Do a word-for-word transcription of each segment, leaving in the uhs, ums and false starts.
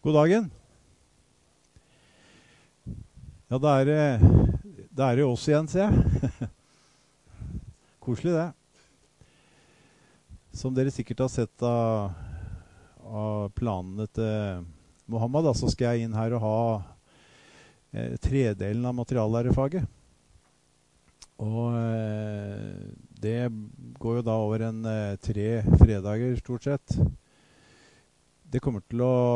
God dagen. Ja, da er det, da er det oss igjen, ser jeg. Koselig det. Som dere sikkert har sett av, av planene til Mohammed, da, så skal jeg inn her og ha eh, tredelen av materiallærefaget. Og eh, det går jo da over en eh, tre fredager stort sett. Det kommer til å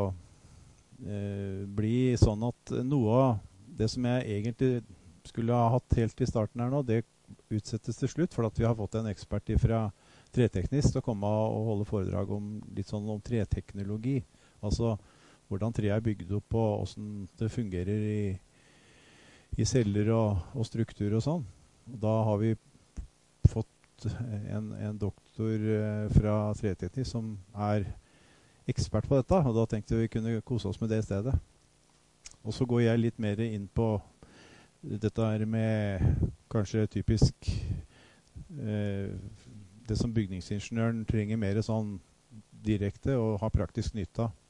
eh, bli sånn at noe av det som jeg egentlig skulle ha hatt helt i starten her nå, det utsettes til slutt, for at vi har fått en ekspert fra treteknisk til å komme og holde foredrag om litt sånn om treteknologi. Altså hvordan tre er bygd opp og hvordan det fungerer i, i celler og, og struktur og sånn. Og da har vi fått en, en doktor fra treteknisk som er ekspert på dette, og da tenkte vi kunne kose oss med det i stedet. Og så går jeg litt mer inn på dette her med kanskje typisk eh, det som bygningsingeniøren trenger mer sånn direkte og har praktisk nytte av.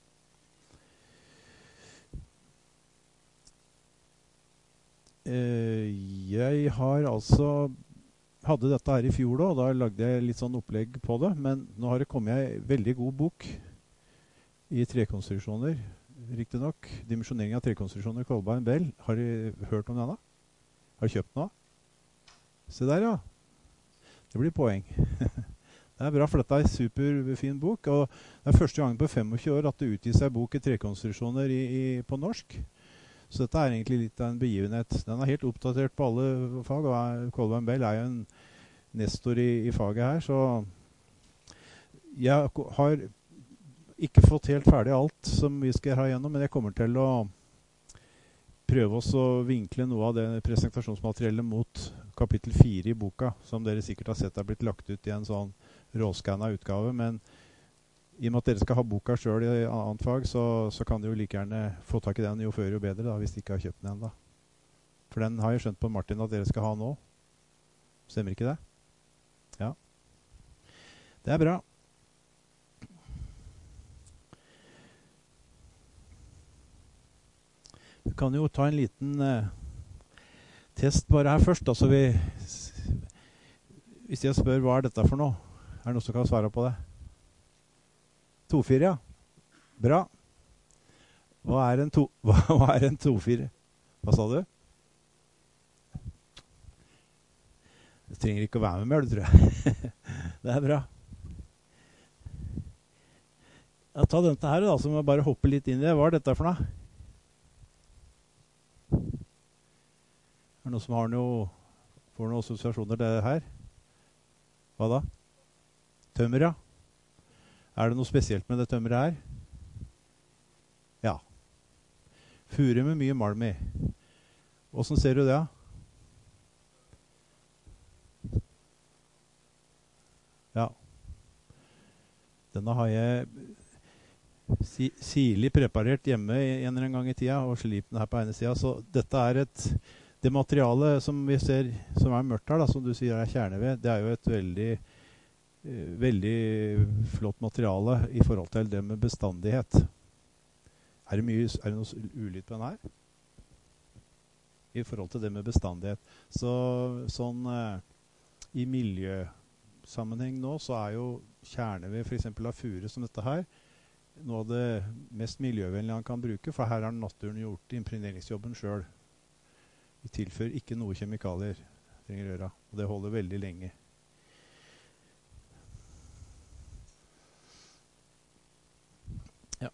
Eh, jeg har altså hadde dette her i fjor da, og da lagde jeg litt sånn opplegg på det, men nå har det kommet en veldig god bok i trekonstruksjoner. Riktig nok, dimensjonering av trekonstruksjoner Kolbein Bell. Har du hørt om denne? Har du kjøpt noe? Se der, ja. Det blir poeng. Det er bra, for dette er en superfin bok, og det er første gang på tjuefem år at det utgis en bok i trekonstruksjoner i, i, på norsk. Så dette er egentlig litt av en begivenhet. Den er helt oppdatert på alle fag, og Kolbein Bell er jo en nestor i, i faget her, så jeg har ikke fått helt ferdig alt som vi skal ha gjennom, men jeg kommer til å prøve oss å vinkle noe av det presentasjonsmateriellet mot kapittel fire i boka, som dere sikkert har sett har blitt lagt ut i en sånn råskannet utgave, men i og med at dere skal ha boka selv i annet fag, så, så kan dere jo like gjerne få tak i den jo før jo bedre, da, hvis de ikke har kjøpt den enda. For den har jeg skjønt på Martin at dere skal ha nå. Stemmer ikke det? Ja. Det er bra. Vi kan jo ta en liten eh, test bare her først. Altså vi, hvis jeg spør hva er dette for noe, er det noe som kan svare på det? to-fire, ja. Bra. Hva er en to, hva, hva er en to-fire? Hva sa du? Du trenger ikke å være med mer, du tror jeg. Det er bra. Ja, ta denne her da, så må jeg bare hoppe litt inn i det. Hva er dette for noe? Er det noen som har noe, får noen assosiasjoner til det her? Hva da? Tømmer, ja. Er det noe spesielt med det tømmeret her? Ja. Fure med mye malm i. Hvordan ser du det? Ja. Denne har jeg si, sirlig preparert hjemme en eller annen gang i tida, og slipt den her på ene sida. Så dette er et, det materialet som vi ser, som er mørkt her, da, som du sier er kjerneved, det er jo et veldig, veldig flott materiale i forhold til det med bestandighet. Er det, mye, er det noe ulyd på den her? I forhold til det med bestandighet. Så sånn eh, i miljøsammenheng nå, så er jo kjerneved, for eksempel av fure som dette her, noe av det mest miljøvennlige han kan bruke, for her har naturen gjort impregneringsjobben selv. Vi tilfører ikke noe kjemikalier, trenger å gjøre, og det holder veldig lenge. Ja.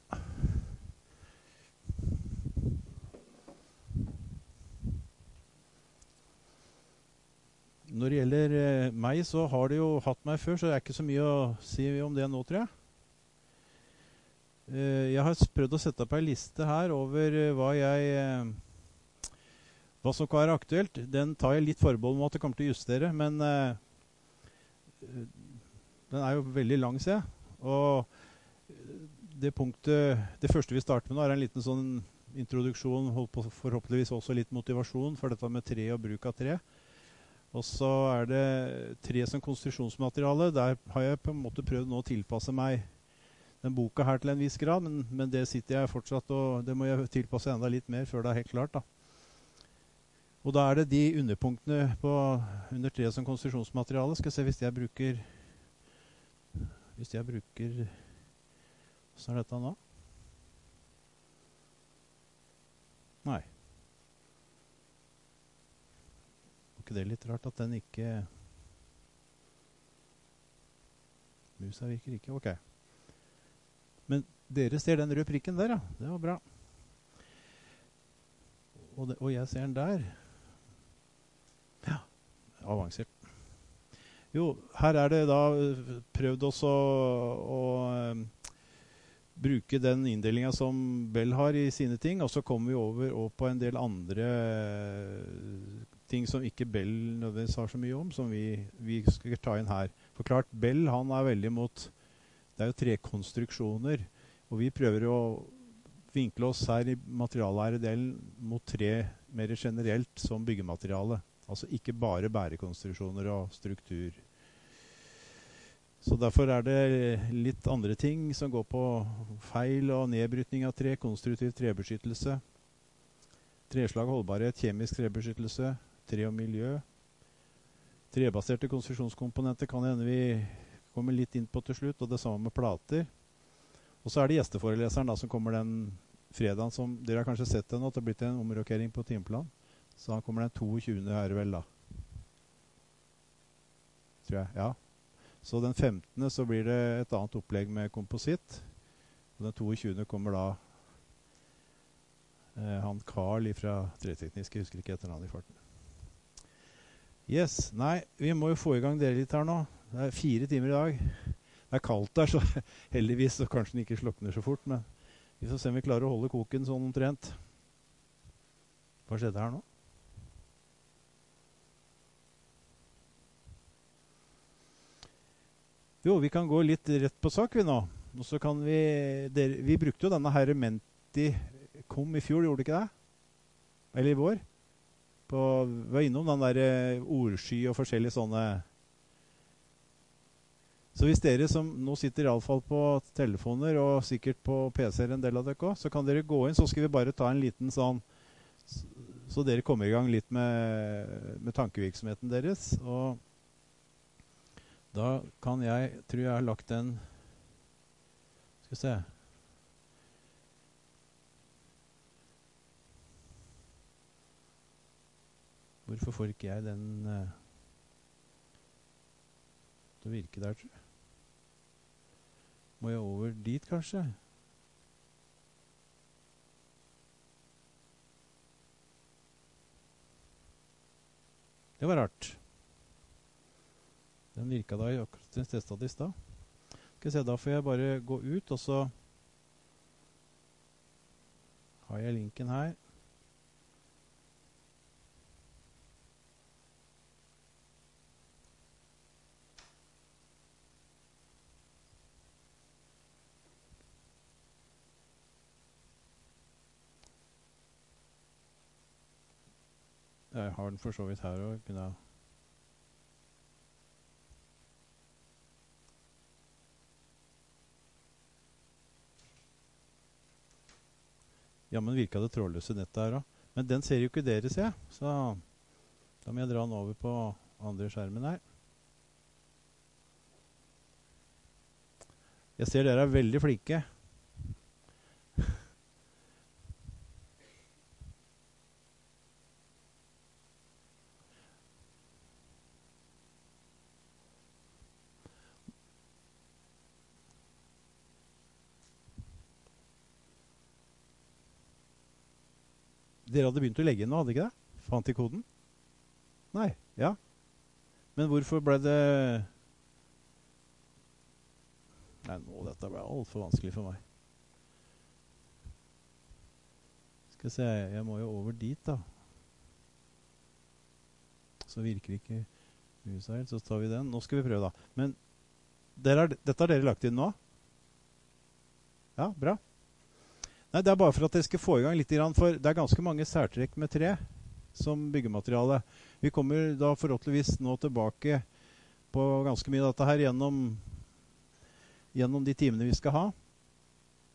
Når det gjelder eh, meg, så har de jo hatt meg før, så det er ikke så mye å si om det nå, tror jeg. Eh, jeg har prøvd å sette opp en liste her over eh, hva jeg... Eh, hva som kan være aktuelt. Den tar jeg litt forbehold om at det kommer til å justere, men eh, den er jo veldig lang, ser jeg. Og det punktet, det første vi starter med nå er en liten sånn introduksjon, forhåpentligvis også litt motivasjon for dette med tre og bruk av tre. Og så er det tre som konstruksjonsmateriale. Der har jeg på en måte prøvd nå å tilpasse meg den boka her til en viss grad, men, men det sitter jeg fortsatt og det må jeg tilpasse enda litt mer før det er helt klart da. Og da er det de underpunktene på under tre som konstruksjonsmateriale. Skal jeg se hvis jeg bruker hvis jeg bruker hvordan er dette nå? Nei. Er ikke det litt rart at den ikke musa virker ikke? Ok. Men dere ser den røde prikken der, ja. Det var bra. Og, det, og jeg ser den der. Ja, avansert. Jo, her er det da prøvd også å, å um, bruke den inndelingen som Bell har i sine ting, og så kommer vi over og på en del andre ting som ikke Bell nødvendigvis har så mye om, som vi, vi skal ta inn her. For klart, Bell han er veldig mot, det er jo tre konstruksjoner, og vi prøver å vinkle oss her i materiallæredelen mot tre mer generelt som byggemateriale. Altså ikke bare bærekonstruksjoner og struktur. Så derfor er det litt andre ting som går på feil og nedbrytning av tre, konstruktiv trebeskyttelse, treslag holdbarhet, kjemisk trebeskyttelse, tre og miljø. Trebaserte konstruksjonskomponenter kan hende vi kommer litt inn på til slutt, og det samme med plater. Og så er det gjesteforeleseren da, som kommer den fredagen som dere har kanskje sett den, at det har blitt en omrokering på timeplan. Så han kommer den toogtyvende her vel da. Tror jeg, ja. Så den femtende så blir det et annet opplegg med kompositt. Og den toogtyvende kommer da eh, han Karl fra Treteknisk, jeg husker ikke etter navnet i farten. Yes, nei, vi må jo få i gang dere litt her nå. Det er fire timer i dag. Det er kaldt der, så heldigvis så kanskje den ikke slukner så fort, men vi får se om vi klarer å holde koken sånn omtrent. Hva skjedde her nå? Jo, vi kan gå litt rett på sak vi nå. Og så kan vi, dere, vi brukte jo denne her Menti-kom i fjor, gjorde ikke det? Eller i vår? På, vi var innom den der ordsky og forskjellige sånne. Så hvis dere som nå sitter i alle fall på telefoner og sikkert på P C-er en del av dere også, så kan dere gå inn, så skal vi bare ta en liten sånn, så dere kommer i gang litt med, med tankevirksomheten deres. Og da kan jeg, tror jeg har lagt den, skal vi se. Hvorfor får ikke jeg den uh, til å virke der, tror jeg? Må jeg over dit, kanskje? Det var rart. Den virket da i akkurat den testet i sted. Skal jeg se, da får jeg bare gå ut, og så har jeg linken her. Jeg har den for så vidt her og kunne... Ja, men virket det trådløse nettet her også. Men den ser jo ikke dere, ser jeg. Så da må jeg dra den over på andre skjermen her. Jeg ser dere er veldig flinke. Dere hadde begynt å legge inn nå, hadde ikke det? Fant i koden? Nei, ja. Men hvorfor ble det... Nei, nå, dette ble alt for vanskelig for meg. Skal jeg se, jeg må jo over dit da. Så virker ikke musa helt, så tar vi den. Nå skal vi prøve da. Men dere er, dette har dere lagt inn nå? Ja, bra. Nei, det er bare for at jeg skal få i gang litt, for det er ganske mange særtrekk med tre som byggemateriale. Vi kommer da forhåpentligvis nå tilbake på ganske mye av dette her gjennom, gjennom de timene vi skal ha.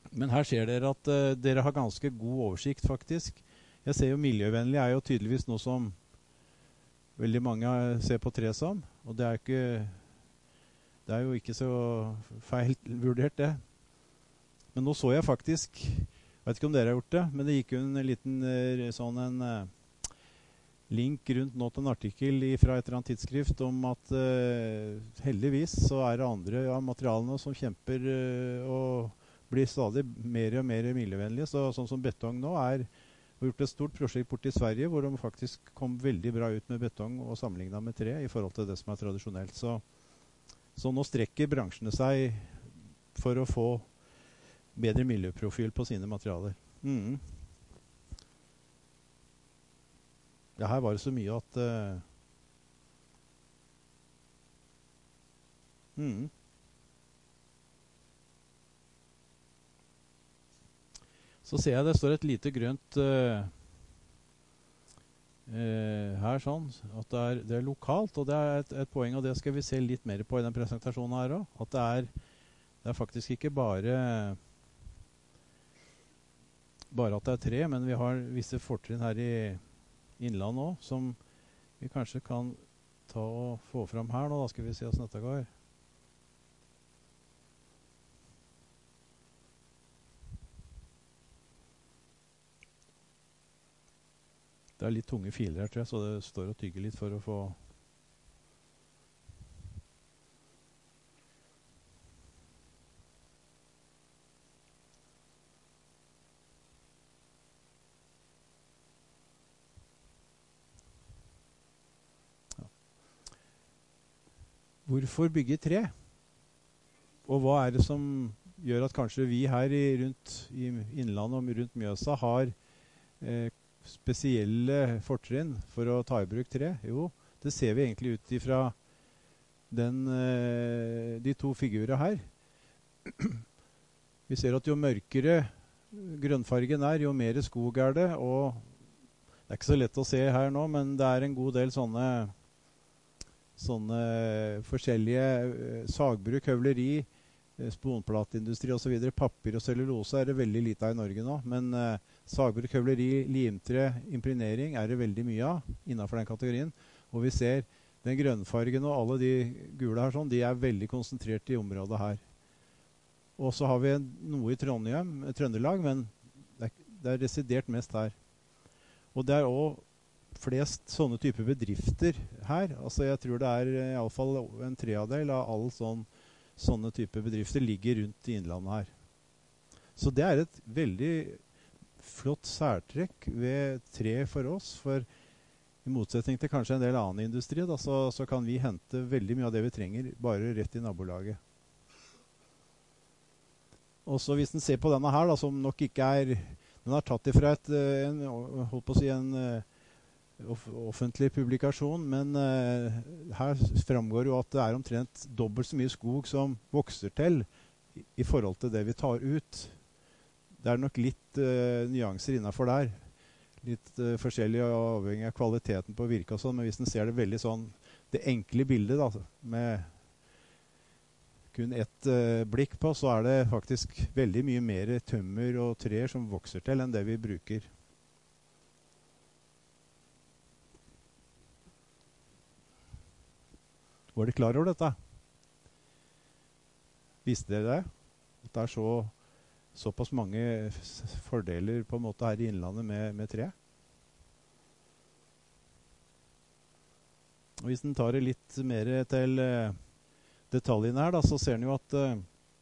Men her ser dere at uh, dere har ganske god oversikt, faktisk. Jeg ser jo miljøvennlig er jo tydeligvis noe som veldig mange ser på tre som, og det er, ikke, det er jo ikke så feil vurdert det. Men nå så jeg faktisk, jeg vet ikke om dere har gjort det, men det gikk jo en liten uh, sånn en uh, link rundt nå til en artikkel fra et eller annet tidsskrift om at uh, heldigvis så er det andre av materialene som kjemper uh, og blir stadig mer og mer miljøvennlige. Så, sånn som betong nå er, vi har gjort et stort prosjekt borte i Sverige hvor de faktisk kom veldig bra ut med betong og sammenlignet med tre i forhold til det som er tradisjonelt. Så, så nå strekker bransjene seg for å få bedre miljøprofil på sine materialer. Mm. Ja, her var det så mye at uh, mm. Så ser jeg det står et lite grønt uh, uh, her sånn, at det er, det er lokalt, og det er et, et poeng, og det skal vi se litt mer på i den presentasjonen her også. At det er, det er faktisk ikke bare bare at det er tre, men vi har visse fortrinn her i Innlandet også, som vi kanskje kan ta og få fram her nå. Da skal vi se hvordan dette går. Det er litt tunge filer her, tror jeg, så det står og tygger litt for å få... Ja. Hvorfor bygge tre? Og hva er det som gjør at kanskje vi her i, rundt i Innlandet og rundt Mjøsa har eh, spesielle fortrinn for å ta i bruk tre? Jo, det ser vi egentlig ut ifra den, eh, de to figurene her. Vi ser at jo mørkere grønnfargen er, jo mer skog er det, og det er ikke så lett å se her nå, men det er en god del sånne, sånne forskjellige eh, sagbruk, høvleri, sponplateindustri og så videre. Papir og cellulose er det veldig lite av i Norge nå, men eh, sagbruk, høvleri, limtre, impregnering er det veldig mye av innenfor den kategorien. Og vi ser den grønnfargen og alle de gule her sånn, de er veldig konsentrert i området her. Og så har vi en, noe i Trondheim, Trøndelag, men det er, det er residert mest her. Og det er også flest sånne typer bedrifter her. Altså jeg tror det er i alle fall en tredjedel av all sånn sånne typer bedrifter ligger rundt i Innlandet her. Så det er et veldig flott særtrekk ved tre for oss, for i motsetning til kanskje en del annen industri, da, så, så kan vi hente veldig mye av det vi trenger bare rett i nabolaget. Og så hvis den ser på denne her, da, som nok ikke er, den er tatt ifra et, en, holdt på å si en offentlig publikasjon, men uh, her framgår jo at det er omtrent dobbelt så mye skog som vokser til i, i forhold til det vi tar ut. Det er nok litt uh, nyanser innenfor der. Litt uh, forskjellig avhengig av kvaliteten på virke og sånn, men hvis den ser det veldig sånn, det enkle bildet da, med kun ett uh, blikk på, så er det faktisk veldig mye mer tømmer og trær som vokser til enn det vi bruker. Var dere klar over dette? Visste dere det? At det er så, såpass mange fordeler på en måte her i Innlandet med, med tre? Og hvis den tar det litt mer til uh, detaljene her, da, så ser den jo at uh,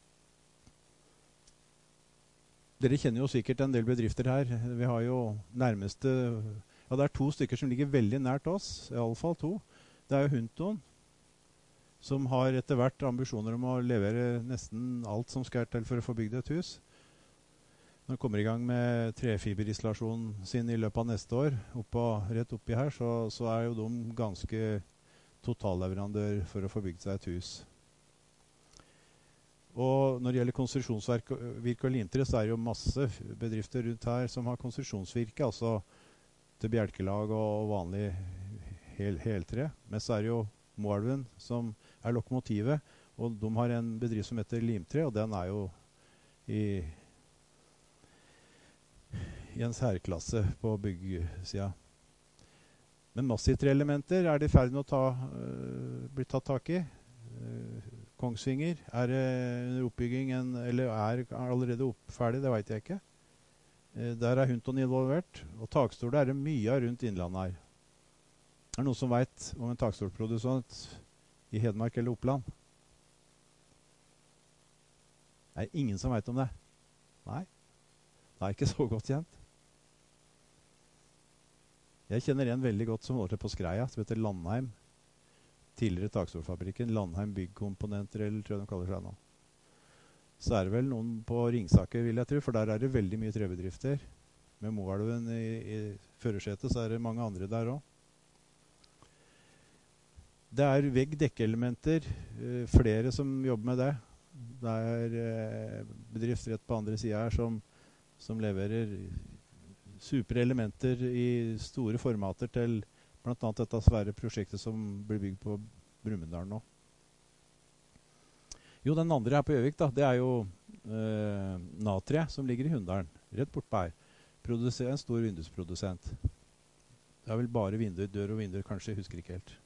dere kjenner jo sikkert en del bedrifter her. Vi har jo nærmeste, ja det er to stykker som ligger veldig nært oss, i alle fall to. Det er jo Hunton, som har etter hvert ambisjoner om å levere nesten alt som skal til for å få bygd et hus. Når de kommer i gang med trefiberisolasjonen sin i løpet av neste år, oppå, rett oppi her, så, så er jo de ganske totalleverandør for å få bygd seg et hus. Og når det gjelder konstruksjonsvirke og limtre, så er det jo masse bedrifter rundt her som har konstruksjonsvirke, altså til bjelkelag og vanlig hel, heltre. Men så er det jo Moelven som er lokomotivet, og de har en bedrift som heter Limtre, og den er jo i i en særklasse på byggsida. Men massivtreelementer er det i ferd med å ta, uh, bli tatt tak i. Uh, Kongsvinger er uh, under oppbygging, en, eller er allerede opp, ferdig, det vet jeg ikke. Uh, der er Hunton involvert, og takstoler er det mye av rundt innlandet her. Er det noen som vet om en takstolprodusent i Hedmark eller Oppland? Det er ingen som vet om det. Nei, det er ikke så godt kjent. Jeg kjenner en veldig godt som holder til på Skreia, som heter Landheim. Tidligere takstolfabrikken, Landheim Byggkomponenter, eller tror jeg de kaller seg nå. Så er det vel noen på Ringsaker, vil jeg tro, for der er det veldig mye trebedrifter. Med Moelven i, i førersetet, så er det mange andre der også. Det er vegg-dekkelementer, uh, flere som jobber med det. Det er uh, bedrifter rett på andre siden her som, som leverer supre elementer i store formater til blant annet dette svære prosjektet som blir bygd på Brumunddal nå. Jo, den andre her på Gjøvik da, det er jo uh, Natria som ligger i Hunndalen, rett bortpå her. Produser, en stor vindusprodusent. Det er vel bare vinduer, dør og vinduer, kanskje, jeg husker ikke helt.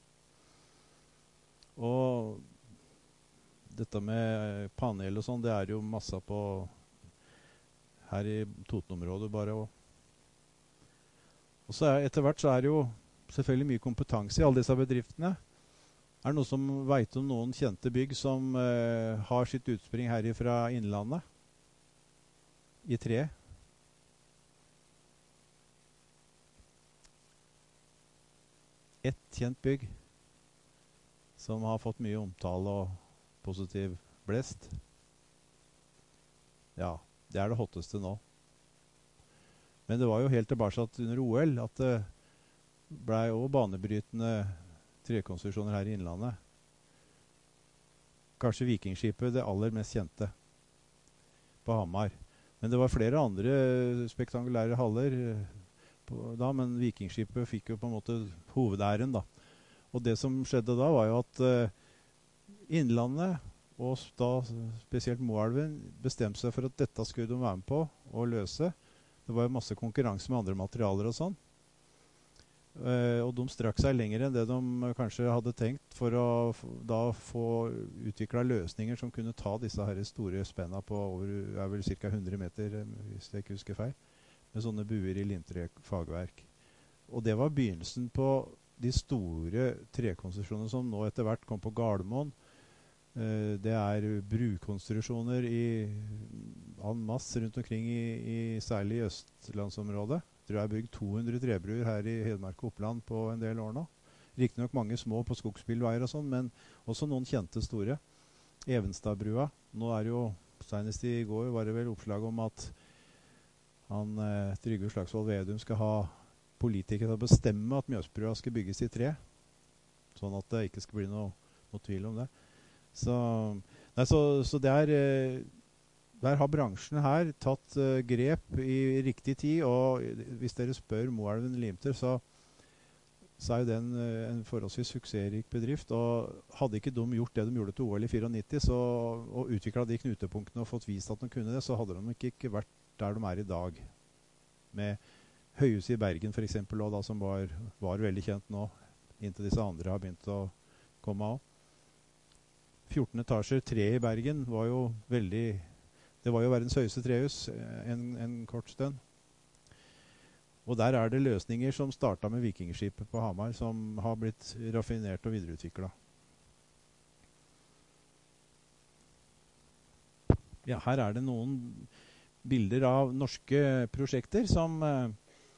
Og dette med panel og sånn, det er jo masse på her i Toten-området bare. Og, og så er, etter hvert så er det jo selvfølgelig mye kompetanse i alle disse bedriftene. Er det noen som vet om noen kjente bygg som eh, har sitt utspring her fra innlandet? I tre? Ett kjent bygg som har fått mye omtale og positiv blest. Ja, det er det hotteste nå. Men det var jo helt tilbake under O L at det ble også banebrytende trekonstruksjoner her i innlandet. Kanskje Vikingskipet det aller mest kjente på Hamar. Men det var flere andre spektakulære haller på, da, men Vikingskipet fikk jo på en måte hovedæren da. Og det som skjedde da var jo at uh, innlandet, og da spesielt Moelven, bestemte seg for at dette skulle de være med på å løse. Det var jo masse konkurranse med andre materialer og sånn. Uh, og de strakk seg lenger enn det de kanskje hadde tenkt for å da få utviklet løsninger som kunne ta disse her store spenna på over, er vel cirka hundre meter, hvis jeg ikke husker feil, med sånne buer i limtre fagverk. Og det var begynnelsen på de store trekonstruksjonene som nå etter hvert kom på Gardermoen. Uh, det er brukonstruksjoner i en masse rundt omkring i, i særlig i østlandsområdet. Jeg tror jeg har bygd to hundre trebruer her i Hedmark og Oppland på en del år nå. Riktignok mange små på skogsbilveier og sånn, men også noen kjente store. Evenstadbrua. Nå er det jo, senest i går var det vel oppslag om at han, eh, Trygve Slagsvold Vedum skal ha politikere til å bestemme at Mjøsbrua skal bygges i tre. Sånn at det ikke skal bli noe, noe tvil om det. Så, nei, så, så det er, der har bransjen her tatt uh, grep i riktig tid, og hvis dere spør Moelven Limter, så, så er jo den uh, en forholdsvis suksessrik bedrift, og hadde ikke de gjort det de gjorde til O L i nittito-fire, så, og utviklet de knutepunktene og fått vist at de kunne det, så hadde de ikke, ikke vært der de er i dag. Med Høyhuset i Bergen for eksempel, og da, som var, var veldig kjent nå, inntil disse andre har begynt å komme av. fjorten etasjer, tre i Bergen, var jo veldig, det var jo verdens høyeste trehus en, en kort stund. Og der er det løsninger som startet med Vikingskipet på Hamar, som har blitt raffinert og videreutviklet. Ja, her er det noen bilder av norske prosjekter som eh,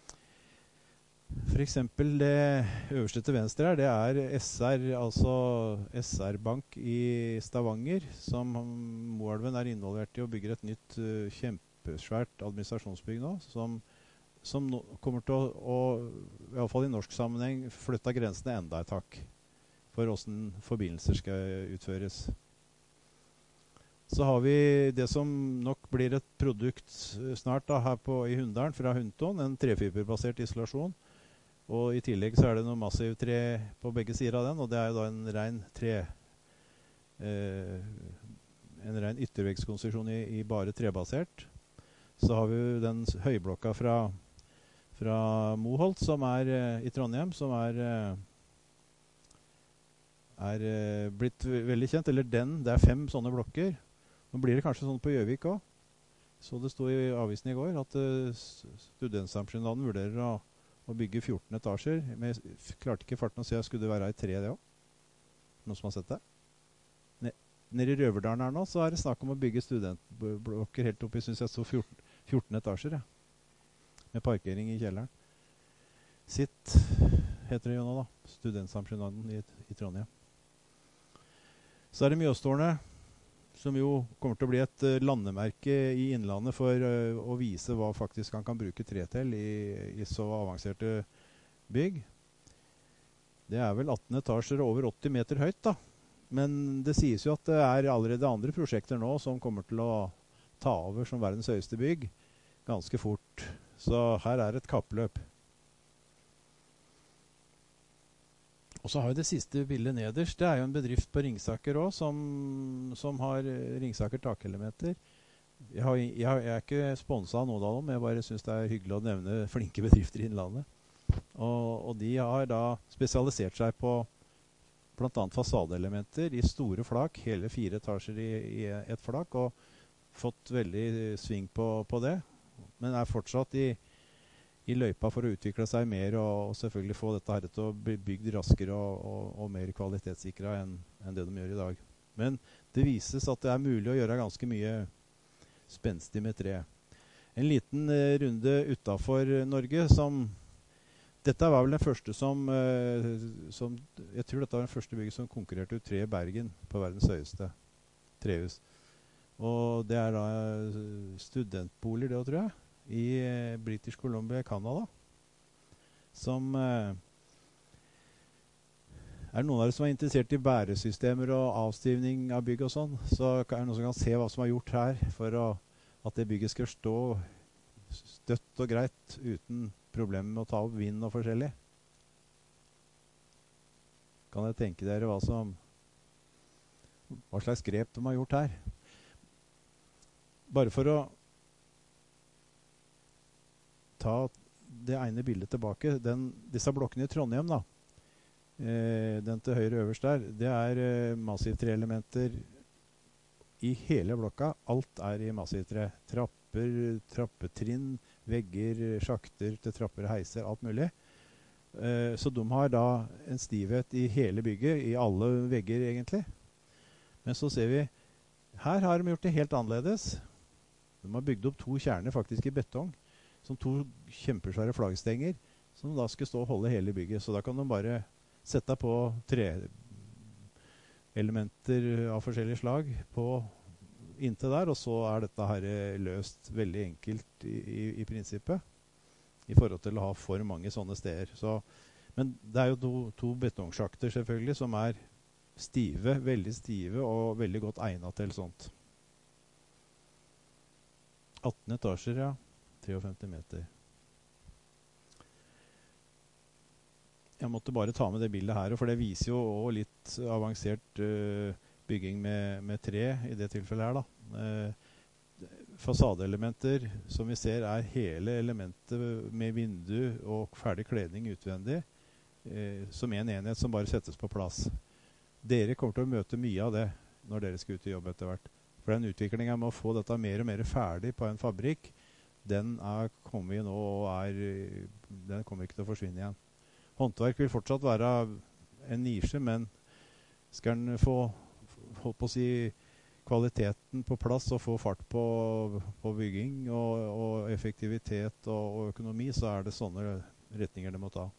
for eksempel det øverste til venstre her, det er S R, altså S R-bank i Stavanger, som Moelven er involvert i og bygger et nytt uh, kjempesvært administrasjonsbygg nå, som, som no, kommer til å, å, i alle fall i norsk sammenheng, flytte grensene enda et hakk for hvordan forbindelser skal utføres. Så har vi det som nok blir et produkt snart da, her på, i Hunndalen fra Hunton, en trefiberbasert isolasjon. Og i tillegg så er det noe massiv tre på begge sider av den, og det er jo da en ren tre, eh, en ren ytterveggskonstruksjon i, i bare trebasert. Så har vi den høyblokka fra, fra Moholt, som er uh, i Trondheim, som er, uh, er uh, blitt veldig kjent. Eller den, det er fem sånne blokker. Nå blir det kanskje sånn på Gjøvik også. Så det stod i avisen i går at uh, studentsamskipnaden vurderer å, å bygge fjorten etasjer. Men jeg klarte ikke farten å se, skulle det være i tre det også? Noen som har sett det? Ne Nede i Røverdalen her nå, så er det snakk om å bygge studentblokker helt opp i, synes jeg, så fjorten, fjorten etasjer, ja. Med parkering i kjelleren. Sitt heter det jo nå da, studentsamskipnaden i, i Trondheim. Så er det Mjøstårnet, som jo kommer til å bli et uh, landemerke i innlandet for uh, å vise hva faktisk han kan bruke tre til i, i så avanserte bygg. Det er vel atten etasjer og over åtti meter høyt da. Men det sies jo at det er allerede andre prosjekter nå som kommer til å ta over som verdens høyeste bygg ganske fort. Så her er et kappløp. Og så har vi det siste bildet nederst. Det er jo en bedrift på Ringsaker også, som, som har Ringsaker takelementer. Jeg, har, jeg, har, jeg er ikke sponset av noe av dem, jeg bare synes det er hyggelig å nevne flinke bedrifter i innlandet. Og, og de har da spesialisert seg på blant annet fasadeelementer i store flak, hele fire etasjer i, i et flak, og fått veldig sving på, på det. Men er fortsatt i i løypa for å utvikle seg mer og, og selvfølgelig få dette her til å bli bygd raskere og, og, og mer kvalitetssikret enn, enn det de gjør i dag. Men det vises at det er mulig å gjøre ganske mye spenstig med tre. En liten eh, runde utenfor Norge som dette var vel den første som, eh, som jeg tror dette var den første bygget som konkurrerte ut tre i Bergen på verdens høyeste trehus. Og det er da studentboliger det tror jeg. I eh, British Columbia, Canada, som eh, er det noen av dere som er interessert i bæresystemer og avstivning av bygg og sånn, så er det noen som kan se hva som er gjort her for å, at det bygget skal stå støtt og greit uten problemer med å ta opp vind og forskjellig. Kan dere tenke dere hva som hva slags grep de har gjort her? Bare for å ta det ene bildet tilbake. Den, disse blokkene i Trondheim da, eh, den til høyre øverst der, det er eh, massivtre-elementer i hele blokka. Alt er i massivtre. Trapper, trappetrinn, vegger, sjakter til trapper, heiser, alt mulig. Eh, så de har da en stivhet i hele bygget, i alle vegger egentlig. Men så ser vi, her har de gjort det helt annerledes. De har bygd opp to kjerner faktisk i betong, som to kjempesvære flaggstenger, som da skal stå og holde hele bygget. Så da kan de bare sette på tre elementer av forskjellige slag på inntil der, og så er dette her løst veldig enkelt i, i, i prinsippet, i forhold til å ha for mange sånne steder. Så, men det er jo to, to betongsjakter selvfølgelig, som er stive, veldig stive, og veldig godt egnet til sånt. atten etasjer, ja. femtitre meter. Jeg måtte bare ta med det bildet her, for det viser jo også litt avansert uh, bygging med, med tre i det tilfellet her da. Uh, fasadeelementer som vi ser er hele elementet med vindu og ferdig kledning utvendig, uh, som en enhet som bare settes på plass. Dere kommer til å møte mye av det når dere skal ut i jobb etter hvert. For den utviklingen med å få dette mer og mer ferdig på en fabrikk, den er kommet nå og er, den kommer ikke til å forsvinne igjen. Håndverk vil fortsatt være en nisje, men skal den få, holdt på å si, kvaliteten på plass og få fart på, på bygging og, og effektivitet og, og økonomi, så er det sånne retninger det må ta.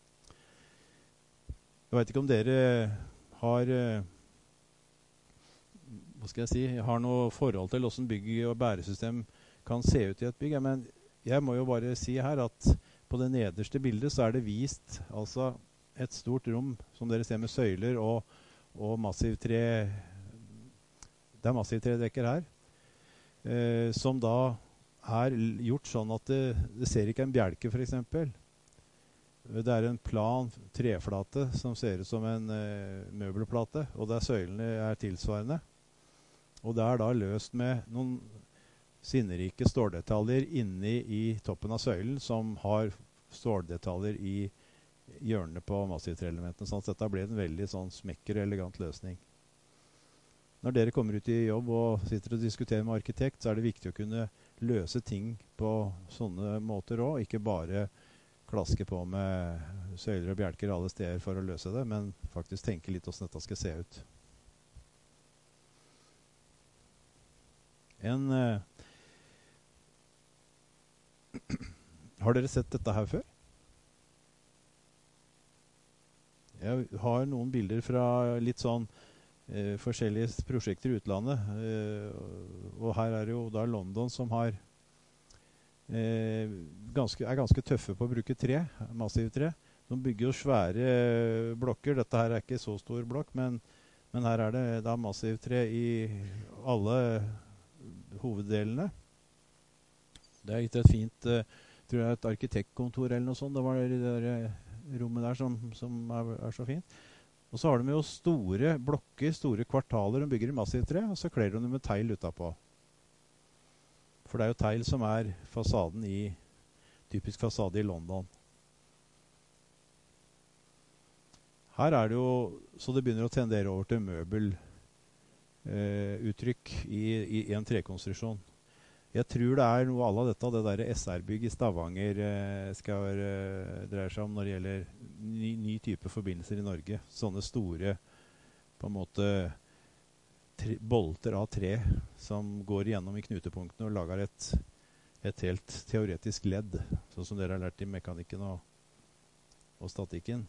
Jeg vet ikke om dere har, hva skal jeg si, har noe forhold til hvordan bygg og bæresystem kan se ut i et bygg. Men jeg må jo bare si her at på det nederste bildet så er det vist altså et stort rom som dere ser med søyler og, og massivtre, det er massivtredekker her, eh, som da er gjort sånn at det, det ser ikke en bjelke for eksempel. Det er en plan treflate som ser ut som en eh, møbelplate, og der søylene er tilsvarende. Og det er da løst med noen sinnrike ståldetaljer inni i toppen av søylen som har ståldetaljer i hjørnene på massivtreelementene. Sånn at dette ble en veldig sånn smekker og elegant løsning. Når dere kommer ut i jobb og sitter og diskuterer med arkitekt, så er det viktig å kunne løse ting på sånne måter også. Ikke bare klaske på med søyler og bjelker alle steder for å løse det, men faktisk tenke litt hvordan dette skal se ut. En, eh, har dere sett dette her før? Jeg har noen bilder fra litt sånn eh, forskjellige prosjekter i utlandet. Eh, og her er det jo da London som har eh, ganske, er ganske tøffe på å bruke tre, massivtre. De bygger jo svære blokker. Dette her er ikke så stor blokk, men, men her er det da massivtre i alle hoveddelene. Det er gitt et fint, eh, tror jeg, et arkitektkontor eller noe sånt. Det var det der rommet der som, som er, er så fint. Og så har de jo store blokker, store kvartaler de bygger i massivtre, og så kler de med teil utapå. For det er jo teil som er fasaden i, typisk fasade i London. Her er det jo, så det begynner å tendere over til møbel eh, uttrykk i, i, i en trekonstruksjon. Jeg tror det er noe av dette, det der S R-bygg i Stavanger eh, skal være, dreier seg om når det gjelder ny, ny type forbindelser i Norge. Sånne store, på en måte, tre, bolter av tre som går gjennom i knutepunktene og lager et, et helt teoretisk ledd, sånn som dere har lært i mekanikken og, og statikken.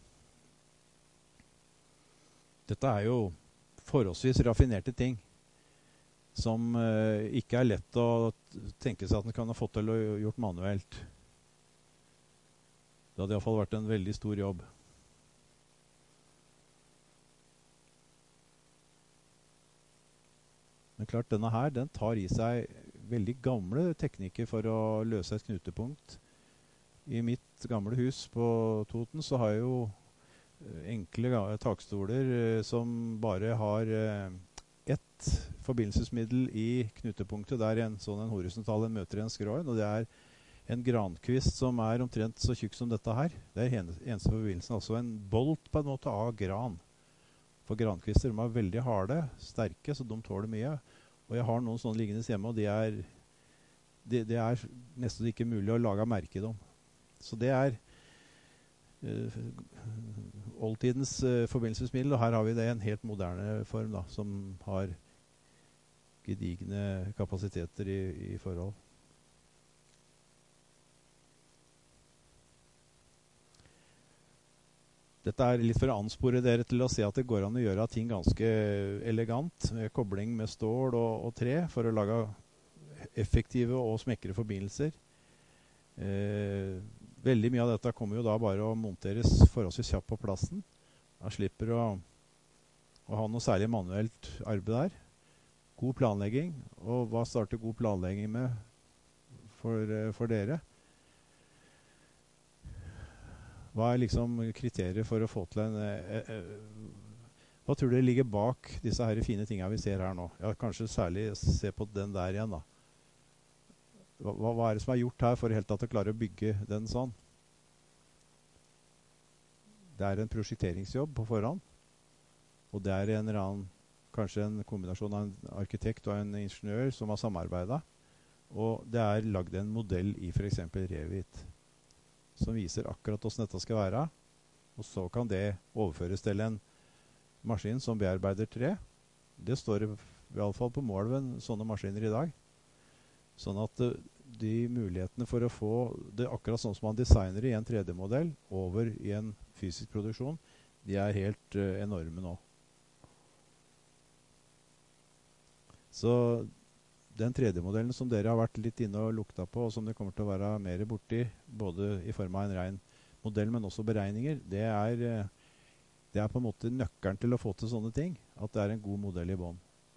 Dette er jo forholdsvis raffinerte ting som eh, ikke er lett å tenke seg at den kan ha fått til å gjort manuelt. Det hadde i hvert fall vært en veldig stor jobb. Men klart, denne her, den tar i seg veldig gamle teknikker for å løse et knutepunkt. I mitt gamle hus på Toten så har jeg jo enkle takstoler eh, som bare har eh, ett forbindelsesmiddel i knutepunktet der en sånn en horisontal en møter en skråen, og det er en grankvist som er omtrent så tjukk som dette her. Det er eneste forbindelsen, altså en bolt på en måte av gran. For grankvister de er veldig harde, sterke, så de tåler mye. Og jeg har noen sånne liggende hjemme, og de er, det de er nesten ikke mulig å lage merke i dem. Så det er uh, oldtidens uh, forbindelsesmiddel, og her har vi det i en helt moderne form da, som har gedigne kapasiteter i, i forhold. Dette er litt for å anspore dere til å se at det går an å gjøre ting ganske elegant, med kobling med stål og, og tre, for å lage effektive og smekre forbindelser. Eh, veldig mye av dette kommer jo da bare å monteres forholdsvis kjapt på plassen. Man slipper å, å ha noe særlig manuelt arbeid der. God planlegging, og hva starter god planlegging med for, for dere? Hva er liksom kriterier for å få til en... Eh, eh, hva tror dere ligger bak disse her fine tingene vi ser her nå? Ja, kanskje særlig se på den der igjen da. Hva, hva er det som er gjort her for helt tatt å klare å bygge den sånn? Det er en prosjekteringsjobb på forhånd. Og det er en eller annen, kanskje en kombinasjon av en arkitekt og en ingeniør som har samarbeidet. Og det er lagd en modell i for eksempel Revit, som viser akkurat hvordan dette skal være. Og så kan det overføres til en maskin som bearbeider tre. Det står i hvert fall på Moelven sånne maskiner i dag. Sånn at uh, de mulighetene for å få det akkurat sånn som man designer i en tre D-modell over i en fysisk produksjon, de er helt uh, enorme nå. Så den tre D-modellen som dere har vært litt inne og lukta på, og som det kommer til å være mer borti, både i form av en ren modell, men også beregninger, det er, det er på en måte nøkkelen til å få til sånne ting, at det er en god modell i bånd.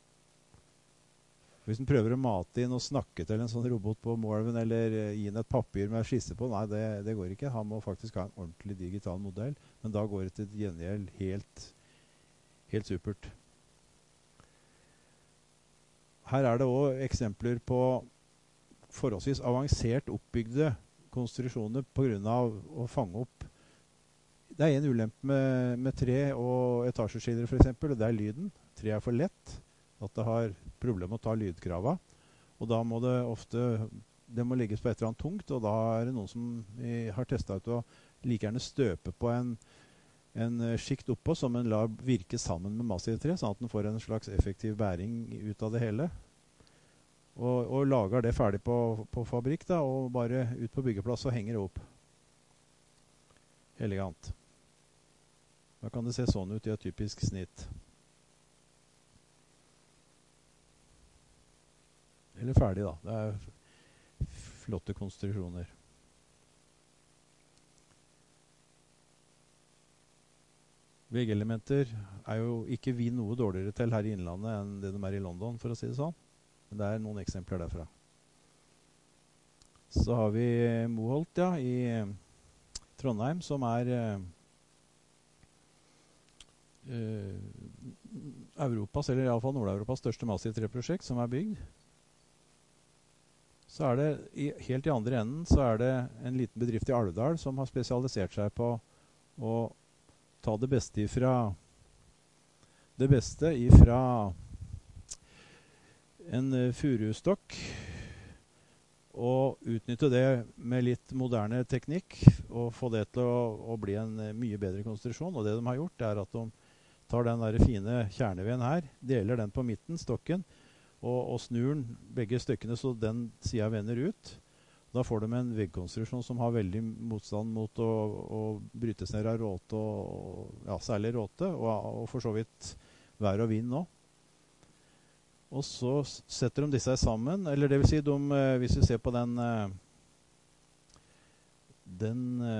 Hvis den prøver å mate inn og snakke til en sånn robot på Moelven, eller gi inn et papir med skisse på, nei, det, det går ikke. Han må faktisk ha en ordentlig digital modell, men da går det til gjengjeld helt, helt supert. Her er det også eksempler på forholdsvis avansert oppbygde konstruksjoner på grunn av å fange opp. Det er en ulempe med, med tre og etasjeskillere for eksempel, og det er lyden. Tre er for lett, at det har problem med å ta lydkrava. Og da må det ofte, det må legges på et eller annet tungt, og da er det noen som har testet ut å like gjerne støpe på en, en skikt oppå som en lar virke sammen med massivtre, sånn at den får en slags effektiv bæring ut av det hele. Og, og lager det ferdig på, på fabrikk da, og bare ut på byggeplass og henger det opp. Elegant. Da kan det se sånn ut i et typisk snitt. Eller ferdig da. Det er flotte konstruksjoner. Veggelementer er jo ikke vi noe dårligere til her i Innlandet enn det de er i London, for å si det sånn. Men det er noen eksempler derfra. Så har vi Moholt, ja, i Trondheim, som er eh, Europas, eller i alle fall Nord-Europas største massivtreprosjekt som er bygd. Så er det, i, helt i andre enden, så er det en liten bedrift i Alvdal som har spesialisert seg på å ta det beste ifra det beste ifra en uh, furustokk og utnytte det med litt moderne teknikk og få det til å, å bli en uh, mye bedre konstruksjon. Og det de har gjort er at de tar den der fine kjerneveden her, deler den på midten, stokken, og, og snur den begge stykkene så den siden vender ut. Da får de en veggkonstruksjon som har veldig motstand mot å, å brytes ned av råte, og, ja, særlig råte, og, og for så vidt vær og vind nå. Og så setter de disse sammen, eller det vil si, de, hvis vi ser på den, den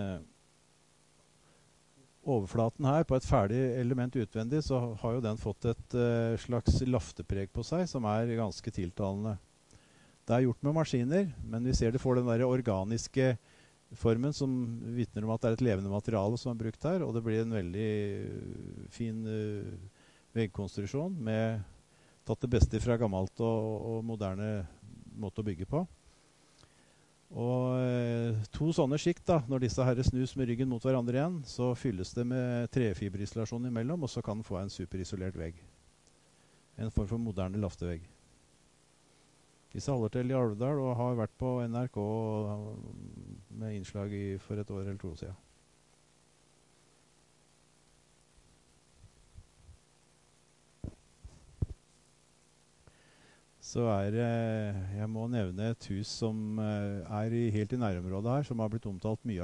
overflaten her, på et ferdig element utvendig, så har jo den fått et slags laftepreg på seg, som er ganske tiltalende. Det er gjort med maskiner, men vi ser det får den der organiske formen som vitner om at det er et levende materiale som er brukt her, og det blir en veldig fin veggkonstruksjon med tatt det beste fra gammelt og, og moderne måte å bygge på. Og eh, to sånne skikt da, når disse her snus med ryggen mot hverandre igjen, så fylles det med trefiberisolasjon imellom, og så kan den få en superisolert vegg. En form for moderne laftevegg. Disse holder til i Alvdal og har vært på N R K med innslag i for et år eller to siden. Så er jeg må nevne et hus som er i, helt i nærområdet her, som har blitt omtalt mye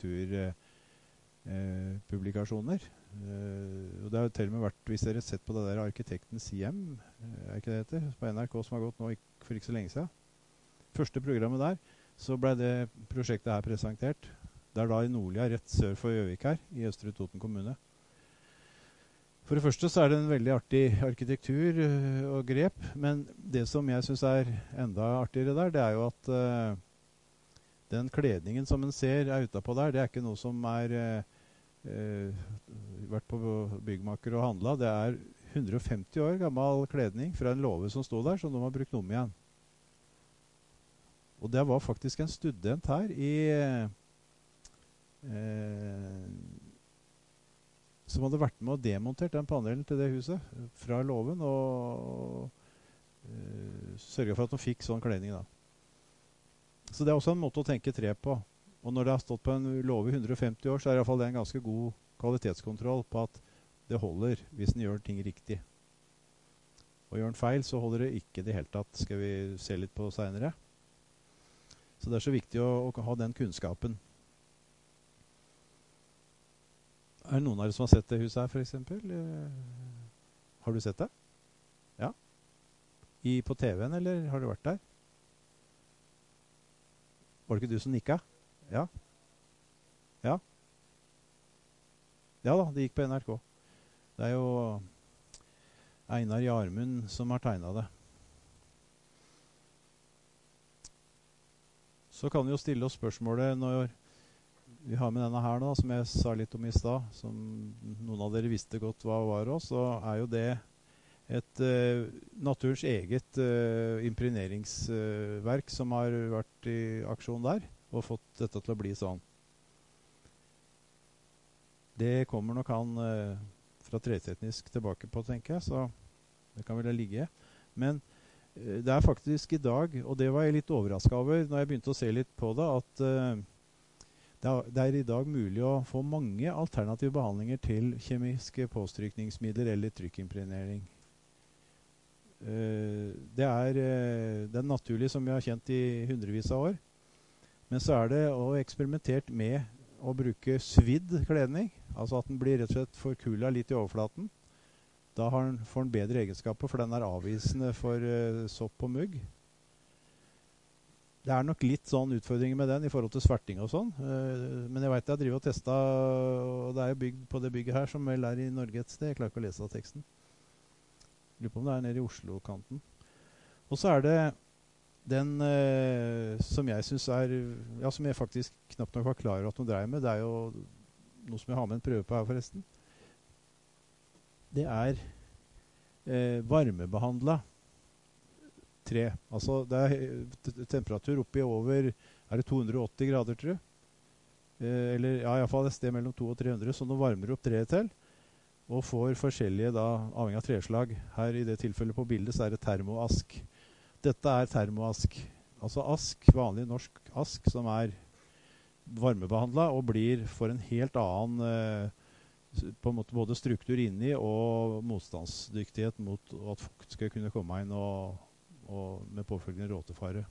arkitekturpublikasjoner. Eh, og det har til og med vært, hvis dere har sett på det der Arkitektens hjem, er ikke det heter, på N R K som har gått nå for ikke så lenge siden. Første programmet der, så ble det prosjektet her presentert. Det er da i Nordlia, rett sør for Gjøvik her, i Østre Toten kommune. For det første så er det en veldig artig arkitektur uh, og grep, men det som jeg synes er enda artigere der, det er jo at uh, den kledningen som en ser er utenpå der, det er ikke noe som er uh, uh, vært på byggmaker og handlet. Det er hundre og femti år gammel kledning fra en låve som stod der, som de har brukt om igjen. Og det var faktisk en student her i uh, som hadde vært med og demontert den panelen til det huset fra låven og uh, sørget for at de fikk sånn kledning da. Så det er også en måte å tenke tre på. Og når det har stått på en låve i hundre og femti år, så er det i hvert fall det en ganske god kvalitetskontroll på at det holder hvis en gjør ting riktig. Og gjør en feil, så holder det ikke det helt tatt. Skal vi se litt på senere. Så det er så viktig å, å ha den kunnskapen. Er det noen av dere som har sett det huset her, for eksempel? Har du sett det? Ja. I, på T V-en, eller har du vært der? Var det ikke du som nikket? Ja. Ja. Ja da, det gikk på N R K. Det er jo Einar Jarmund som har tegnet det. Så kan vi jo stille oss spørsmålet når vi har med denne her nå, som jeg sa litt om i stad, som noen av dere visste godt hva var også, så er jo det et uh, naturens eget uh, impregneringsverk uh, som har vært i aksjon der, og fått dette til å bli sånn. Det kommer nok han uh, fra treteknisk tilbake på, tenker jeg, så det kan vel ligge. Men uh, det er faktisk i dag, og det var jeg litt overrasket over når jeg begynte å se litt på det, at uh, det, er, det er i dag mulig å få mange alternative behandlinger til kjemiske påstrykningsmidler eller trykkimpregnering. Uh, det er uh, det er naturlig som vi har kjent i hundrevis av år, men så er det også eksperimentert med å bruke svidd kledning, altså at den blir rett og slett forkula litt i overflaten. Da har den, får den bedre egenskaper, for den er avvisende for uh, sopp og mugg. Det er nok litt sånn utfordringer med den i forhold til sverting og sånn, uh, men jeg vet jeg har drivet og testet, og det er jo bygd på det bygget her som vel er i Norge et sted. Jeg klarer ikke å lese av teksten. Jeg lurer på om det er nede i Oslo-kanten. Og så er det den uh, som jeg synes er, ja, som jeg faktisk knapt nok var klar over at hun dreier med. Det er jo noe som jeg har med en prøve på her forresten. Det er uh, varmebehandlet tre. Altså det er temperatur oppe i over, er det to hundre og åtti grader, tror jeg? Uh, eller ja, i hvert fall et sted mellom to hundre og tre hundre, så nå varmer opp treet til, og får forskjellige, da, avhengig av treslag. Her i det tilfellet på bildet så er det termoask. Dette er termoask. Altså ask, vanlig norsk ask, som er varmebehandlet og blir for en helt annen eh, på en måte både struktur inni og motstandsdyktighet mot at fukt skal kunne komme inn og, og med påfølgende råtefare.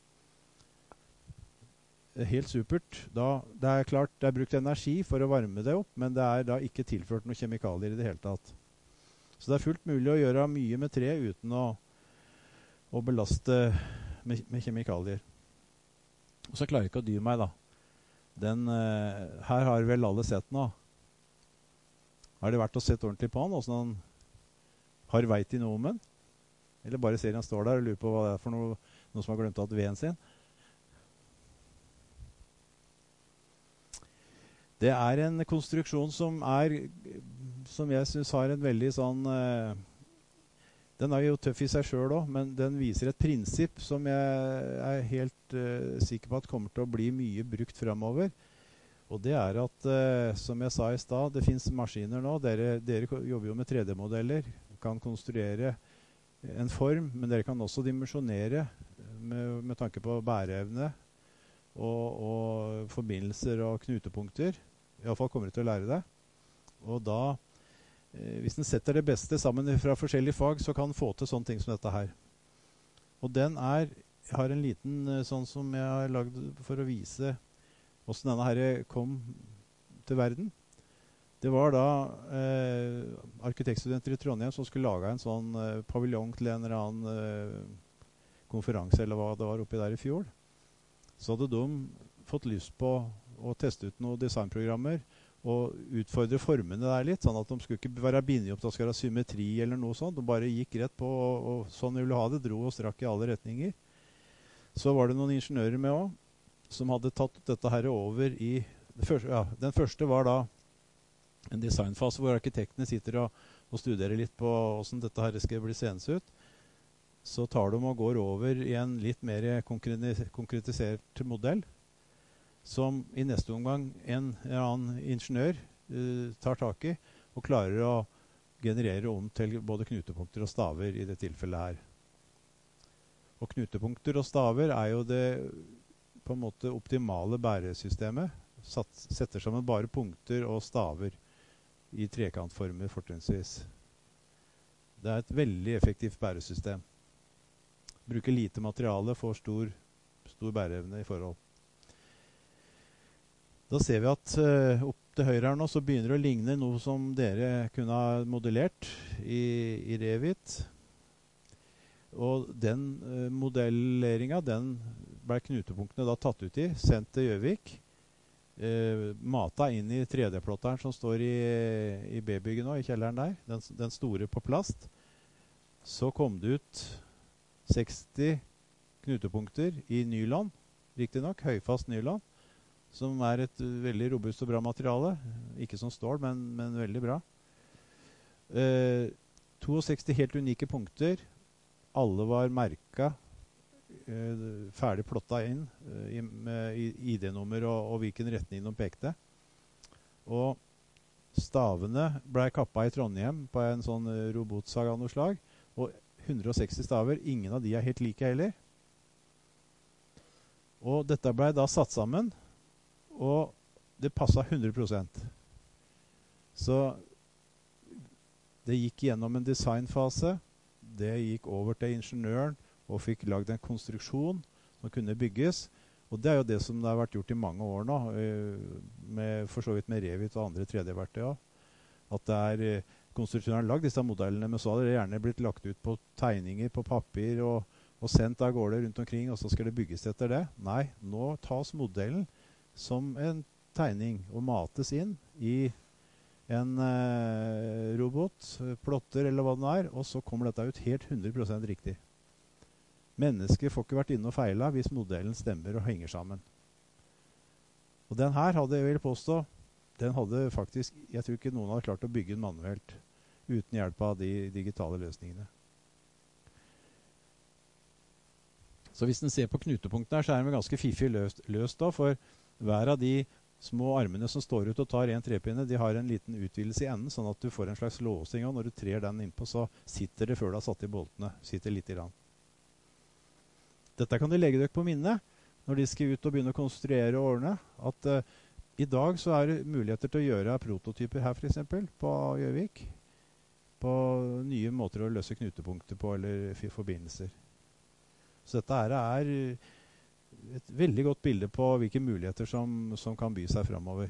Helt supert. Da, det er klart det er brukt energi for å varme det opp, men det er da ikke tilført noen kjemikalier i det hele tatt. Så det er fullt mulig å gjøre mye med tre uten å, å belaste med, med kjemikalier. Og så klarer jeg ikke å dy meg da. Den, uh, her har vel alle sett nå. Har det vært å sett ordentlig på han, og sånn han har veit i noe om den? Eller bare ser han står der og lurer på hva det er for noe, noe som har glemt at veden sin? Det er en konstruksjon som er, som jeg synes har en veldig sånn, uh, den er jo tøff i seg selv også, men den viser et prinsipp som jeg er helt uh, sikker på at kommer til å bli mye brukt fremover. Og det er at, uh, som jeg sa i sted, det finnes maskiner nå, dere, dere jobber jo med tre D-modeller, kan konstruere en form, men dere kan også dimensjonere med, med tanke på bæreevne, Og, og forbindelser og knutepunkter. I hvert fall kommer du til å lære det. Og da, eh, hvis den setter det beste sammen fra forskjellige fag, så kan den få til sånne ting som dette her. Og den er, jeg har en liten sånn som jeg har lagd for å vise hvordan denne her kom til verden. Det var da eh, arkitektstudenter i Trondheim som skulle lage en sånn eh, paviljong til en eller annen eh, konferanse, eller hva det var oppi der i fjor. Så hadde de fått lyst på å teste ut noen designprogrammer og utfordre formene der litt, sånn at de skulle ikke være bindet opp til å skal ha symmetri eller noe sånt. De bare gikk rett på, og, og sånn ville ha det, dro og strakk i alle retninger. Så var det noen ingeniører med også, som hadde tatt dette her over i... Det første, ja, den første var da en designfase hvor arkitektene sitter og, og studerer litt på hvordan dette her skal bli seende ut. Så tar de og går over i en litt mer konkretisert modell, som i neste omgang en, en annen ingeniør uh, tar tak i, og klarer å generere om til både knutepunkter og staver i det tilfellet her. Og knutepunkter og staver er jo det på en måte optimale bæresystemet. Satt, setter sammen bare punkter og staver i trekantformer fortrinnsvis. Det er et veldig effektivt bæresystem. Bruker lite materiale, får stor, stor bæreevne i forhold. Da ser vi at uh, opp til høyre her nå så begynner det å ligne noe som dere kunne ha modellert i, i Revit. Og den uh, modelleringen, den ble knutepunktene da tatt ut i, sendt til Gjøvik, uh, mata inn i tre D-plotteren som står i, i B-bygget nå, i kjelleren der, den, den store på plast. Så kom det ut seksti knutepunkter i nylon, riktig nok, høyfast nylon, som er et veldig robust og bra materiale. Ikke som stål, men, men veldig bra. Eh, seksti helt unike punkter. Alle var merka, eh, ferdig plotta inn eh, med I D-nummer og, og hvilken retning de pekte. Og stavene ble kappa i Trondheim på en sånn robotsag av noe slag. Og hundre og seksti staver, ingen av de er helt like heller. Og dette ble da satt sammen, og det passet hundre prosent. Så det gikk gjennom en designfase, det gikk over til ingeniøren, og fikk lagd en konstruksjon som kunne bygges. Og det er jo det som det har vært gjort i mange år nå, med, for så vidt med Revit og andre tre D-verktøy. At det er konstruktøren har lagd disse modellene, men så har det gjerne blitt lagt ut på tegninger, på papir, og, og sendt av gårde rundt omkring, og så skal det bygges etter det. Nei, nå tas modellen som en tegning og mates inn i en eh, robot, plotter eller hva den er, og så kommer dette ut helt hundre prosent riktig. Mennesker får ikke vært inne og feila hvis modellen stemmer og henger sammen. Og den her hadde jeg vel påstå, den hadde faktisk, jeg tror ikke noen hadde klart å bygge den manuelt uten hjelp av de digitale løsningene. Så hvis den ser på knutepunktene her, så er den ganske fiffig løst, løst da, for hver av de små armene som står ut og tar en trepinne, de har en liten utvidelse i enden, sånn at du får en slags låsing, og når du trer den innpå, så sitter det før du har satt i boltene, sitter litt i rand. Dette kan du legge dere på minne når de skal ut og begynne å konstruere og ordne, at uh, i dag så er det muligheter til å gjøre prototyper her for eksempel, på Gjøvik, på nye måter å løse knutepunkter på, eller forbindelser. Så dette her er et veldig godt bilde på hvilke muligheter som, som kan by seg fremover.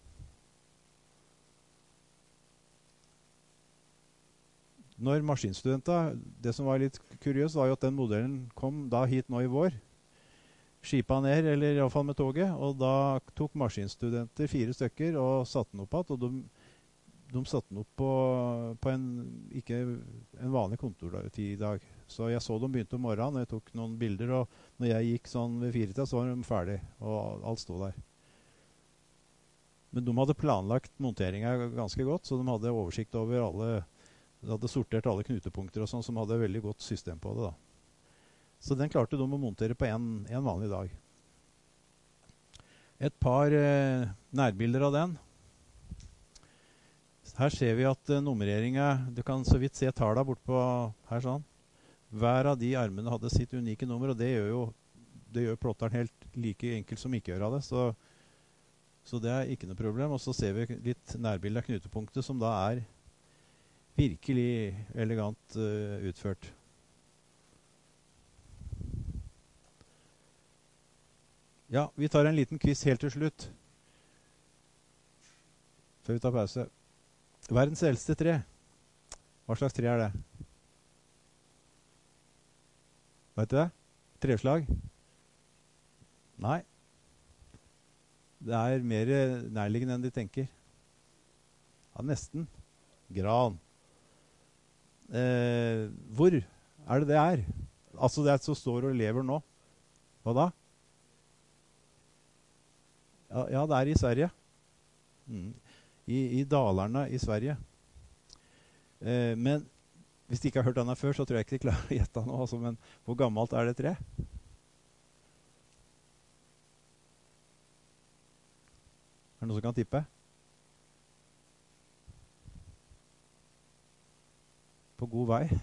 Når maskinstudenter, det som var litt kuriøst var jo at den modellen kom da hit nå i vår, skipa ned, eller i hvert fall med toget, og da tok maskinstudenter fire stykker og satte den opp at, og de, de satte den opp på, på en, ikke en vanlig kontortid i dag. Så jeg så de begynte om morgenen, og jeg tok noen bilder, og når jeg gikk sånn ved firetida, så var de ferdig, og alt stod der. Men de hadde planlagt monteringen ganske godt, så de hadde oversikt over alle, de hadde sortert alle knutepunkter og sånn, som hadde veldig godt system på det da. Så den klarte de å montere på en, en vanlig dag. Et par eh, nærbilder av den. Her ser vi at eh, nummereringen, du kan så vidt se tallene bort på her sånn. Hver av de armene hadde sitt unike nummer, og det gjør jo det gjør plotteren helt like enkelt som ikke gjør av det. Så, så det er ikke noe problem. Og så ser vi litt nærbilde av knutepunktet, som da er virkelig elegant uh, utført. Ja, vi tar en liten quiz helt til slutt. Før vi tar pause. Verdens eldste tre. Hva slags tre er det? Vet du det? Treslag? Nei. Det er mer nærliggende enn de tenker. Ja, nesten. Gran. Eh, hvor er det det er? Altså det er som står og lever nå. Hva da? Ja, ja, det er i Sverige. Mm. I, I Dalarna i Sverige. Eh, men hvis de ikke har hørt denne før, så tror jeg ikke de klarer å gjette noe. Altså, men hvor gammelt er det tre? Er det noen som kan tippe? På god vei.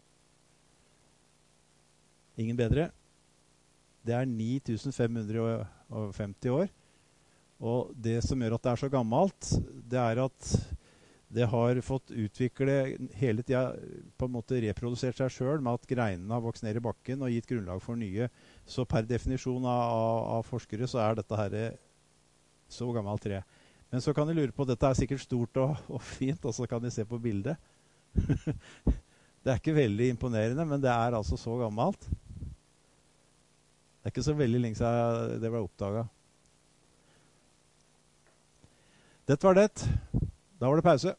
Ingen bedre. Det er ni tusen fem hundre femti år. Og det som gjør at det er så gammelt, det er at det har fått utvikle hele tiden, på en måte reprodusert seg selv, med at greinene har vokst ned i bakken og gitt grunnlag for nye. Så per definisjon av, av, av forskere så er dette her så gammelt tre. Men så kan de lure på, dette er sikkert stort og, og fint, og så kan de se på bildet. Det er ikke veldig imponerende, men det er altså så gammelt. Det er ikke så veldig lenge siden det ble oppdaget. Dette var det. Da var det pause.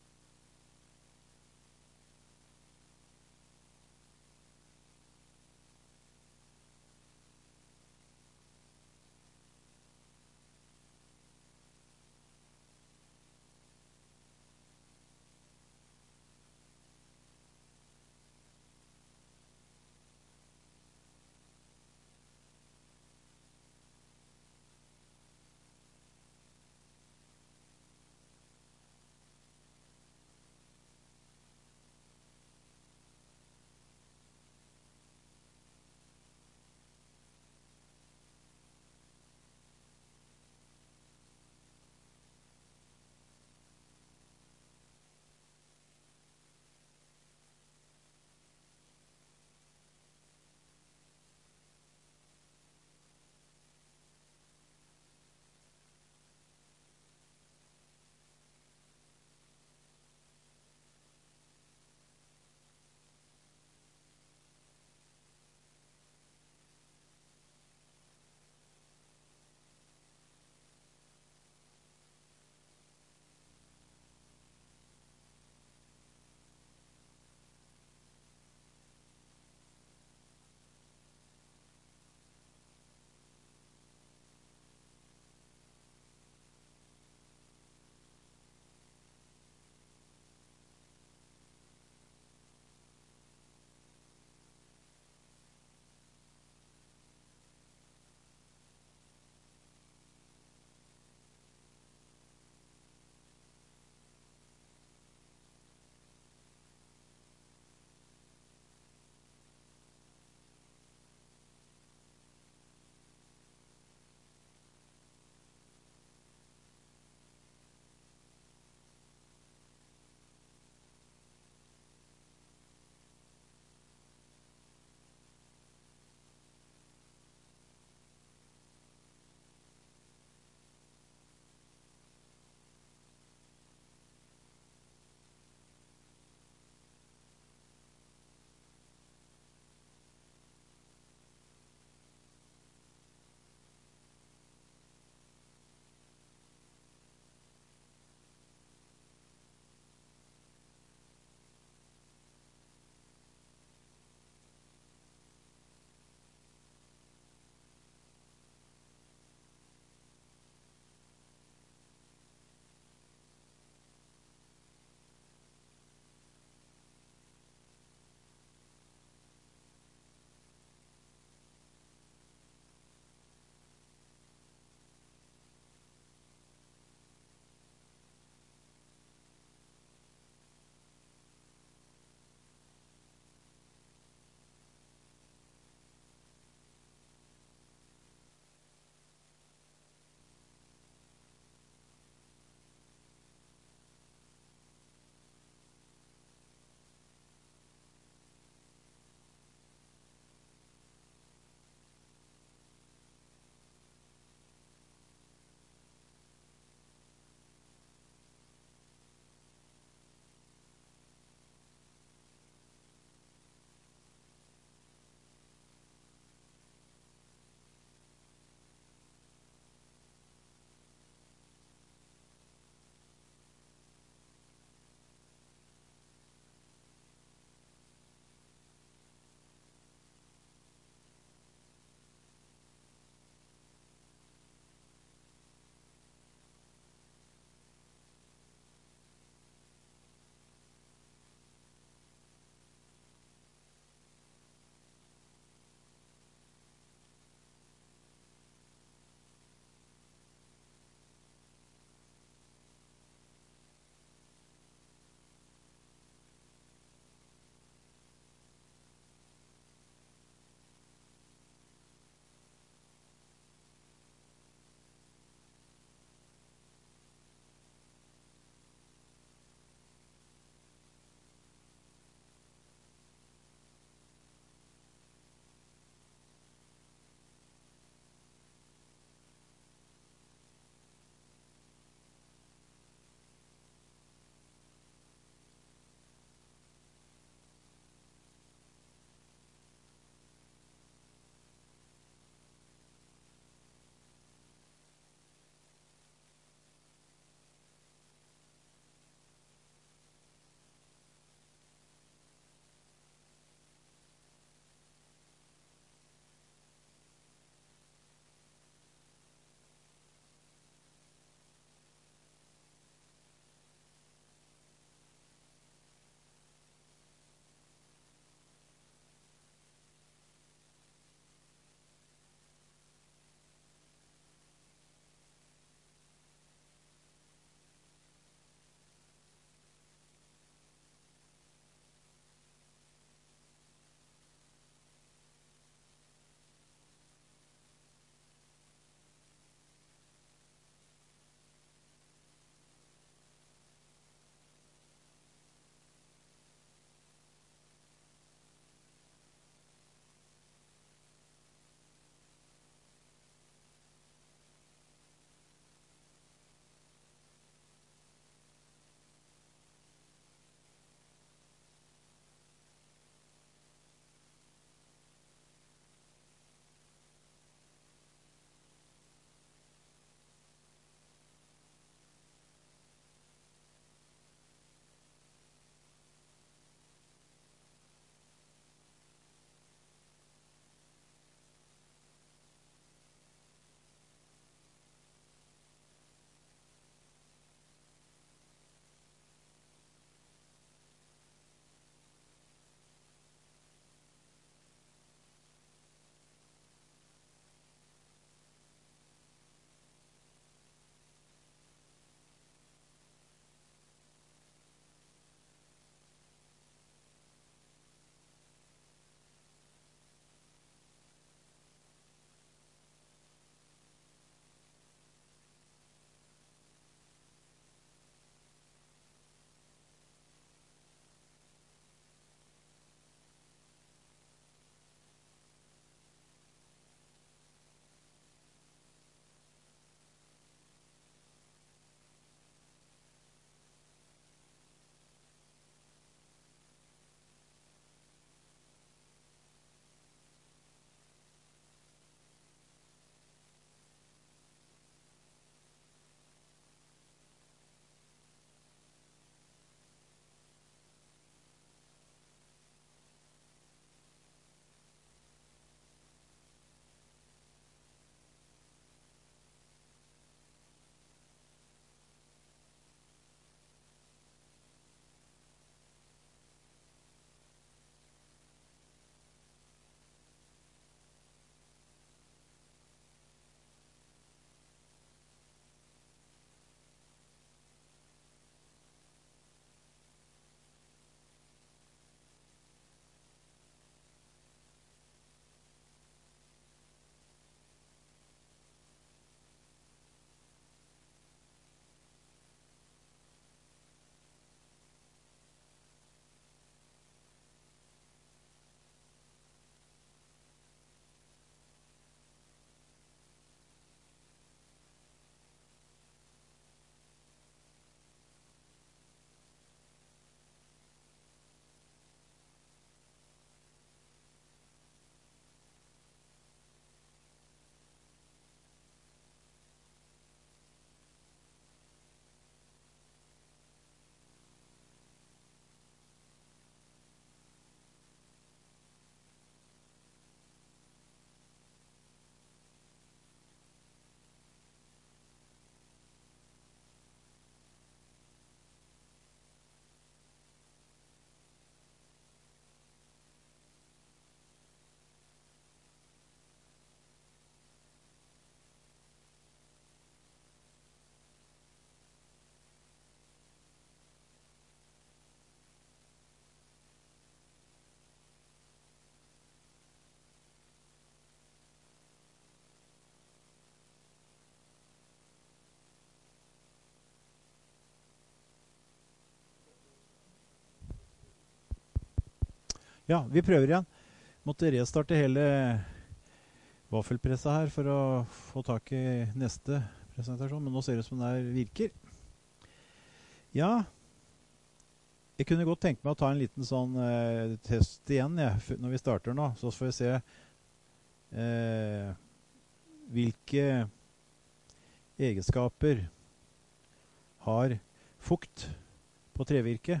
Ja, vi prøver igjen. Måtte restarte hele vaffelpresset her for å få tak i neste presentasjon, men nå ser det ut som det her virker. Ja, jeg kunne godt tenke meg å ta en liten sånn eh, test igjen ja, når vi starter nå, så får vi se eh, hvilke egenskaper har fukt på trevirke.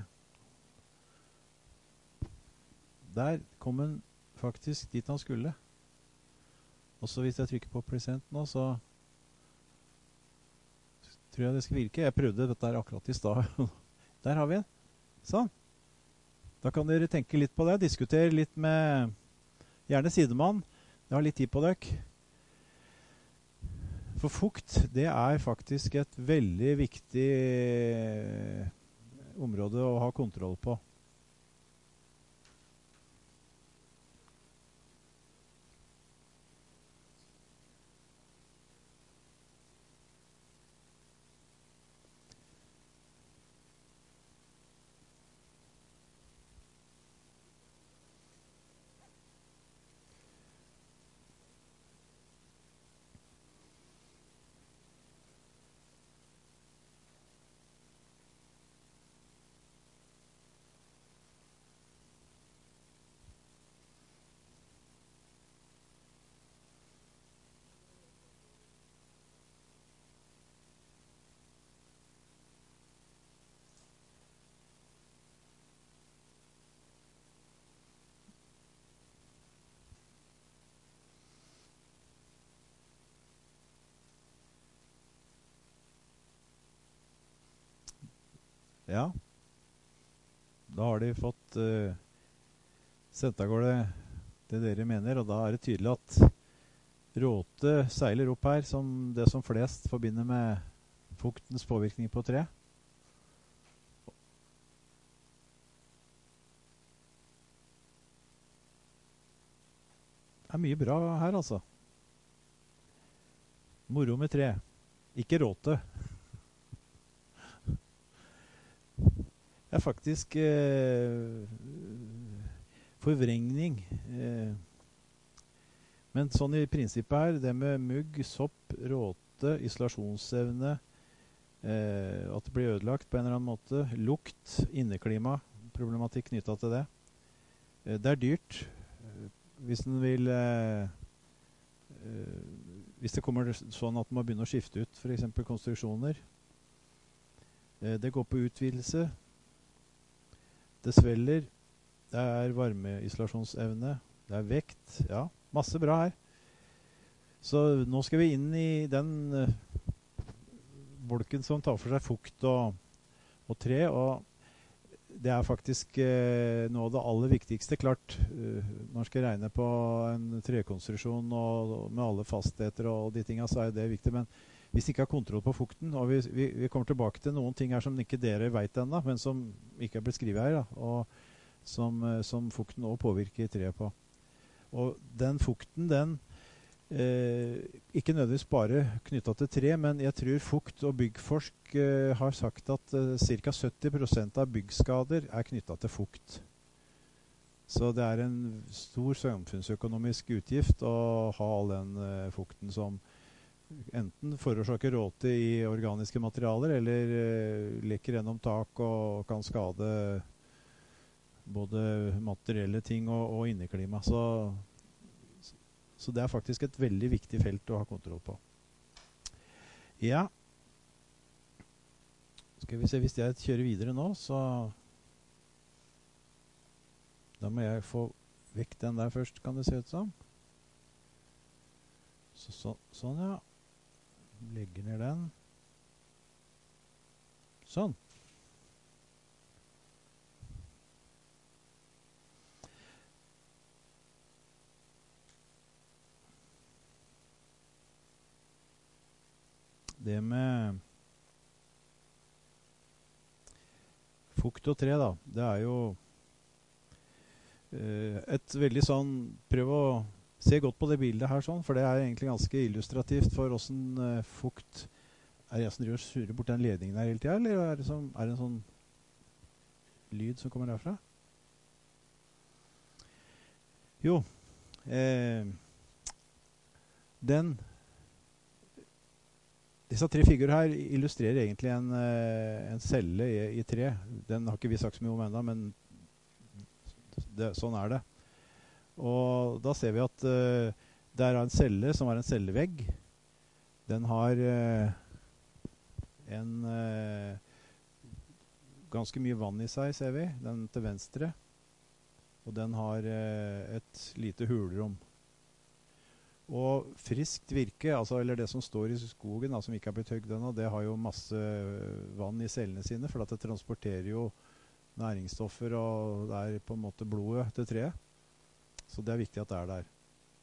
Der kom den faktisk dit han skulle. Og så hvis jeg trykker på present nå, så tror jeg det skal virke. Jeg prøvde dette her akkurat i stad. Der har vi den. Sånn. Da kan dere tenke litt på det. Diskutere litt med gjerne sidemann. Jeg har litt tid på dere. For fukt, det er faktisk et veldig viktig område å ha kontroll på. Ja, da har de fått uh, sendt av gårde det dere mener, og da er det tydelig at råte seiler opp her som det som flest forbinder med fuktens påvirkning på tre. Det er mye bra her, altså. Moro med tre. Ikke råte. Det er faktisk eh, forvrengning. Eh, men sånn i prinsippet her, det med mugg, sopp, råte, isolasjonsevne, eh, at det blir ødelagt på en eller annen måte, lukt, inneklima, problematikk knyttet til det. Eh, det er dyrt. Hvis den vil eh, eh, hvis det kommer sånn at man må begynne å skifte ut for eksempel konstruksjoner. Eh, det går på utvidelse. Det svelger, det er varmeisolasjonsevne, det er vekt, ja, masse bra her. Så nå skal vi inn i den uh, bolken som tar for seg fukt og, og tre, og det er faktisk uh, noe av det aller viktigste. Klart, uh, når man skal regne på en trekonstruksjon og, og med alle fastheter og de tingene, så er det viktig, men hvis de ikke har kontroll på fukten, og vi, vi, vi kommer tilbake til noen ting her som ikke dere vet ennå, men som ikke er beskrevet her, da, og som, som fukten også påvirker treet på. Og den fukten, den, eh, ikke nødvendigvis bare knyttet til tre, men jeg tror fukt- og byggforsk eh, har sagt at eh, ca. sytti prosent av byggskader er knyttet til fukt. Så det er en stor samfunnsøkonomisk utgift å ha all den eh, fukten som enten forårsaker råte i organiske materialer, eller eh, lekker gjennom tak og kan skade både materielle ting og, og inneklima. Så, så det er faktisk et veldig viktig felt å ha kontroll på. Ja. Skal vi se, hvis jeg kjører videre nå, så da må jeg få vekk den der først, kan det se ut som. Så, så, sånn, ja. Legger ned den. Sånn. Det med fukt og tre, da, det er jo eh, et veldig sånn, prøv å se godt på det bildet her, sånn, for det er egentlig ganske illustrativt for hvordan uh, fukt er det som driver og surrer bort den ledningen her hele tiden, eller er det, som, er det en sånn lyd som kommer derfra? Jo, eh, den disse tre figurer her illustrerer egentlig en, eh, en celle i, i tre. Den har ikke vi sagt så mye om enda, men det, sånn er det. Og da ser vi at eh, det er en celle som er en cellevegg. Den har eh, en eh, ganske mye vann i seg, ser vi. Den til venstre. Og den har eh, et lite hulrom. Og friskt virke, altså, eller det som står i skogen, da, som ikke har blitt høgd ennå, det har jo masse vann i cellene sine, for at det transporterer jo næringsstoffer, og det er på en måte blodet til treet. Så det er viktig at det er der.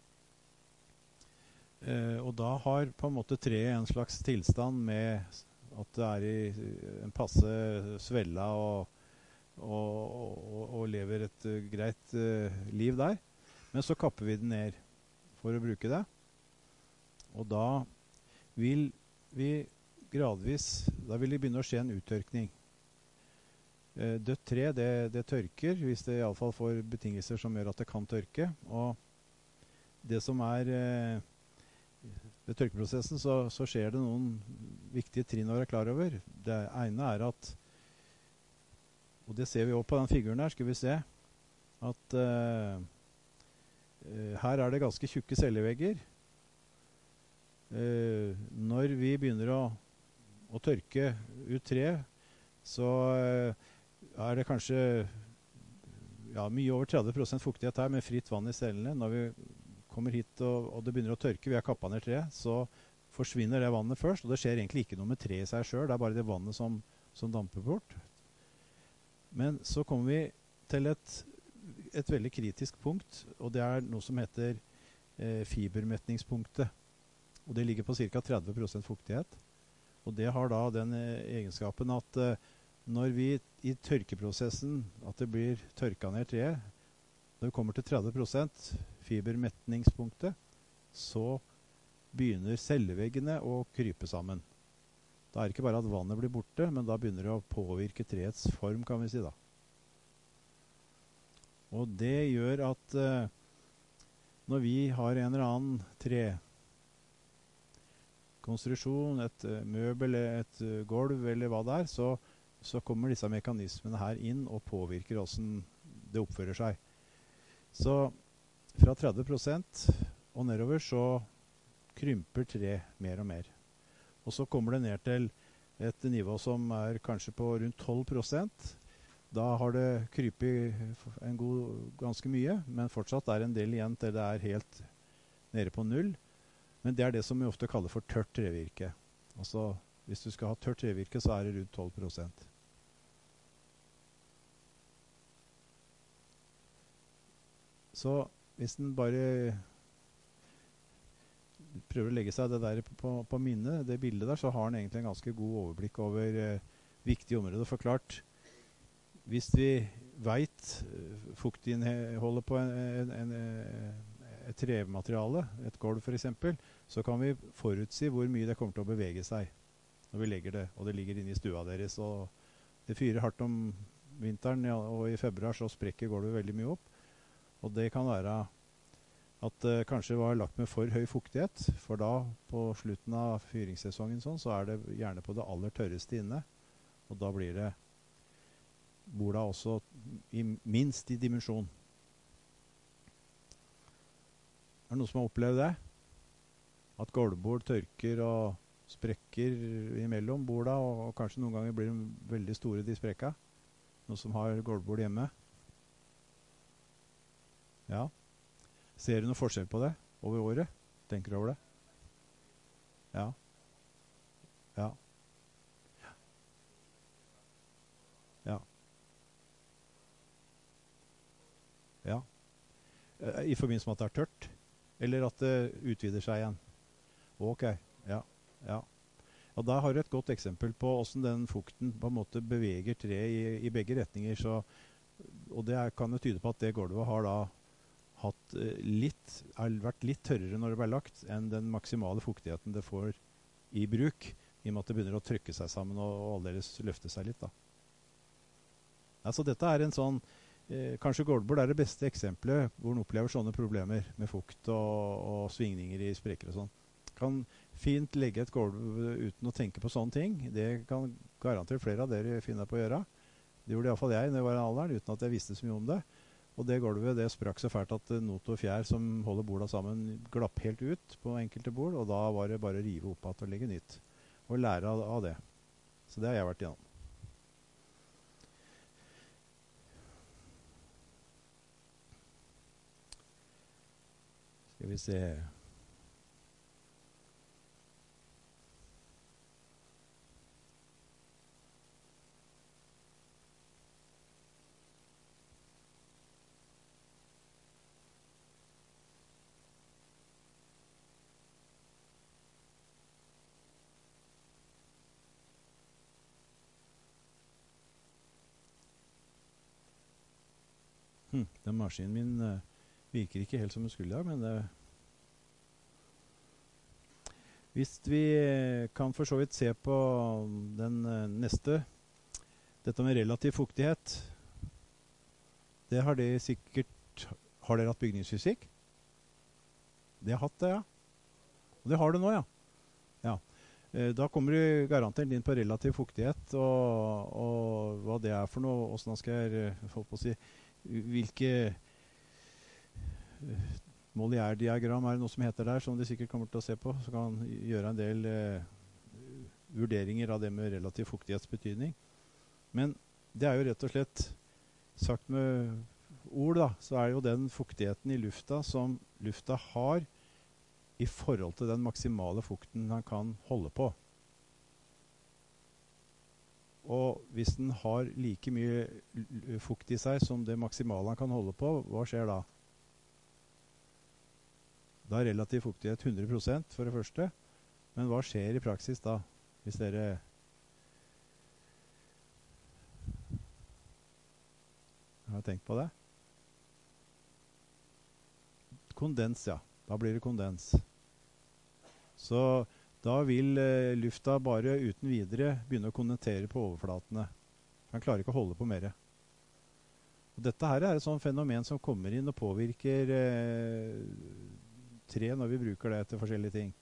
Eh, og da har på en måte treet en slags tilstand med at det er i en passe svella og Og, og, og lever et uh, greit uh, liv der. Men så kapper vi den ned for å bruke det. Og da vil vi gradvis, da vil det begynne å skje en uttørkning. Uh, dødt tre, det, det tørker, hvis det i alle fall får betingelser som gjør at det kan tørke. Og det som er uh, ved tørkeprosessen, så, så skjer det noen viktige trinn å være klar over. Det ene er at, og det ser vi også på den figuren her, skal vi se, at uh, uh, her er det ganske tjukke cellevegger. Uh, når vi begynner å, å tørke ut tre, så uh, er det kanskje ja, mye over tretti prosent fuktighet her med fritt vann i cellene. Når vi kommer hit og, og det begynner å tørke, vi har kappet ned tre, så forsvinner det vannet først, og det skjer egentlig ikke noe med tre i seg selv, det er bare det vannet som, som damper bort. Men så kommer vi til et, et veldig kritisk punkt, og det er noe som heter eh, fibermetningspunktet. Og det ligger på ca. tretti prosent fuktighet. Og det har da den eh, egenskapen at eh, når vi i tørkeprosessen, at det blir tørka ned treet, når vi kommer til tretti prosent fibermetningspunktet, så begynner celleveggene å krype sammen. Da er det ikke bare at vannet blir borte, men da begynner det å påvirke treets form, kan vi si da. Og det gjør at uh, når vi har en eller annen trekonstruksjon, et uh, møbel, et uh, gulv eller hva det er, så, så kommer disse mekanismene her inn og påvirker hvordan det oppfører seg. Så fra tretti prosent og nedover så krymper tre mer og mer. Og så kommer det ned til et nivå som er kanskje på rundt tolv prosent. Da har det krypet en god, ganske mye, men fortsatt er en del igjen til det er helt nede på null. Men det er det som vi ofte kaller for tørt trevirke. Altså, hvis du skal ha tørt trevirke, så er det rundt tolv prosent. Så hvis den bare prøver å legge seg det der på, på minnet, det bildet der, så har den egentlig en ganske god overblikk over eh, viktige områder. Forklart, hvis vi vet uh, fuktinnholdet på en, en, en, et tremateriale, et gulv for eksempel, så kan vi forutsi hvor mye det kommer til å bevege seg når vi legger det, og det ligger inne i stua deres. Og det fyrer hardt om vinteren, ja, og i februar så sprekker gulvet veldig mye opp. Og det kan være at det uh, kanskje var lagt med for høy fuktighet, for da på slutten av fyringssesongen sånn, så er det gjerne på det aller tørreste inne, og da blir det bor da også i, minst i dimensjon. Er det noen som har opplevd det? At gulvbord tørker og sprekker imellom borda, og, og kanskje noen ganger blir de veldig store de sprekka? Noen som har gulvbord hjemme? Ja. Ser du noe forskjell på det over året? Tenker du over det? Ja. Ja. Ja. Ja. I forbindelse med at det er tørt? Eller at det utvider seg igjen? Ok, ja. Ja. Og da har du et godt eksempel på hvordan den fukten på en måte beveger treet i, i begge retninger. Så, og det er, kan jo tyde på at det gulvet har da hatt litt, har vært litt tørrere når det ble lagt, enn den maksimale fuktigheten det får i bruk, i og med at det begynner å trykke seg sammen og, og aldeles løfte seg litt da. Altså dette er en sånn eh, kanskje gulvbord er det beste eksempelet hvor en opplever sånne problemer med fukt og, og svingninger i sprekker og sånn. Kan fint legge et gulv uten å tenke på sånne ting. Det kan garantert flere av dere finne på å gjøre. Det gjorde i hvert fall jeg når jeg var i alderen, uten at jeg visste så mye om det. Og det gulvet det sprakk så fælt at not og fjær som holder borda sammen glapp helt ut på enkelte bord, og da var det bare å rive opp at og legge nytt. Og lære av, av det. Så det har jeg vært igjennom. Skal vi se... Hm, den maskinen min uh, virker ikke helt som den skulle, men uh, hvis vi kan for så vidt se på den uh, neste, dette med relativ fuktighet, det har de sikkert, har dere hatt bygningsfysikk? De har hatt det, ja. Og det har du nå, ja. Ja. Uh, da kommer du garantert inn på relativ fuktighet, og, og hva det er for noe, hvordan skal jeg få på å si, hvilke uh, Molière-diagram er det noe som heter der, som de sikkert kommer til å se på, så kan gjøre en del uh, vurderinger av det med relativ fuktighetsbetydning. Men det er jo rett og slett, sagt med ord da, så er jo den fuktigheten i lufta som lufta har i forhold til den maksimale fukten den kan holde på. Og hvis den har like mye fukt i seg som det maksimale den kan holde på, hva skjer da? Da er relativ fuktighet hundre prosent for det første. Men hva skjer i praksis da? Hvis dere har tenkt på det? Kondens, ja. Da blir det kondens. Så da vil eh, lufta bare uten videre begynne å kondensere på overflatene. Han klarer ikke å holde på mer. Og dette her er et sånt fenomen som kommer inn og påvirker eh, tre når vi bruker det til forskjellige ting.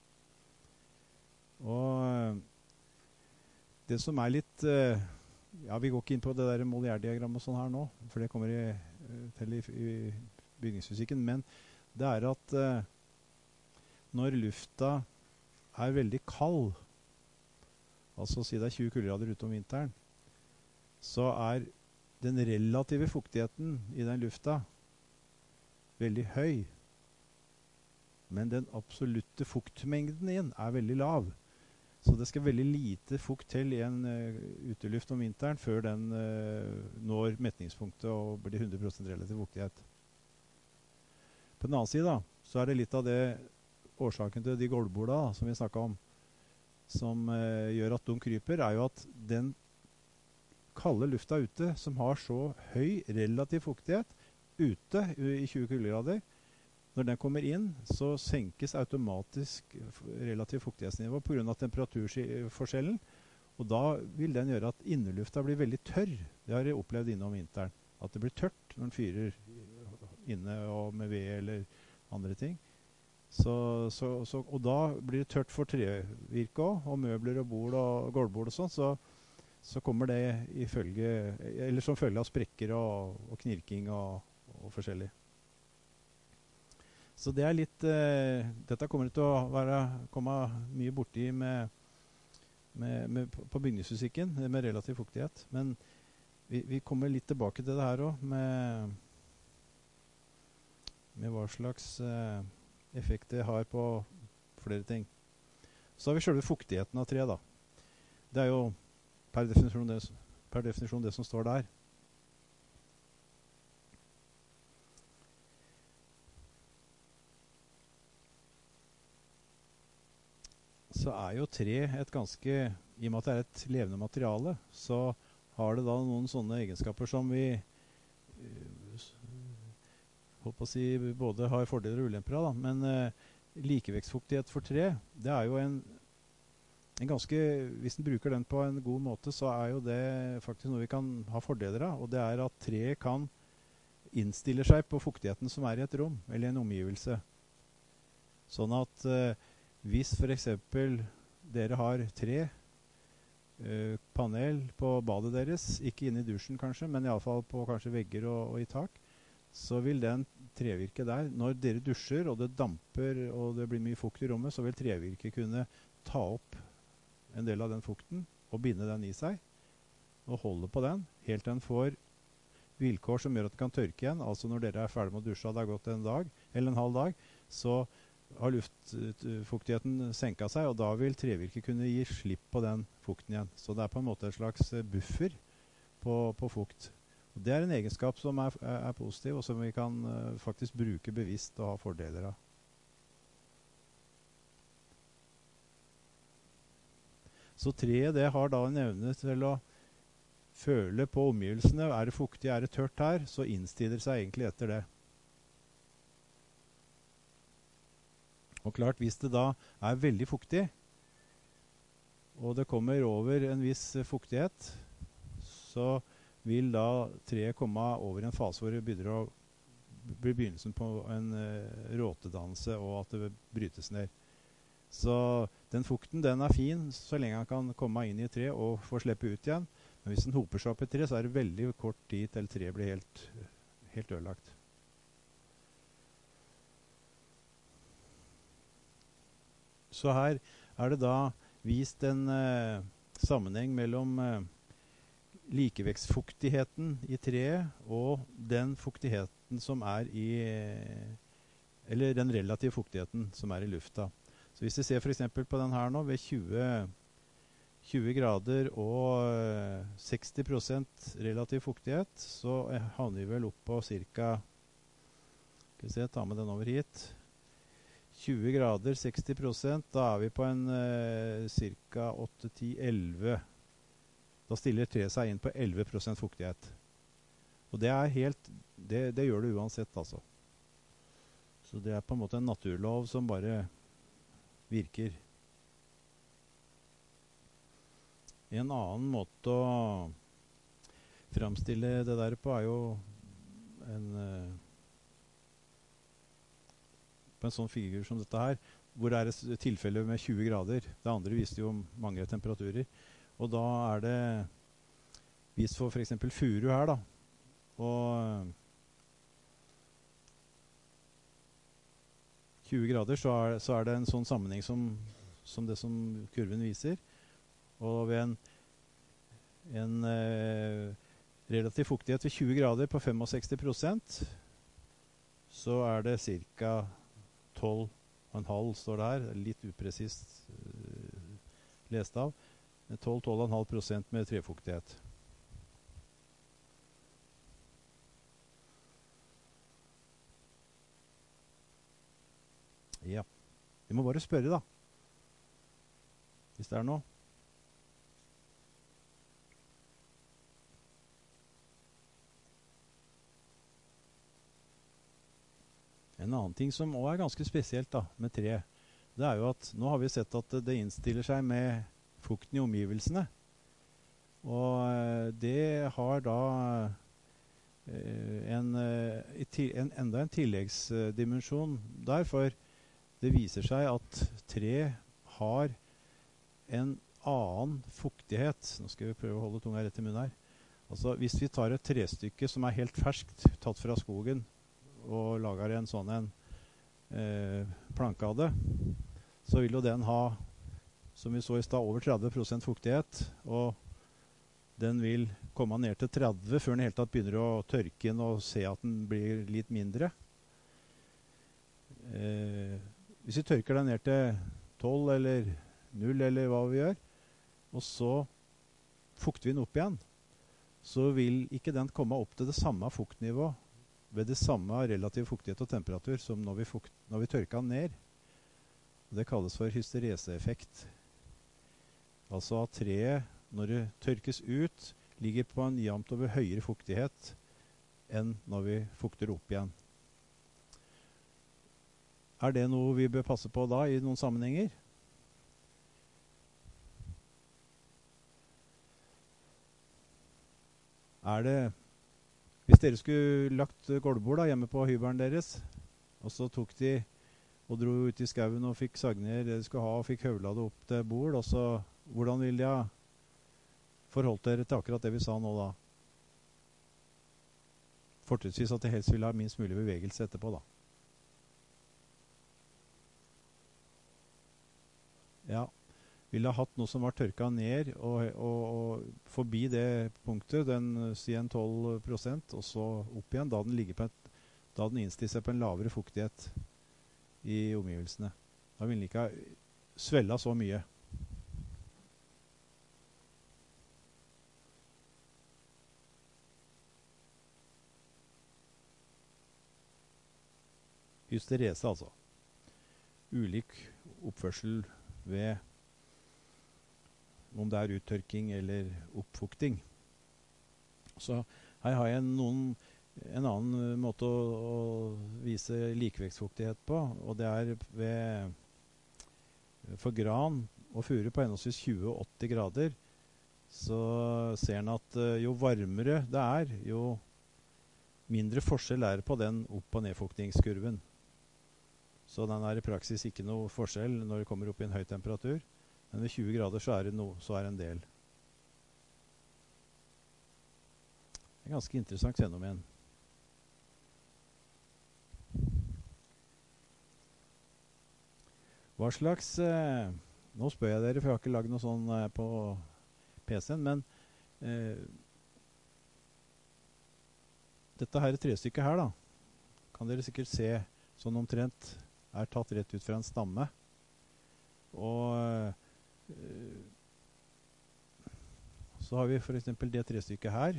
Og eh, det som er litt... Eh, ja, vi går ikke inn på det der Molière-diagrammet og sånn her nå, for det kommer i, til i, i bygningsfysikken, men det er at eh, når lufta er veldig kald, altså si det er tjue kuldegrader ute om vinteren, så er den relative fuktigheten i den lufta veldig høy. Men den absolutte fuktmengden inn er veldig lav. Så det skal veldig lite fukt til i en uh, uteluft om vinteren før den uh, når metningspunktet og blir hundre prosent relativ fuktighet. På den annen side da, så er det litt av det årsaken til de gulvborda som vi snakket om, som eh, gjør at de kryper, er jo at den kalde lufta ute, som har så høy relativ fuktighet ute i tjue kuldegrader, når den kommer inn, så senkes automatisk relativ fuktighetsnivå på grunn av temperaturforskjellen, og da vil den gjøre at innelufta blir veldig tørr. Det har jeg opplevd innom vinteren, at det blir tørt når den fyrer inne og med ved eller andre ting. Så, så, så, og da blir det tørt for trevirke også, og møbler og bord og gulvbord og sånn, så, så kommer det i følge, eller som følge av sprekker og, og knirking og, og forskjellig. Så det er litt, eh, dette kommer til å være, komme mye borti med, med, med, på bygningsfysikken, med relativ fuktighet, men vi, vi kommer litt tilbake til det her også, med, med hva slags... Eh, effekt det har på flere ting. Så har vi selve fuktigheten av tre da. Det er jo per definisjon det, per definisjon det som står der. Så er jo tre et ganske, i og med at det er et levende materiale, så har det da noen sånne egenskaper som vi håper å si både har fordeler og ulemper av, da. Men eh, likevektsfuktighet for tre, det er jo en, en ganske, hvis en bruker den på en god måte, så er jo det faktisk noe vi kan ha fordeler av, og det er at treet kan innstille seg på fuktigheten som er i et rom, eller en omgivelse. Sånn at eh, hvis for eksempel dere har tre eh, panel på badet deres, ikke inne i dusjen kanskje, men i alle fall på kanskje vegger og, og i tak, så vil den trevirke der. Når dere dusjer og det damper og det blir mye fukt i rommet, så vil trevirke kunne ta opp en del av den fukten og binde den i seg og holde på den helt til den får vilkår som gjør at den kan tørke igjen. Altså når dere er ferdig med å dusje og det har gått en dag eller en halv dag, så har luftfuktigheten senket seg, og da vil trevirke kunne gi slipp på den fukten igjen. Så det er på en måte et slags buffer på, på fukt. Og det er en egenskap som er, er, er positiv, og som vi kan uh, faktisk bruke bevisst og ha fordeler av. Så treet det har da en evne til å føle på omgivelsene. Er det fuktig, er det tørt her, så innstiller det seg egentlig etter det. Og klart, hvis det da er veldig fuktig, og det kommer over en viss fuktighet, så vil da treet komme over en fase hvor det begynner å bli begynnelsen på en uh, råtedannelse, og at det brytes ned. Så den fukten, den er fin så lenge han kan komme inn i tre og få slippe ut igjen. Men hvis den hoper seg opp i tre, så er det veldig kort tid til treet blir helt, helt ødelagt. Så her er det da vist en uh, sammenheng mellom uh, likevektsfuktigheten i treet og den fuktigheten som er i, eller den relative fuktigheten som er i lufta. Så hvis vi ser for eksempel på den her nå, ved tjue, tjue grader og uh, seksti prosent relativ fuktighet, så havner vi vel opp på cirka, skal vi se, ta med den over hit, tjue grader, seksti prosent, da er vi på en uh, cirka åtte, ti, elleve. Da stiller treet seg inn på elleve prosent fuktighet. Og det er helt, det, det gjør det uansett altså. Så det er på en måte en naturlov som bare virker. En annen måte å fremstille det der på er jo en, på en sånn figur som dette her, hvor det er et tilfelle med tjue grader. Det andre viste jo mange temperaturer. Og da er det vist for for eksempel furu her da. Og tjue grader så er, så er det en sånn sammenheng som, som det som kurven viser. Og ved en, en eh, relativ fuktighet ved tjue grader på sekstifem prosent så er det cirka tolv komma fem står det her. Litt upresist eh, lest av. tolv til tolv komma fem prosent med trefuktighet. Ja. Vi må bare spørre da. Hvis det er noe. En annen ting som også er ganske spesielt da, med tre, det er jo at nå har vi sett at det innstiller seg med fukten i omgivelsene. Og det har da en, en, enda en tilleggsdimensjon der, for det viser seg at tre har en annen fuktighet. Nå skal vi prøve å holde tunga rett i munnen her. Altså, hvis vi tar et trestykke som er helt ferskt, tatt fra skogen, og lager en sånn en eh, planke av det, så vil jo den ha, som vi så i sted, over tretti prosent fuktighet, og den vil komme ned til tretti før den helt tatt begynner å tørke inn og se at den blir litt mindre. Eh, hvis vi tørker den ned til tolv eller null eller hva vi gjør, og så fukter vi den opp igjen, så vil ikke den komme opp til det samme fuktnivå ved det samme relativ fuktighet og temperatur som når vi, fukt, når vi tørker den ned. Det kalles for hystereseeffekt. Altså at treet, når det tørkes ut, ligger på en jevnt over høyere fuktighet enn når vi fukter opp igjen. Er det noe vi bør passe på da i noen sammenhenger? Er det, hvis dere skulle lagt gulvbord da, hjemme på hybelen deres, og så tok de og dro ut i skauen og fikk sagd ned det de skulle ha, og fikk høvla det opp til bord, og så, hvordan ville de ha forholdt dere til akkurat det vi sa nå da? Fortrinnsvis at det helst ville ha minst mulig bevegelse etterpå da. Ja, ville ha hatt noe som var tørka ned og, og, og forbi det punktet, den sier en tolv prosent, og så opp igjen, da den ligger på et, da den innstiger seg på en lavere fuktighet i omgivelsene. Da vil den ikke ha svella så mye. Hysterese, altså. Ulik oppførsel ved om det er uttørking eller oppfukting. Så her har jeg noen, en annen måte å, å vise likevektsfuktighet på, og det er ved, for gran og furu på henholdsvis tjue og åtti grader, så ser en at jo varmere det er, jo mindre forskjell er det på den opp- og nedfuktingskurven. Så den er i praksis ikke noe forskjell når det kommer opp i en høy temperatur. Men ved tjue grader så er det, no, så er det en del. Det er et ganske interessant fenomen. Hva slags... Eh, nå spør jeg dere, for jeg har ikke laget noe sånn eh, på P C-en, men eh, dette her trestykket her da, kan dere sikkert se sånn omtrent er tatt rett ut fra en stamme. Og øh, så har vi for eksempel det trestykket her.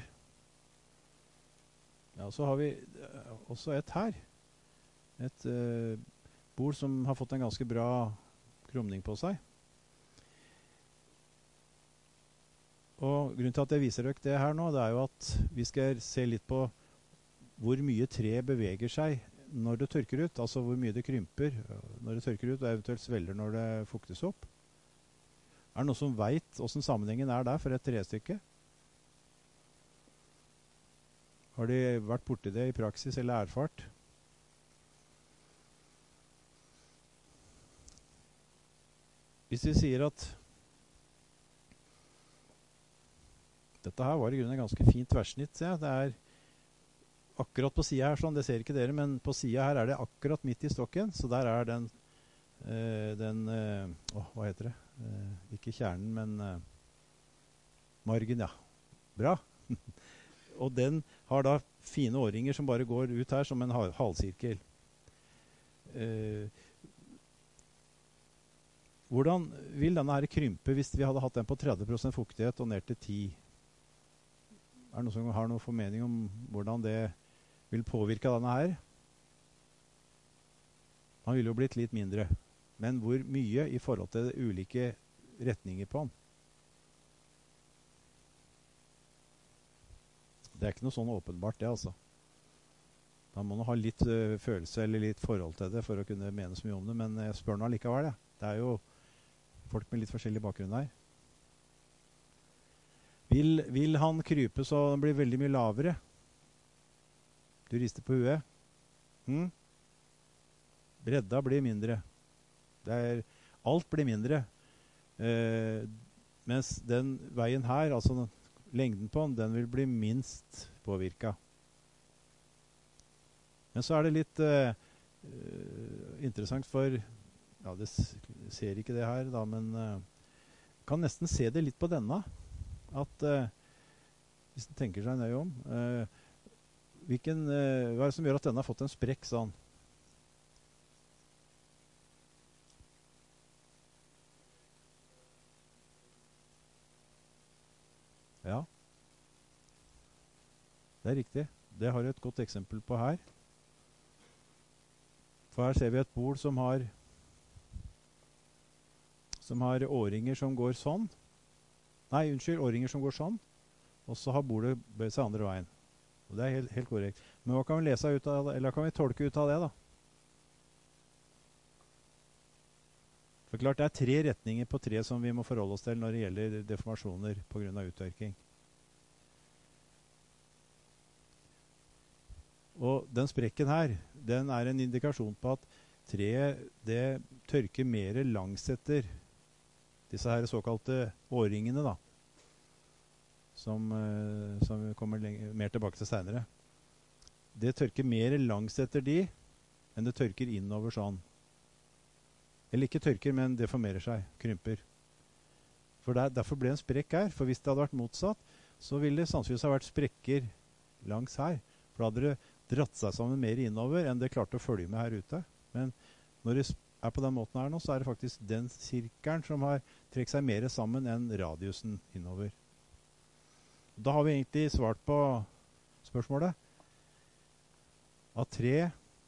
Ja, så har vi også et her. Et øh, bord som har fått en ganske bra krumning på seg. Og grunnen til at jeg viser dere det her nå, det er jo at vi skal se litt på hvor mye tre beveger seg når det tørker ut, altså hvor mye det krymper når det tørker ut, og eventuelt svelger når det fuktes opp. Er det noen som vet hvordan sammenhengen er der for et trestykke? Har de vært borti det i praksis eller erfart? Hvis vi sier at dette her var i grunnen en ganske fint tverrsnitt, ja. Det er akkurat på siden her, sånn, det ser ikke dere, men på siden her er det akkurat midt i stokken, så der er den, øh, den øh, åh, hva heter det? Uh, ikke kjernen, men uh, margen, ja. Bra. Og den har da fine årringer som bare går ut her som en halvsirkel. Uh, hvordan vil denne her krympe hvis vi hadde hatt den på tretti prosent fuktighet og ned til ti? Er det noen som har noen formening om hvordan det vil påvirke denne her? Han ville jo blitt litt mindre. Men hvor mye i forhold til ulike retninger på den? Det er ikke noe sånn åpenbart det, altså. Da må man ha litt uh, følelse eller litt forhold til det for å kunne mene så mye om det, men jeg spør nå allikevel, det. Det er jo folk med litt forskjellig bakgrunn her. Vil, vil han krype så den blir veldig mye lavere? Du rister på huet. Hm? Bredda blir mindre. Det er, alt blir mindre. Eh, mens den veien her, altså lengden på den, den vil bli minst påvirket. Men så er det litt eh, interessant for, ja, det ser ikke det her da, men eh, kan nesten se det litt på denne. At eh, hvis den tenker seg nøye om, eh, hvilken, eh, hva er det som gjør at denne har fått en sprekk sånn? Ja. Det er riktig. Det har jeg et godt eksempel på her. For her ser vi et bord som har som har årringer som går sånn. Nei, unnskyld, årringer som går sånn. Og så har bordet bøyd seg andre veien. Og det er helt, helt korrekt. Men hva kan vi lese ut av det, eller kan vi tolke ut av det da? For klart, det er tre retninger på tre som vi må forholde oss til når det gjelder deformasjoner på grunn av uttørking. Og den sprekken her, den er en indikasjon på at treet, det tørker mer langsetter disse her såkalte årringene da, som, eh, som vi kommer lenger, mer tilbake til senere. Det tørker mer langsetter de, enn det tørker innover sånn. Eller ikke tørker, men deformerer seg, krymper. For der, derfor ble det en sprekk her, for hvis det hadde vært motsatt, så ville det sannsynligvis ha vært sprekker langs her. For da hadde det dratt seg sammen mer innover enn det klarte å følge med her ute. Men når det er på den måten her nå, så er det faktisk den sirkelen som har trekt seg mer sammen enn radiusen innover. Da har vi egentlig svart på spørsmålet. At tre,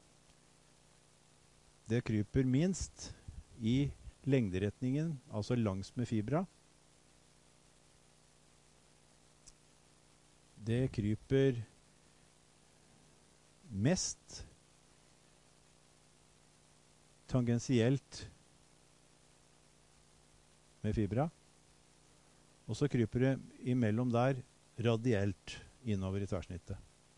det kryper minst i lengderetningen, altså langs med fibra. Det kryper mest tangensielt med fibra. Og så kryper det imellom der radielt innover i tverrsnittet.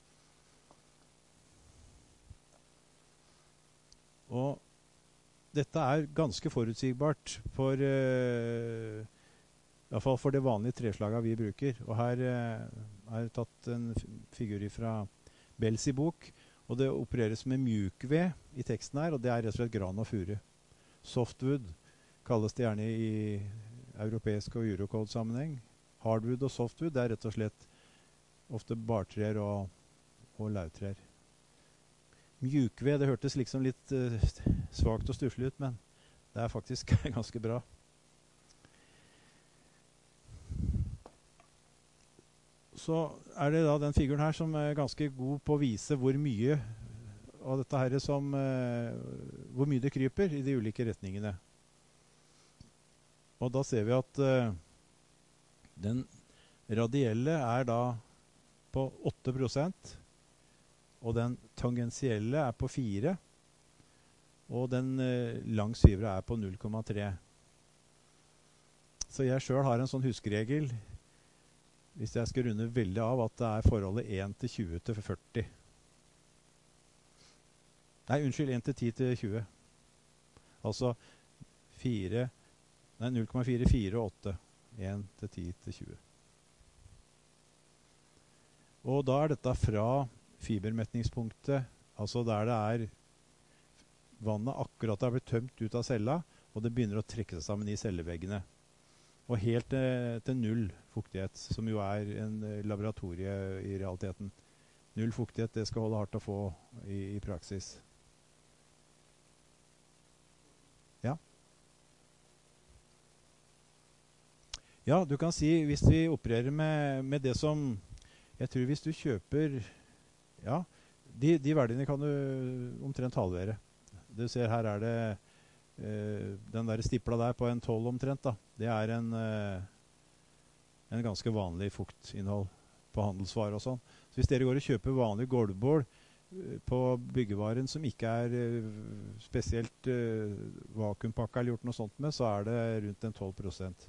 Og dette er ganske forutsigbart for, uh, i hvert fall for det vanlige treslaget vi bruker. Og her uh, er tatt en figur fra Bells i bok, og det opereres med mjukved i teksten her, og det er rett og slett gran og furu. Softwood kalles det gjerne i europeisk og Eurocode-sammenheng. Hardwood og softwood, det er rett og slett ofte bartrær og, og lautrær. Mjukved, det hørtes liksom litt uh, svagt og stusslig ut, men det er faktisk ganske bra. Så er det da den figuren her som er ganske god på å vise hvor mye av dette her som, uh, hvor mye det kryper i de ulike retningene. Og da ser vi at uh, den radielle er da på åtte prosent, og den tangensielle er på fire, og den uh, langs fibra er på null komma tre. Så jeg selv har en sånn huskeregel, hvis jeg skal runde veldig av, at det er forholdet én til tjue til førti. Nei, unnskyld, én til ti til tjue. Altså fire, nei, null komma fire, fire og åtte. én til ti til tjue. Og da er dette fra fibermetningspunktet, altså der det er vannet akkurat har blitt tømt ut av cella, og det begynner å trekke seg sammen i celleveggene. Og helt eh, til null fuktighet, som jo er en eh, laboratorie i realiteten. Null fuktighet, det skal holde hardt å få i, i praksis. Ja. Ja, du kan si, hvis vi opererer med, med det som, jeg tror hvis du kjøper, ja, de, de verdiene kan du omtrent halvere. Du ser her er det Uh, den der stipla der på en tolv omtrent da, det er en, uh, en ganske vanlig fuktinnhold på handelsvarer og sånn. Så hvis dere går og kjøper vanlig gulvbål uh, på byggevaren som ikke er uh, spesielt uh, vakuumpakka eller gjort noe sånt med, så er det rundt en tolv prosent.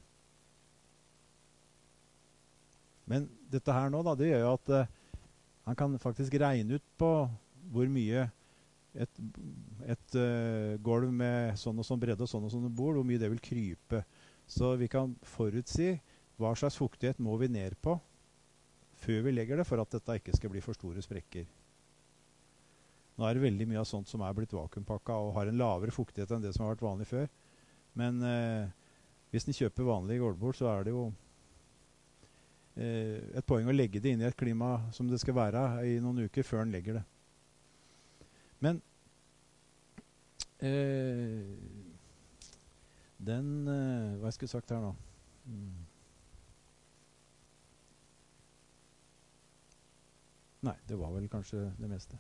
Men dette her nå da, det gjør jo at uh, han kan faktisk regne ut på hvor mye et, et uh, gulv med sånn og sånn bredde og sånn og sånn bord, hvor mye det vil krype. Så vi kan forutsi hva slags fuktighet må vi ned på før vi legger det, for at dette ikke skal bli for store sprekker. Nå er det veldig mye av sånt som er blitt vakuumpakka og har en lavere fuktighet enn det som har vært vanlig før. Men uh, hvis ni kjøper vanlig gulvbord, så er det jo uh, et poeng å legge det inn i et klima som det skal være i noen uker før en legger det. Men eh, den, eh, hva jeg skulle sagt her nå? Mm. Nei, det var vel kanskje det meste.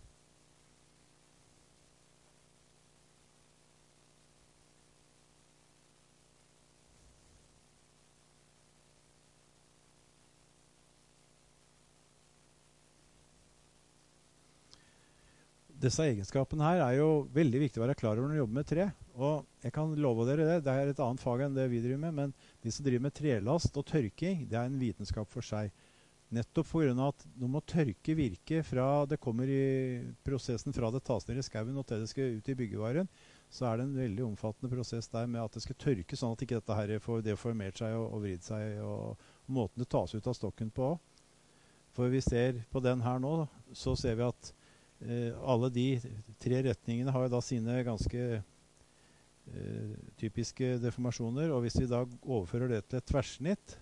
Disse egenskapene her er jo veldig viktig å være klar over når du jobber med tre. Og jeg kan love dere det, det er et annet fag enn det vi driver med, men de som driver med trelast og tørking, det er en vitenskap for seg. Nettopp på grunn av at nå må tørke virke fra det kommer i prosessen fra det tas ned i skauen og til det skal ut i byggevaren, så er det en veldig omfattende prosess der med at det skal tørke sånn at ikke dette her får deformert seg og, og vridd seg, og, og måten det tas ut av stokken på. For vi ser på den her nå, så ser vi at eh, alle de tre retningene har jo da sine ganske eh, typiske deformasjoner, og hvis vi da overfører det til et tverrsnitt,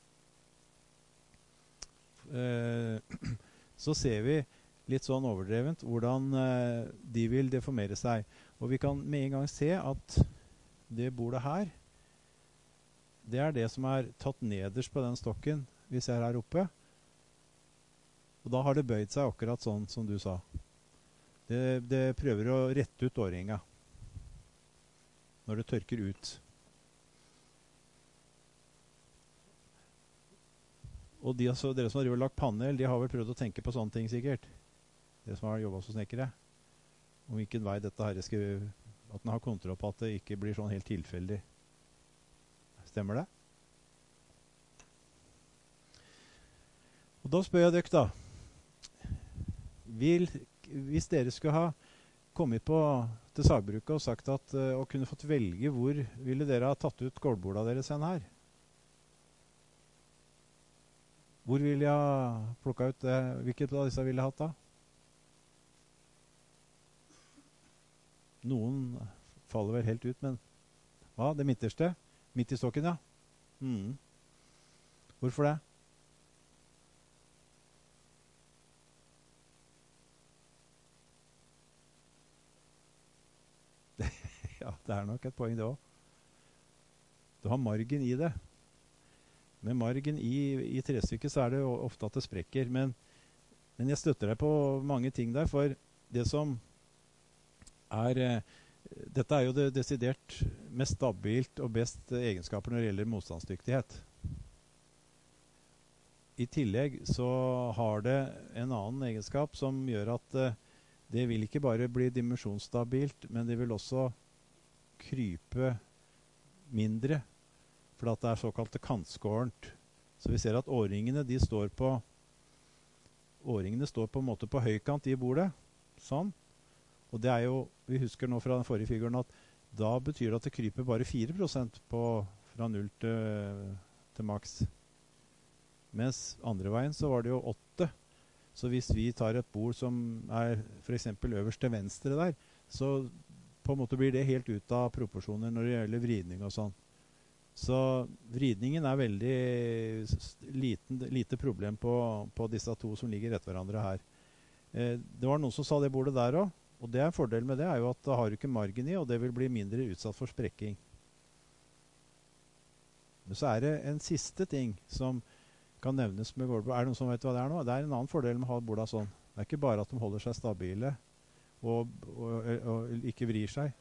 så ser vi litt sånn overdrevent hvordan de vil deformere seg. Og vi kan med en gang se at det bordet her, det er det som er tatt nederst på den stokken vi ser her oppe. Og da har det bøyd seg akkurat sånn som du sa. Det, det prøver å rette ut årringa når det tørker ut. Og de, altså, dere som har lagt panel, de har vel prøvd å tenke på sånne ting sikkert. Dere som har jobbet som snekkere. Om hvilken vei dette her skal, at den har kontroll på at det ikke blir sånn helt tilfeldig. Stemmer det? Og da spør jeg dere da. Vil, hvis dere skulle ha kommet på til sagbruket og sagt at, og kunne fått velge hvor ville dere ha tatt ut gulvborda deres hen her? Hvor ville jeg plukket ut det? Hvilket av disse ville jeg hatt da? Noen faller vel helt ut, men hva? Det midterste? Midt i stokken, ja. Mm. Hvorfor det? Ja, det er nok et poeng det også. Du har margen i det. Med margen i, i trestykket så er det ofte at det sprekker, men, men jeg støtter deg på mange ting der, for det som er, dette er jo det desidert mest stabilt og best egenskaper når det gjelder motstandsdyktighet. I tillegg så har det en annen egenskap som gjør at det vil ikke bare bli dimensjonsstabilt, men det vil også krype mindre, for at det er såkalt kantskårent. Så vi ser at årringene, de står på årringene står på en måte på høykant i bordet. Sånn. Og det er jo, vi husker nå fra den forrige figuren at da betyr det at det kryper bare fire prosent på, fra null til, til maks. Mens andre veien så var det jo åtte. Så hvis vi tar et bord som er for eksempel øverst til venstre der, så på en måte blir det helt ut av proporsjoner når det gjelder vridning og sånn. Så vridningen er veldig liten, lite problem på, på disse to som ligger rett hverandre her. Eh, det var noen som sa det bordet der også, og det er en fordel med det er jo at det har ikke margen i, og det vil bli mindre utsatt for sprekking. Men så er det en siste ting som kan nevnes med gulvbord. Er det noen som vet hva det er nå? Det er en annen fordel med å ha bordet sånn. Det er ikke bare at de holder seg stabile og, og, og, og ikke vrir seg.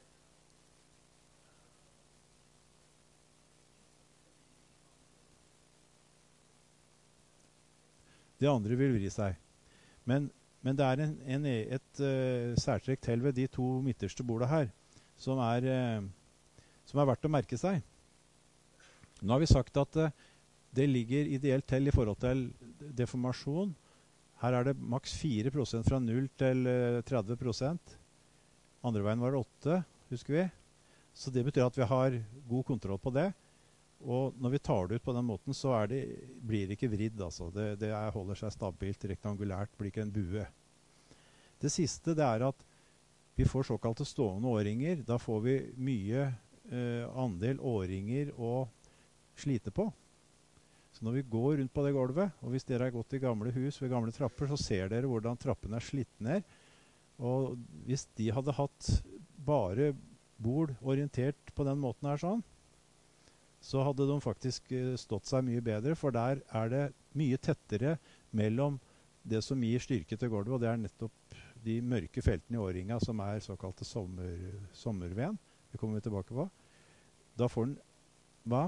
Det andre vil vri seg. Men, men det er en, en, et uh, særtrekk til ved de to midterste bordene her, som er, uh, som er verdt å merke seg. Nå har vi sagt at uh, det ligger ideelt til i forhold til deformasjon. Her er det maks fire prosent fra null til uh, tretti prosent. Andre veien var åtte, husker vi. Så det betyr at vi har god kontroll på det. Og når vi tar det ut på den måten, så er det, blir det ikke vridd. Altså. Det, det er, holder seg stabilt, rektangulært, blir ikke en bue. Det siste det er at vi får såkalte stående årringer. Da får vi mye eh, andel årringer å slite på. Så når vi går rundt på det gulvet, og hvis dere har gått i gamle hus ved gamle trapper, så ser dere hvordan trappene er slitt ned. Og hvis de hadde hatt bare bord orientert på den måten her sånn, så hadde de faktisk stått seg mye bedre, for der er det mye tettere mellom det som gir styrke til gulvet, og det er nettopp de mørke feltene i årringa som er såkalte sommer, sommerven. Det kommer vi tilbake på. Da får den... Hva?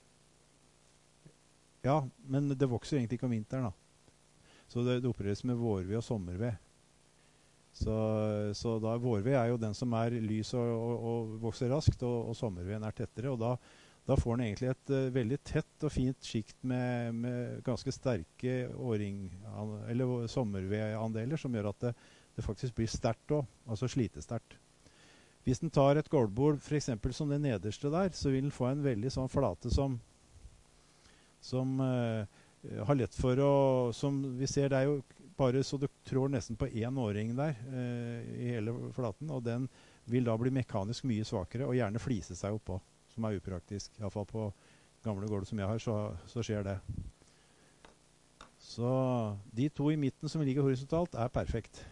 Ja, men det vokser egentlig ikke om vinteren da. Så det, det opereres med vårved og sommerved. Så, så da vårved er jo den som er lys og, og, og vokser raskt, og, og sommerveden er tettere, og da Da får den egentlig et uh, veldig tett og fint skikt med, med ganske sterke åring, eller sommervedandeler, som gjør at det, det faktisk blir sterkt også, altså slitesterkt. Hvis den tar et gulvbord, for eksempel som det nederste der, så vil den få en veldig sånn flate som, som uh, har lett for å, som vi ser, det er jo bare så du trår nesten på en åring der uh, i hele flaten, og den vil da bli mekanisk mye svakere, og gjerne flise seg oppå, som er upraktisk. I hvert fall på gamle gulv som jeg har, så, så skjer det. Så de to i midten som ligger horisontalt er perfekt.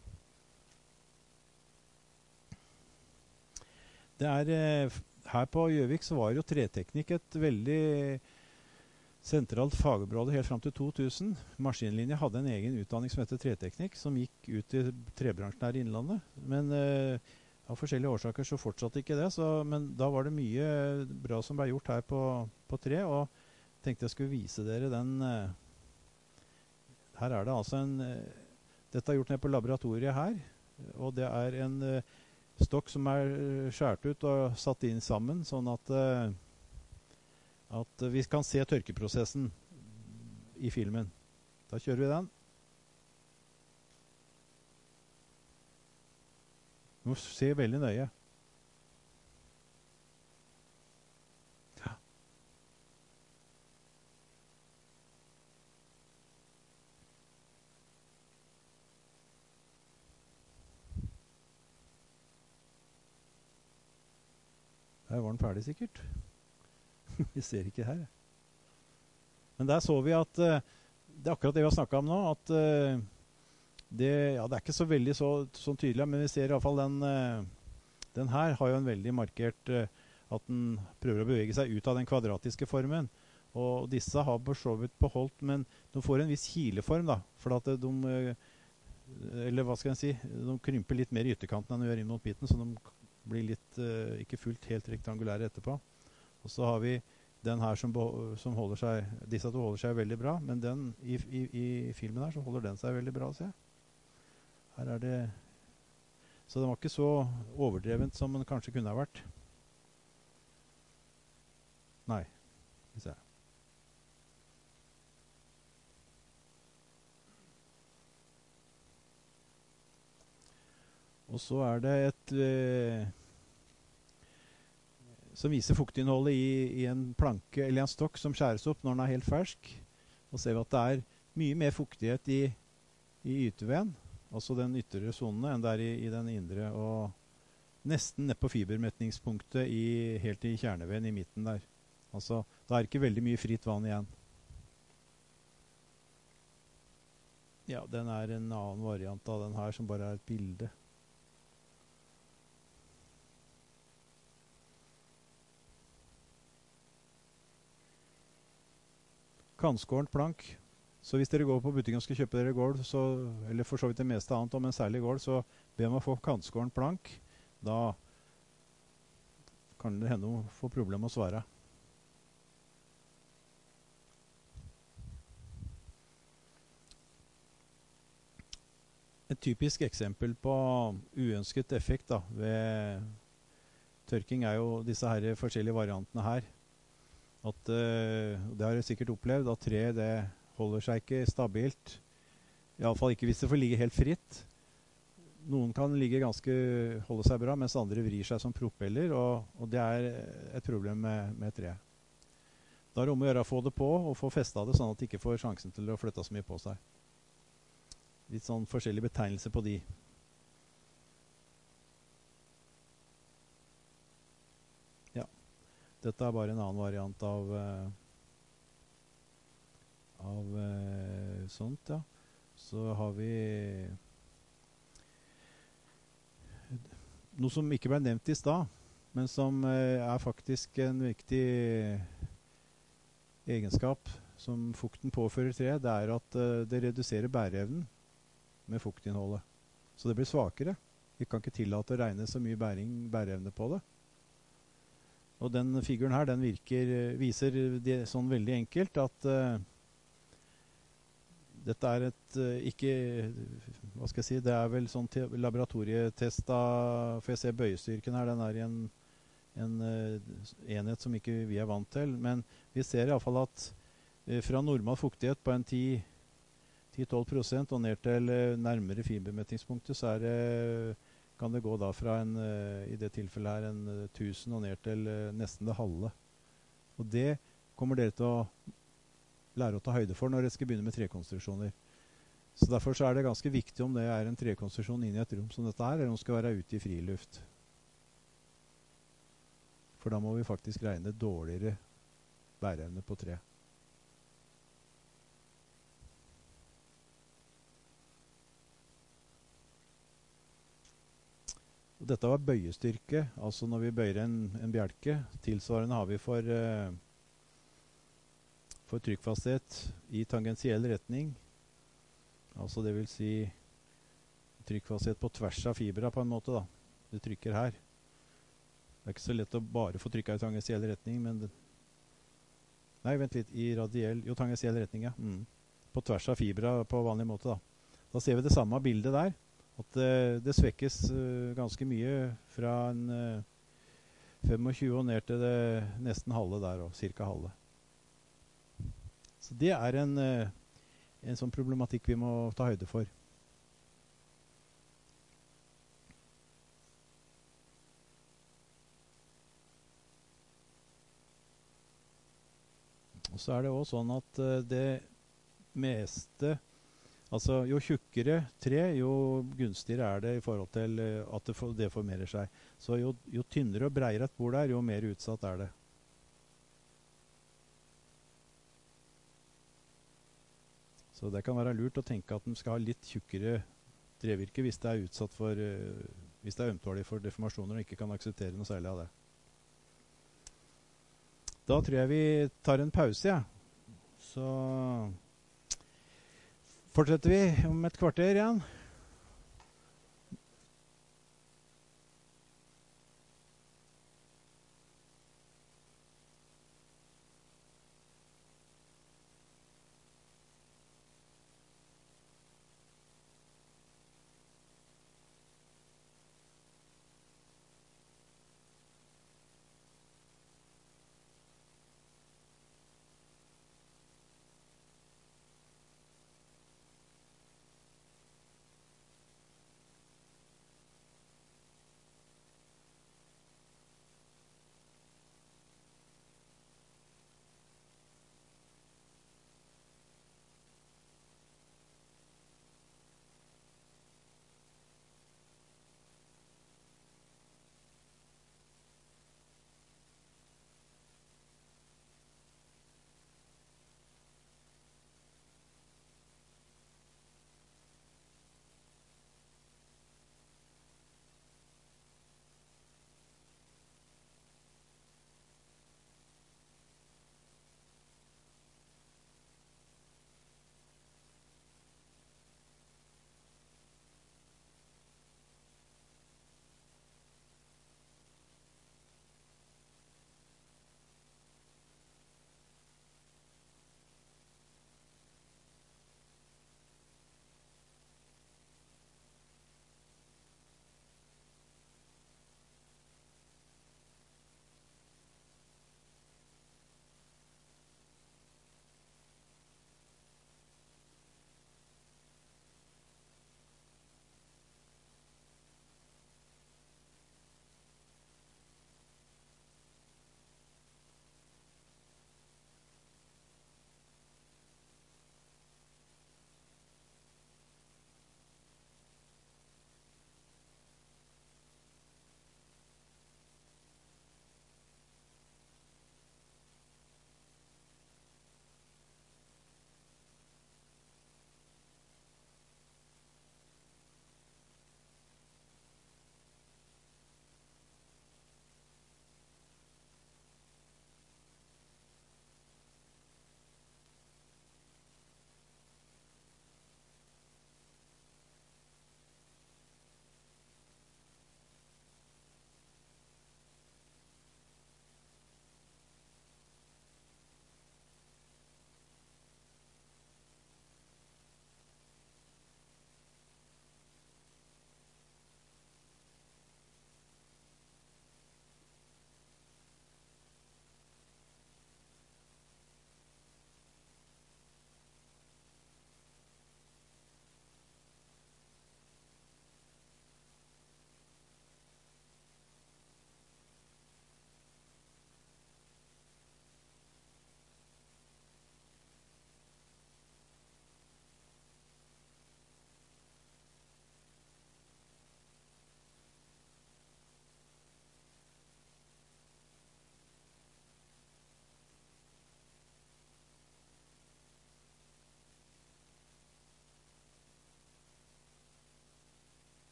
Det er, eh, her på Gjøvik så var jo treteknikk et veldig sentralt fagområde helt frem til to tusen. Maskinlinje hadde en egen utdanning som heter treteknikk, som gikk ut i trebransjen her i Innlandet. Men eh, av forskjellige årsaker så fortsatte ikke det, så, men da var det mye bra som ble gjort her på, på tre, og tenkte jeg skulle vise dere den. Eh, her er det altså en, eh, dette er gjort ned på laboratoriet her, og det er en eh, stokk som er skjært ut og satt inn sammen, sånn at, uh, at vi kan se tørkeprosessen i filmen. Da kjører vi den. Du må se veldig nøye. Ja. Der var den ferdig sikkert. Vi ser ikke her. Men der så vi at uh, det er akkurat det vi har snakket om nå, at uh, det, ja, det er ikke så veldig så, sånn tydelig, men vi ser i hvert fall den, uh, den her har jo en veldig markert uh, at den prøver å bevege seg ut av den kvadratiske formen. Og disse har for så vidt beholdt, men de får en viss kileform da, for at de, uh, eller hva skal jeg si, de krymper litt mer i ytterkanten enn de gjør inn mot midten, så de blir litt, uh, ikke fullt helt rektangulære etterpå. Og så har vi den her som, som holder seg, disse to holder seg veldig bra, men den i, i, i filmen her så holder den seg veldig bra, se. Her er det, så den var ikke så overdrevent som den kanskje kunne ha vært. Nei, vi ser. Og så er det et eh, som viser fuktinnholdet i, i en planke eller en stokk som skjæres opp når den er helt fersk. Og ser vi at det er mye mer fuktighet i, i ytterveden, altså den ytterre sonene, enn det er i, i den indre. Og nesten ned på fibermetningspunktet i, helt i kjerneveden i midten der. Altså, det er ikke veldig mye fritt vann igjen. Ja, den er en annen variant av den her som bare er et bilde. Kanskårent plank. Så hvis dere går på butikken og skal kjøpe dere gulv, så, eller for så vidt det meste annet om en særlig gulv, så be om å få kanskårent plank. Da kan det hende å få problem med å svare. Et typisk eksempel på uønsket effekt da, ved tørking er jo disse her forskjellige variantene her. At, uh, det har jeg sikkert opplevd, at treet det holder seg ikke stabilt. I alle fall ikke hvis det får ligge helt fritt. Noen kan ligge ganske, holde seg bra, mens andre vrir seg som propeller, og, og det er et problem med, med treet. Da er det om å gjøre å få det på, og få festet det, sånn at det ikke får sjansen til å flytte så mye på seg. Litt sånn forskjellig betegnelse på de. Dette er bare en annen variant av uh, av uh, sånt, ja. Så har vi noe som ikke ble nevnt i stad, men som uh, er faktisk en viktig egenskap som fukten påfører treet. Det er at uh, det reduserer bæreevnen med fuktinnholdet. Så det blir svakere. Vi kan ikke tillate å regne så mye bæring, bæreevne på det. Og den figuren her, den virker, viser det sånn veldig enkelt at uh, dette er et uh, ikke, hva skal jeg si, det er vel sånn laboratorietest da, for jeg ser bøyestyrken her, den er i en, en uh, enhet som ikke vi er vant til. Men vi ser i hvert fall at uh, fra normal fuktighet på en ti til tolv prosent og ned til uh, nærmere fibermettingspunktet, så er det, kan det gå da fra en, uh, i det tilfellet her, en uh, tusen og ned til uh, nesten det halve. Og det kommer dere til å lære å ta høyde for når dere skal begynne med trekonstruksjoner. Så derfor så er det ganske viktig om det er en trekonstruksjon inne i et rom som dette her, eller om det skal være ute i friluft. For da må vi faktisk regne dårligere bæreevne på tre. Og dette var bøyestyrke, altså når vi bøyer en, en bjelke. Tilsvarende har vi for, uh, for trykkfasthet i tangentiell retning. Altså det vil si trykkfasthet på tvers av fibra på en måte da. Det trykker her. Det er ikke så lett å bare få trykket i tangentiell retning, men det, nei, vent litt, i radiell, jo, tangentiell retning, ja. Mm. På tvers av fibra på vanlig måte da. Da ser vi det samme bildet der, at uh, det svekkes uh, ganske mye fra en uh, tjuefem og ned til det nesten halve der, og cirka halve. Så det er en, uh, en sånn problematikk vi må ta høyde for. Og så er det også sånn at uh, det meste, altså jo tjukkere tre, jo gunstigere er det i forhold til uh, at det for, deformerer seg. Så jo, jo tynnere og breiere et bord er, jo mer utsatt er det. Så det kan være lurt å tenke at den skal ha litt tjukkere trevirke hvis det er utsatt for, uh, hvis det er ømtålig for deformasjoner og ikke kan akseptere noe særlig av det. Da tror jeg vi tar en pause, ja. Så fortsetter vi om et kvarter igjen.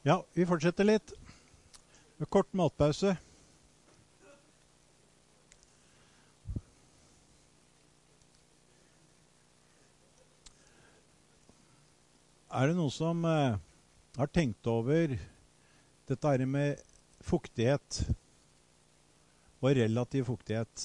Ja, vi fortsetter litt. Kort matpause. Er det noen som eh, har tenkt over dette her med fuktighet og relativ fuktighet?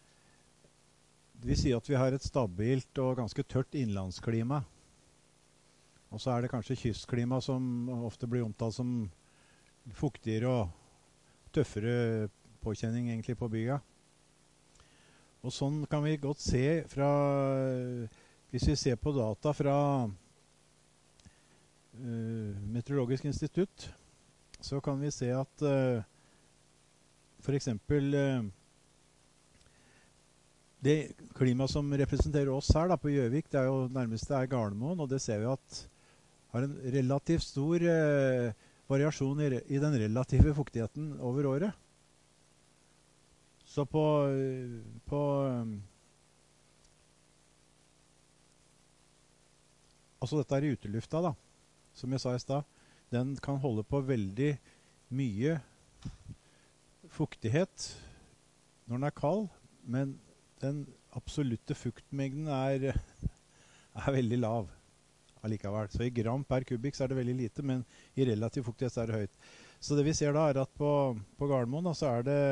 Vi sier at vi har et stabilt og ganske tørt innlandsklima. Og så er det kanskje kystklima som ofte blir omtalt som fuktigere og tøffere påkjenning egentlig på bygda. Og sånn kan vi godt se fra, hvis vi ser på data fra uh, Meteorologisk institutt, så kan vi se at uh, for eksempel uh, det klimaet som representerer oss her da, på Gjøvik, det er jo nærmeste er Gardermoen, og det ser vi at har en relativt stor eh, variasjon i, i den relative fuktigheten over året. Så på, på um, altså dette er i utelufta da, som jeg sa i sted, den kan holde på veldig mye fuktighet når den er kald, men den absolutte fuktmengden er, er veldig lav allikevel. Så i gram per kubikk så er det veldig lite, men i relativ fuktighet så er det høyt. Så det vi ser da er at på, på Gardermoen da, så er det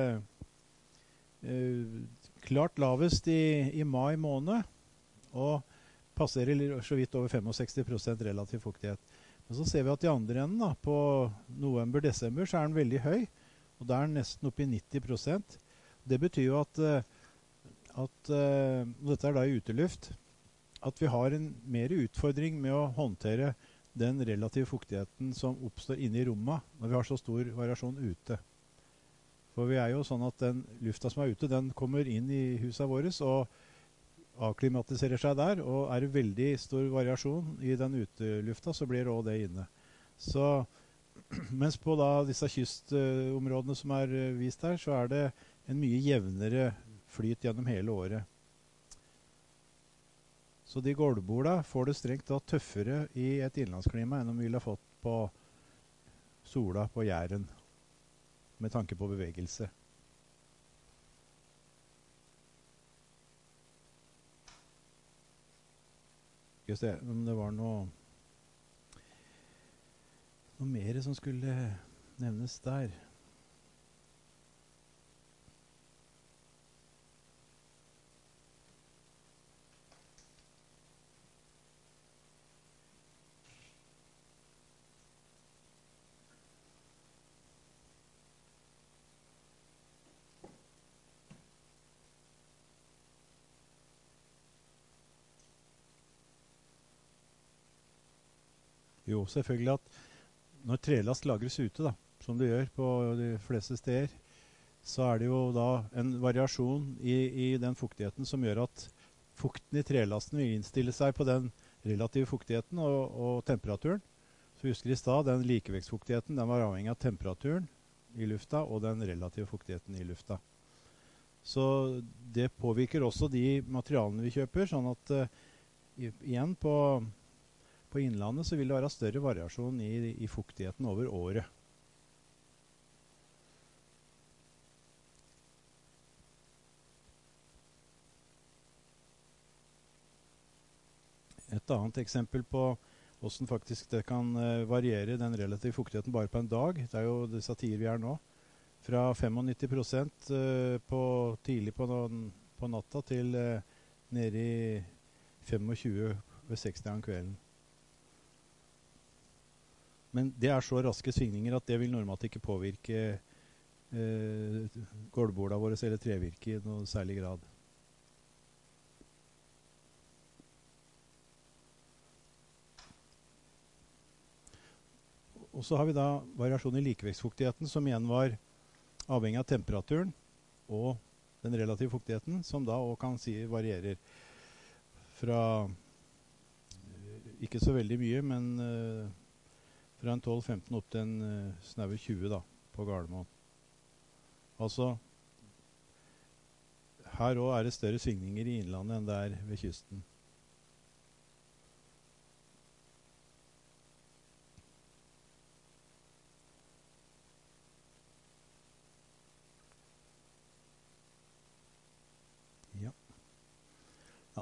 eh, klart lavest i, i mai måned, og passerer så vidt over sekstifem prosent relativ fuktighet. Men så ser vi at i andre enden da, på november-desember så er den veldig høy, og da er den nesten oppe i nitti prosent. Det betyr jo at at uh, dette er da i uteluft, at vi har en mer utfordring med å håndtere den relative fuktigheten som oppstår inne i rommet når vi har så stor variasjon ute. For vi er jo sånn at den lufta som er ute, den kommer inn i huset våre og avklimatiserer seg der, og er det veldig stor variasjon i den utelufta, så blir det også det inne. Så, mens på da disse kystområdene som er vist her, så er det en mye jevnere flyt gjennom hele året. Så de gårdbola får det strengt da tøffere i et innlandsklima enn de ville ha fått på sola på Jæren, med tanke på bevegelse. Skal vi se om det var noe, noe mer som skulle nevnes der. Jo, selvfølgelig at når trelast lagres ute, da, som det gjør på de fleste steder, så er det jo da en variasjon i, i den fuktigheten som gjør at fukten i trelasten vil innstille seg på den relative fuktigheten og, og temperaturen. Så husker I stad, den likevektsfuktigheten, den var avhengig av temperaturen i lufta og den relative fuktigheten i lufta. Så det påvirker også de materialene vi kjøper, sånn at uh, igjen på På innlandet så vil det være større variasjon i, i fuktigheten over året. Et annet eksempel på hvordan faktisk det kan uh, variere den relative fuktigheten bare på en dag, det er jo disse tider vi er nå, fra nittifem prosent uh, på, tidlig på, noen, på natta til uh, nede i tjuefem ved sekstiden kvelden. Men det er så raske svingninger at det vil normalt ikke påvirke eh, gårdbola våre eller trevirke I noe særlig grad. Og så har vi da variasjon I likevektsfuktigheten, som igjen var avhengig av temperaturen og den relative fuktigheten, som da også kan si varierer fra ikke så veldig mye, men eh, fra en tolv femten opp til en uh, snaue tjue da, på Gardermoen. Altså, her også er det større svingninger I innlandet enn det er ved kysten.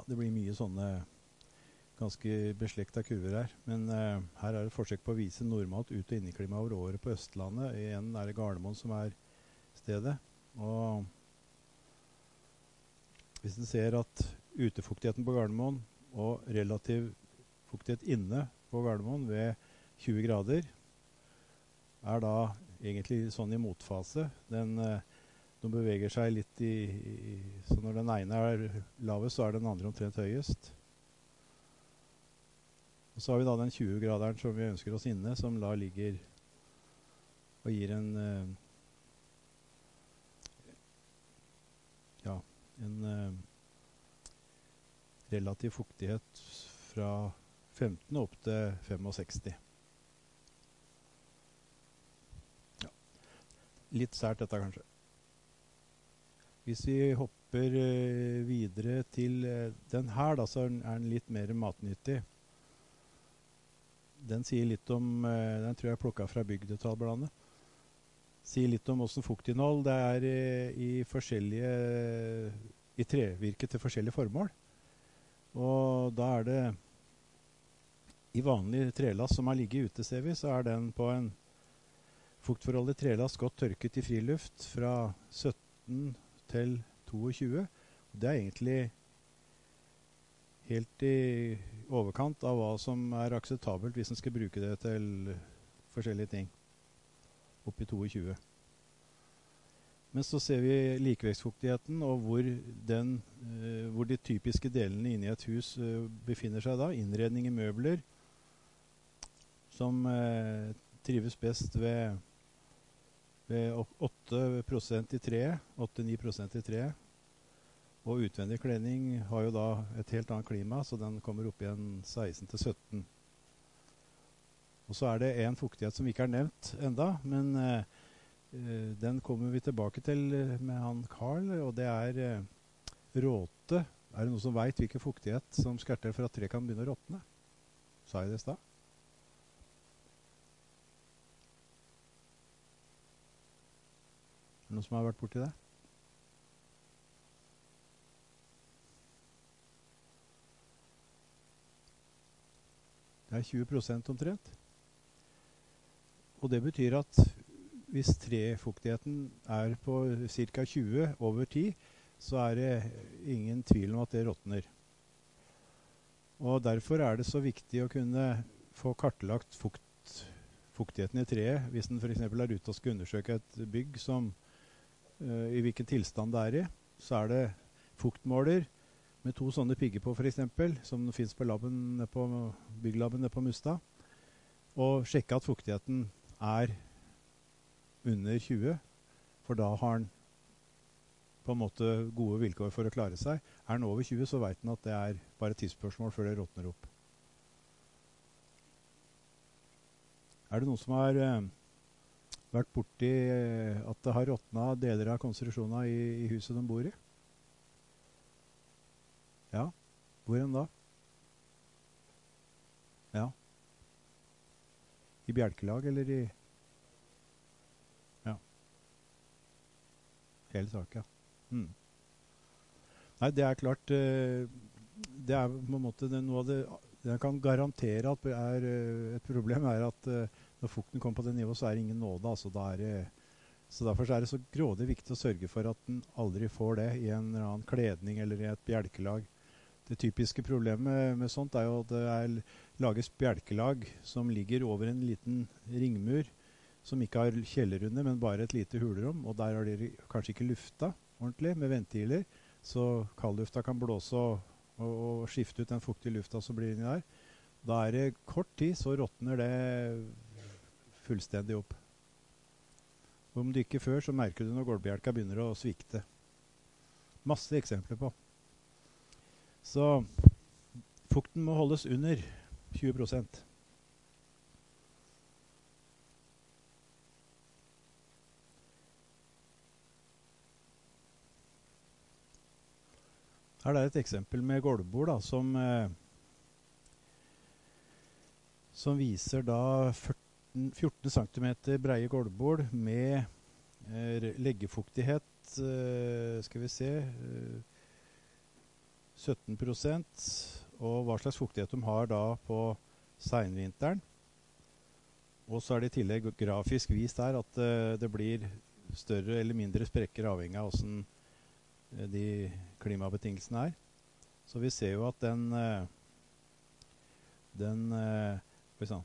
det blir mye sånne ganske beslekta kurver her. Men uh, her er det forsøk på å vise normalt ut- og inneklima over året på Østlandet. Igjen er det Gardermoen som er stedet. Og hvis en ser at utefuktigheten på Gardermoen og relativ fuktighet inne på Gardermoen ved tjue grader er da egentlig sånn i motfase. Den, uh, de beveger seg litt i, i... Så når den ene er lavest, så er den andre omtrent høyest. Og så har vi da den tjue graderen som vi ønsker oss inne, som da ligger og gir en uh, ja, en uh, relativ fuktighet fra femten opp til sekstifem. Ja. Litt sært dette kanskje. Hvis vi hopper uh, videre til uh, den her, da, så er den litt mer matnyttig. Den sier litt om, uh, den tror jeg plukket fra Bygdetallbladet, sier litt om hvordan fuktinnhold det er uh, i forskjellige, i trevirke til forskjellige formål. Og da er det, i vanlig trelast som har ligget ute, ser vi, så er den på en fuktforholdet trelast godt tørket i friluft fra sytten til tjueto. Det er egentlig helt i overkant av hva som er akseptabelt hvis en skal bruke det til forskjellige ting. Opp i tjueto. Men så ser vi likevektsfuktigheten og hvor, den, uh, hvor de typiske delene inne i et hus uh, befinner seg da. Innredning i møbler, som uh, trives best ved ved åtte prosent i treet, åtte til ni prosent i treet. Og utvendig kledning har jo da et helt annet klima, så den kommer opp igjen seksten til sytten. Og så er det en fuktighet som ikke er nevnt enda, men uh, den kommer vi tilbake til med han Karl, og det er uh, råte. Er det noen som vet hvilken fuktighet som skal til for at tre kan begynne å råtne? Sa jeg det i stad? Er det noen som har vært borti det? Det er tjue prosent omtrent. Og det betyr at hvis trefuktigheten er på ca. tjue over ti, så er det ingen tvil om at det råtner. Og derfor er det så viktig å kunne få kartlagt fukt, fuktigheten i treet. Hvis en for eksempel er ute og skal undersøke et bygg som Uh, i hvilken tilstand det er i, så er det fuktmåler med to sånne pigger på for eksempel, som finnes på, labben, på bygglabben på Mustad, og sjekke at fuktigheten er under tjue, for da har den på en måte gode vilkår for å klare seg. Er den over tjue, så vet den at det er bare et tidsspørsmål før det råtner opp. Er det noen som har uh, vært borti at det har råtnet deler av konstruksjonen i, i huset de bor i? Ja. Hvor enn da? Ja. I bjelkelag eller i... Ja. Hele saken, ja. Mm. Nei, det er klart, det er på en måte det, noe av det, det jeg kan garantere at er et problem er at når fukten kommer på det nivået, så er det ingen nåde. Altså, da er det, så derfor er det så grådig viktig å sørge for at den aldri får det i en eller annen kledning eller i et bjelkelag. Det typiske problemet med, med sånt er jo at det er, lages bjelkelag som ligger over en liten ringmur som ikke har kjeller under, men bare et lite hulrom, og der har de kanskje ikke lufta ordentlig med ventiler, så kaldlufta kan blåse og, og, og skifte ut den fuktige lufta som blir inni der. Da er det kort tid, så råtner det fullstendig opp. Og om du ikke før, så merker du når gulvbjelka begynner å svikte. Masse eksempler på. Så fukten må holdes under tjue prosent. Her er et eksempel med gulvbord da, som, eh, som viser da fjorten centimeter breie gulvbord med eh, leggefuktighet, eh, skal vi se, eh, sytten prosent, og hva slags fuktighet de har da på senvinteren. Og så er det i tillegg grafisk vist der at uh, det blir større eller mindre sprekker avhengig av hvordan uh, de klimabetingelsene er. Så vi ser jo at den uh, den uh, skal vi se.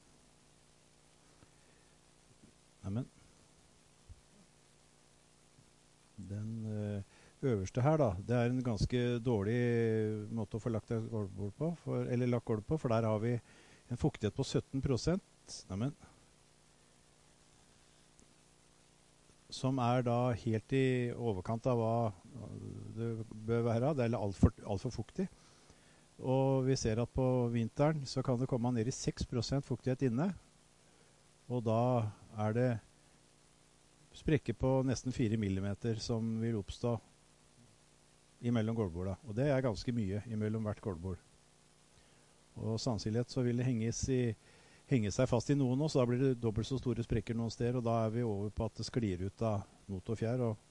Neimen. Den uh, øverste her da, det er en ganske dårlig måte å få lagt gulvbord på, for, eller lagt gulv på, for der har vi en fuktighet på sytten prosent. Neimen. Som er da helt i overkant av hva det bør være. Det er alt for, alt for fuktig. Og vi ser at på vinteren så kan det komme ned i seks prosent fuktighet inne. Og da er det sprekker på nesten fire millimeter som vil oppstå imellom gulvborda. Og det er ganske mye imellom hvert gulvbord. Og sannsynlighet så vil det henges i henge seg fast i noen, og så da blir det dobbelt så store sprekker noen steder, og da er vi over på at det sklir ut av not og fjær, og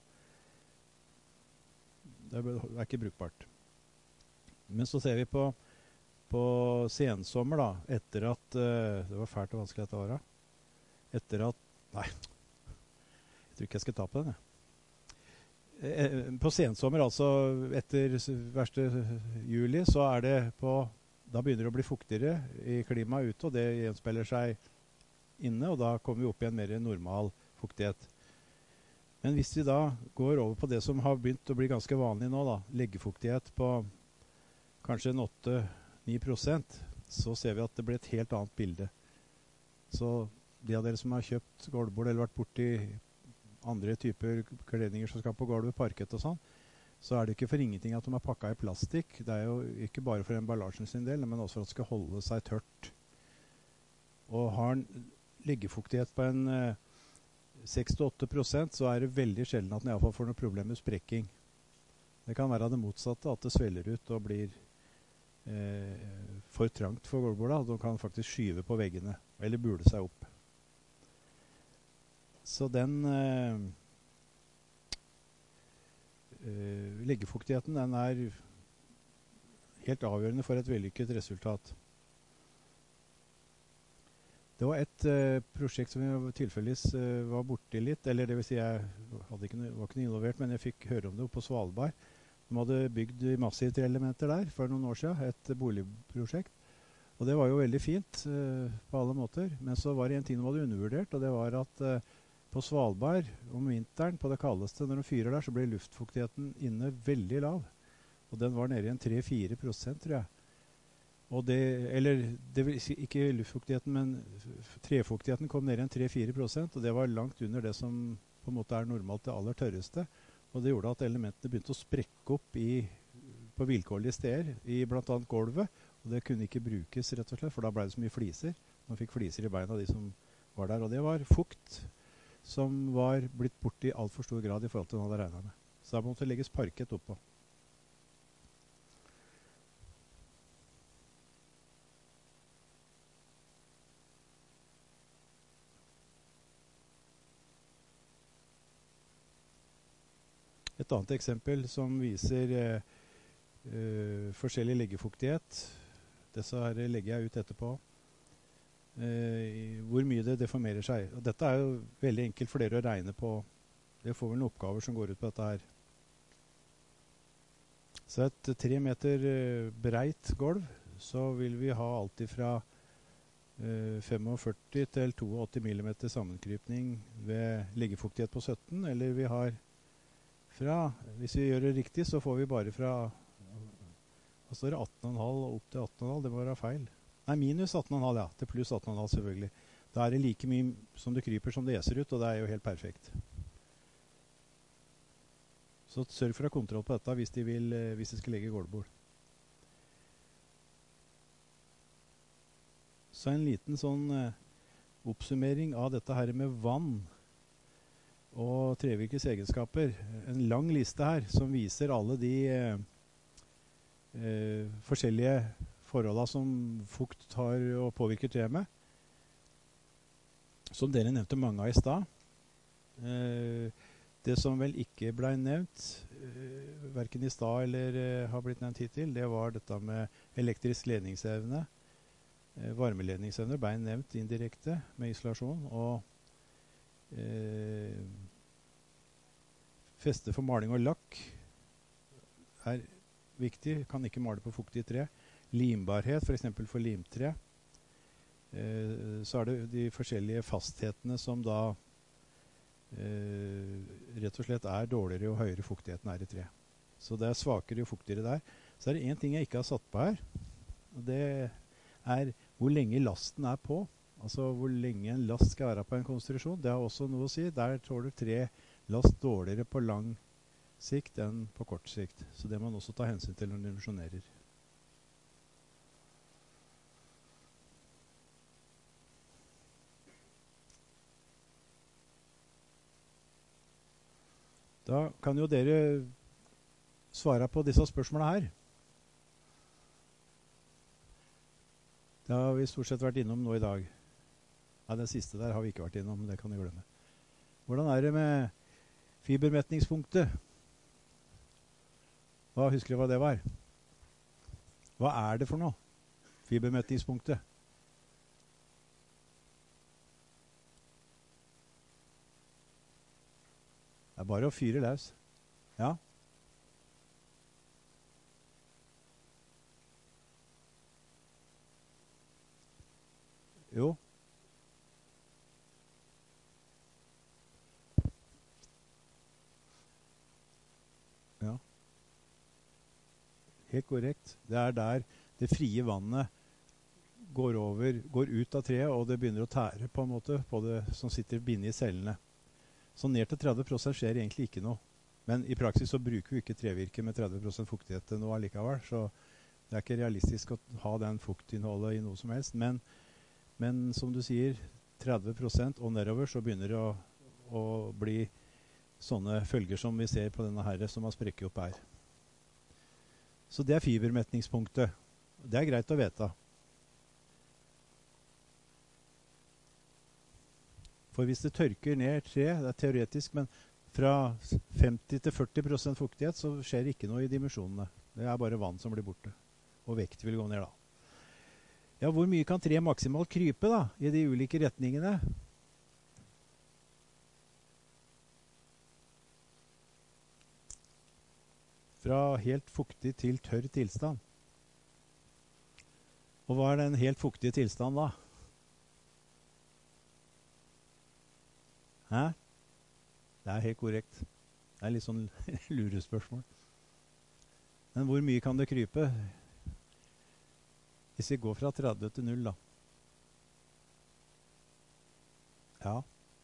det er ikke brukbart. Men så ser vi på, på sensommer da, etter at, uh, det var fælt og vanskelig dette året, etter at, nei, jeg tror ikke jeg skal ta på den, jeg. Eh, på sensommer, altså etter verste juli, så er det på da begynner det å bli fuktigere i klimaet ute, og det gjenspeiler seg inne, og da kommer vi opp i en mer normal fuktighet. Men hvis vi da går over på det som har begynt å bli ganske vanlig nå, da, leggefuktighet på kanskje en åtte til ni prosent, så ser vi at det blir et helt annet bilde. Så de av dere som har kjøpt gulvbord eller vært borti andre typer kledninger som skal på gulvet, parkett og sånn, så er det ikke for ingenting at de er pakket i plastikk. Det er jo ikke bare for emballasjen sin del, men også for at det skal holde seg tørt. Og har en leggefuktighet på en eh, seks til åtte prosent, så er det veldig sjelden at den i hvert fall får noe problem med sprekking. Det kan være det motsatte, at det svelger ut og blir eh, for trangt for gulvborda. De kan faktisk skyve på veggene, eller bule seg opp. Så den... Eh, Uh, leggefuktigheten den er helt avgjørende for et vellykket resultat. Det var et uh, prosjekt som jeg tilfeldigvis uh, var borti litt, eller det vil si jeg hadde ikke, var ikke involvert, men jeg fikk høre om det oppe på Svalbard. De hadde bygd massivtreelementer der for noen år siden, et boligprosjekt. Og det var jo veldig fint uh, på alle måter, men så var det en ting de hadde undervurdert, og det var at uh, på Svalbard om vinteren, på det kaldeste, når de fyrer der, så blir luftfuktigheten inne veldig lav. Og den var nede i en tre til fire prosent, tror jeg. Og det, eller, det vil si ikke luftfuktigheten, men trefuktigheten kom ned i en tre til fire prosent, og det var langt under det som på en måte er normalt det aller tørreste. Og det gjorde at elementene begynte å sprekke opp i, på vilkårlige steder, i blant annet gulvet, og det kunne ikke brukes rett og slett, for da ble det så mye fliser. Man fikk fliser i beina, de som var der, og det var fukt som var blitt bort i alt for stor grad i forhold til hva det regnet med. Så da måtte det legges parkett oppå. Et annet eksempel som viser eh, eh, forskjellig leggefuktighet. Disse her legger jeg ut etterpå. Uh, hvor mye det deformerer seg. Og dette er jo veldig enkelt for dere å regne på. Dere får vel noen oppgaver som går ut på dette her. Så et tre meter uh, breit gulv, så vil vi ha alt fra uh, førtifem til åttito millimeter sammenkrypning ved leggefuktighet på sytten, eller vi har fra, hvis vi gjør det riktig, så får vi bare fra hva står det, atten komma fem opp til atten komma fem, det må være feil. Nei, minus atten komma fem, ja, til pluss atten komma fem selvfølgelig. Da er det like mye som det kryper som det eser ut, og det er jo helt perfekt. Så sørg for å ha kontroll på dette hvis de, vil, hvis de skal legge gulvbord. Så en liten sånn eh, oppsummering av dette her med vann og trevirkets egenskaper. En lang liste her som viser alle de eh, eh, forskjellige forholdene som fukt har og påvirker treet med. Som dere nevnte mange av i stad. Eh, Det som vel ikke ble nevnt, uh, hverken i stad eller uh, har blitt nevnt hittil, det var dette med elektrisk ledningsevne. Uh, varmeledningsevne ble nevnt indirekte med isolasjon, og uh, feste for maling og lakk er viktig. Kan ikke male på fuktig tre. Limbarhet, for eksempel for limtre. Uh, så er det de forskjellige fasthetene som da Uh, rett og slett er dårligere jo høyere fuktigheten er i tre. Så det er svakere jo fuktigere der. Så er det en ting jeg ikke har satt på her, og det er hvor lenge lasten er på. Altså hvor lenge en last skal være på en konstruksjon. Det har også noe å si. Der tåler tre last dårligere på lang sikt enn på kort sikt. Så det må man også ta hensyn til når man dimensjonerer. Da kan jo dere svare på disse spørsmålene her. Det har vi stort sett vært innom nå i dag. Ja, den siste der har vi ikke vært innom, men det kan vi glemme. Hvordan er det med fibermetningspunktet? Hva husker dere hva det var? Hva er det for noe? Fibermetningspunktet. Det er bare å fyre løs. Ja. Jo. Ja. Helt korrekt. Det er der det frie vannet går over, går ut av treet, og det begynner å tære på en måte på det som sitter bindet i cellene. Så ned til tretti prosent skjer egentlig ikke noe. Men i praksis så bruker vi ikke trevirke med tretti prosent fuktighet nå allikevel, så det er ikke realistisk å ha den fuktinnholdet i noe som helst. Men, men som du sier, tretti prosent og nedover så begynner det å, å bli sånne følger som vi ser på denne her som har sprekket opp her. Så det er fibermetningspunktet. Det er greit å vite. For hvis det tørker ned tre, det er teoretisk, men fra femti til førti prosent fuktighet så skjer ikke noe i dimensjonene. Det er bare vann som blir borte. Og vekt vil gå ned da. Ja, hvor mye kan tre maksimalt krype da, i de ulike retningene? Fra helt fuktig til tørr tilstand. Og hva er den helt fuktige tilstand da? Hæ? Det er helt korrekt. Det er litt sånn lurespørsmål. Men hvor mye kan det krype? Hvis vi går fra tretti til null da. Ja.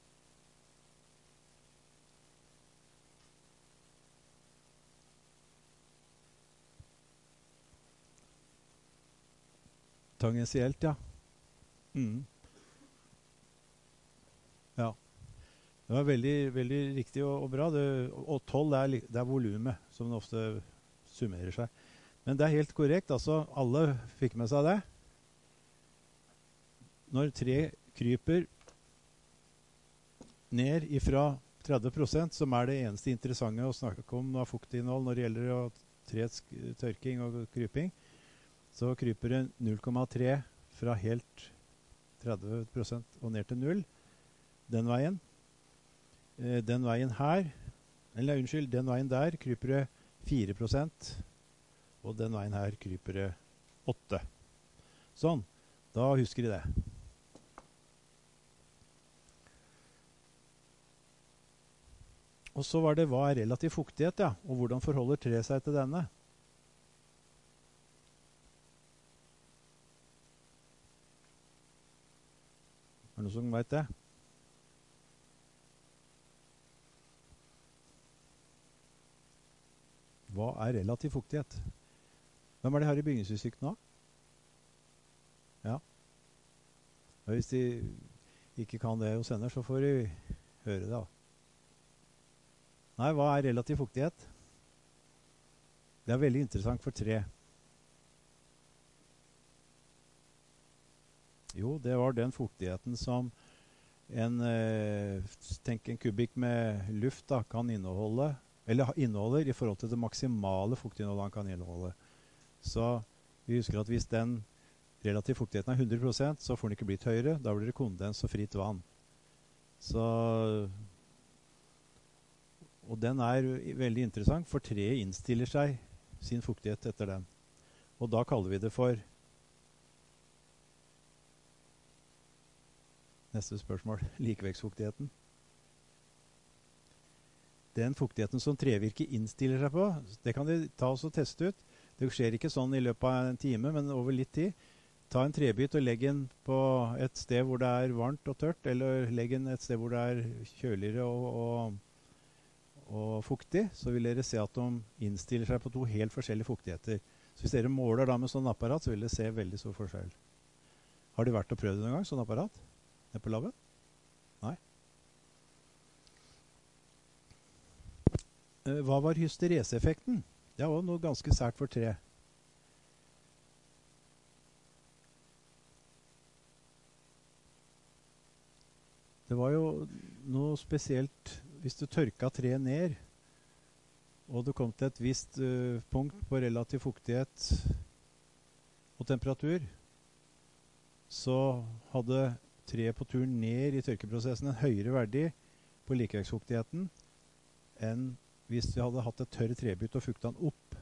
Tangensielt, ja. Mm. Ja. Det var veldig, veldig riktig og, og bra. Det, og tolv er, det er volumet som det ofte summerer seg. Men det er helt korrekt. Altså, alle fikk med seg det. Når tre kryper ned ifra tretti prosent, som er det eneste interessante å snakke om av fuktinnhold når det gjelder å trets tørking og kryping, så kryper det null komma tre fra helt tretti prosent og ned til null den veien. Den veien her, eller unnskyld, den veien der kryper det fire prosent, og den veien her kryper det åtte. Sånn, da husker de det. Og så var det hva er relativ fuktighet, ja, og hvordan forholder tre seg til denne? Er det noen som vet det? Hva er relativ fuktighet? Hvem er det her i bygningsfysikk nå? Ja. Og hvis de ikke kan det hos henne, så får de høre det da. Nei, hva er relativ fuktighet? Det er veldig interessant for tre. Jo, det var den fuktigheten som en, eh, tenk en kubikk med luft da, kan inneholde, eller inneholder i forhold til det maksimale fuktinnholdet han kan inneholde. Så vi husker at hvis den relativ fuktigheten er hundre prosent, så får den ikke blitt høyere. Da blir det kondens og fritt vann. Så, og den er veldig interessant, for treet innstiller seg sin fuktighet etter den. Og da kaller vi det for neste spørsmål, likevektsfuktigheten. Den fuktigheten som trevirke innstiller seg på, det kan vi ta oss og teste ut. Det skjer ikke sånn i løpet av en time, men over litt tid. Ta en trebit og legg den på et sted hvor det er varmt og tørt, eller legg den et sted hvor det er kjøligere og, og, og fuktig, så vil dere se at de innstiller seg på to helt forskjellige fuktigheter. Så hvis dere måler da med sånn apparat, så vil dere se veldig stor forskjell. Har du vært og prøvd noen gang, sånn apparat? Nede på laben? Nei. Hva var hystereseeffekten? Det var noe ganske sært for tre. Det var jo noe spesielt hvis du tørka treet ned, og du kom til et visst uh, punkt på relativ fuktighet og temperatur, så hadde treet på tur ned i tørkeprosessen en høyere verdi på likevektsfuktigheten enn hvis vi hadde hatt et tørre trebit og fukta den opp.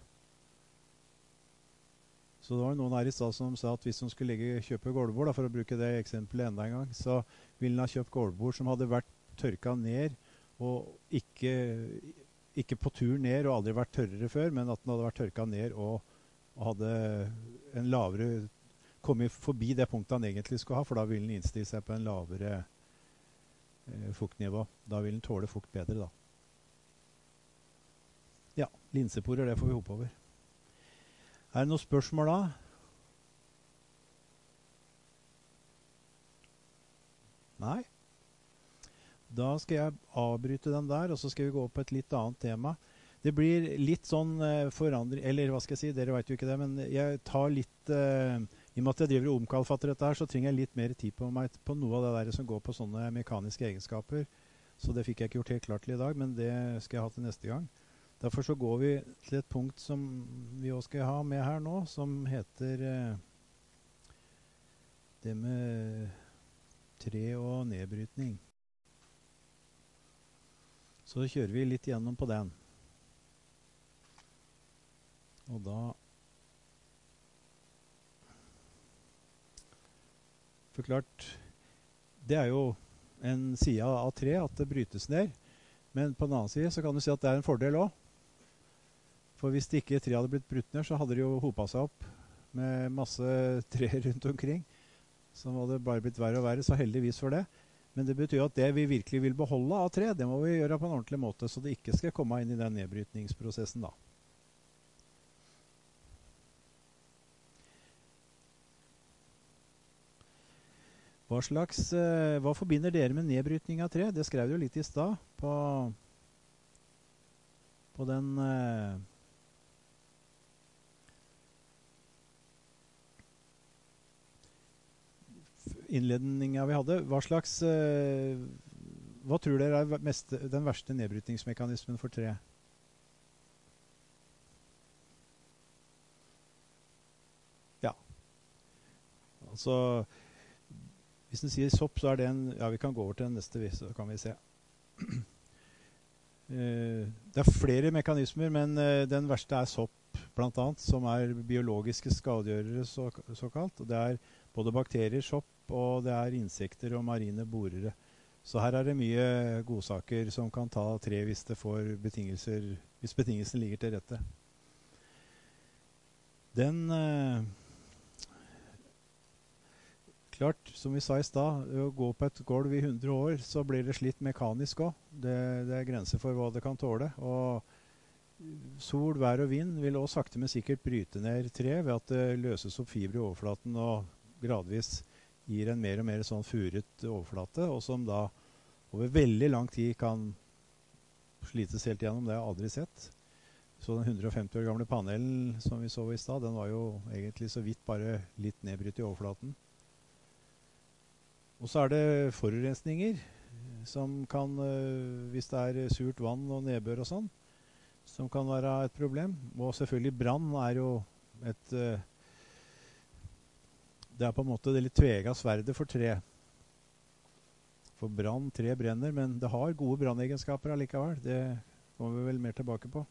Så det var noen her i stad som sa at hvis de skulle legge, kjøpe gulvbord, da, for å bruke det eksempelet enda en gang, så ville de ha kjøpt gulvbord som hadde vært tørka ned, og ikke, ikke på tur ned og aldri vært tørrere før, men at den hadde vært tørka ned og, og hadde en lavere, kommet forbi det punktet han egentlig skulle ha, for da ville den innstille seg på en lavere eh, fuktnivå. Da ville den tåle fukt bedre, da. Ja, linseporer, det får vi hoppe over. Er det noen spørsmål da? Nei? Da skal jeg avbryte den der, og så skal vi gå opp på et litt annet tema. Det blir litt sånn eh, forandring, eller hva skal jeg si, dere vet jo ikke det, men jeg tar litt, eh, i og med at jeg driver og omkalfatter dette her, så trenger jeg litt mer tid på meg på noe av det der som går på sånne mekaniske egenskaper. Så det fikk jeg ikke gjort helt klart til i dag, men det skal jeg ha til neste gang. Derfor så går vi til et punkt som vi også skal ha med her nå, som heter eh, det med tre og nedbrytning. Så kjører vi litt gjennom på den. Og da forklart, det er jo en side av tre at det brytes ned, men på den annen side så kan du si at det er en fordel også. For hvis det ikke tre hadde blitt brutt ned, så hadde det jo hopet seg opp med masse tre rundt omkring. Så hadde det bare blitt verre og verre, så heldigvis for det. Men det betyr at det vi virkelig vil beholde av tre, det må vi gjøre på en ordentlig måte, så det ikke skal komme inn i den nedbrytningsprosessen da. Hva slags, eh, hva forbinder dere med nedbrytning av tre? Det skrev du jo litt i stad på, på den eh, innledningen vi hadde. Hva slags, eh, hva tror dere er mest, den verste nedbrytningsmekanismen for tre? Ja. Altså, hvis den sier sopp, så er det en, ja, vi kan gå over til den neste, så kan vi se. Uh, det er flere mekanismer, men uh, den verste er sopp, blant annet, som er biologiske skadegjørere, så, såkalt. Og det er både bakterier, sopp, og det er insekter og marine borere. Så her er det mye godsaker som kan ta tre hvis det får betingelser, hvis betingelsene ligger til rette. Den... Uh, Klart, som vi sa i stad, å gå på et gulv i hundre år, så blir det slitt mekanisk også. Det, det er grenser for hva det kan tåle. Og sol, vær og vind vil også sakte men sikkert bryte ned tre ved at det løses opp fiber i overflaten og gradvis gir en mer og mer sånn furet overflate, og som da over veldig lang tid kan slites helt gjennom. Det har jeg aldri sett. Så den hundre og femti år gamle panelen som vi så i stad, den var jo egentlig så vidt bare litt nedbrytt i overflaten. Og så er det forurensninger som kan, øh, hvis det er surt vann og nedbør og sånn, som kan være et problem. Og selvfølgelig brann er jo et øh, det er på en måte det litt tvega sverdet for tre. For brann, tre brenner, men det har gode brannegenskaper allikevel. Det kommer vi vel mer tilbake på.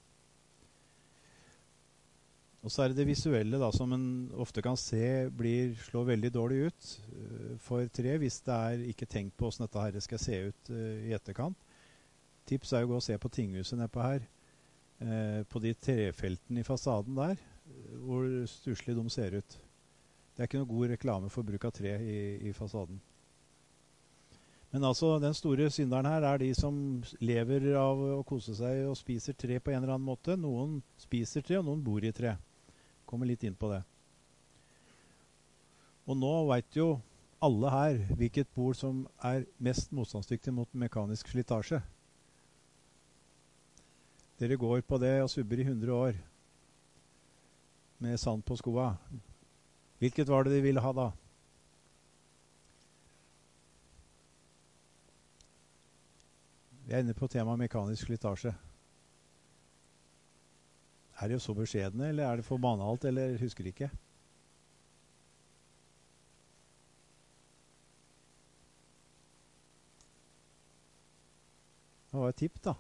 Og så er det det visuelle da, som en ofte kan se blir, slår veldig dårlig ut uh, for tre, hvis det er ikke tenkt på hvordan dette her skal se ut uh, i etterkant. Tips er jo å gå og se på tinghuset nedpå her, uh, på de trefeltene i fasaden der, uh, hvor stusslig de ser ut. Det er ikke noe god reklame for bruk av tre i, i fasaden. Men altså, den store synderen her er de som lever av å kose seg og spiser tre på en eller annen måte. Noen spiser tre, og noen bor i tre. Kommer litt inn på det. Og nå vet jo alle her hvilket bord som er mest motstandsdyktig mot mekanisk slitasje. Dere går på det og subber i hundre år med sand på skoa. Hvilket var det de ville ha da? Vi er inne på temaet mekanisk slitasje. Er det jo så beskjedende, eller er det for banalt, eller husker ikke? Det var et tipp da.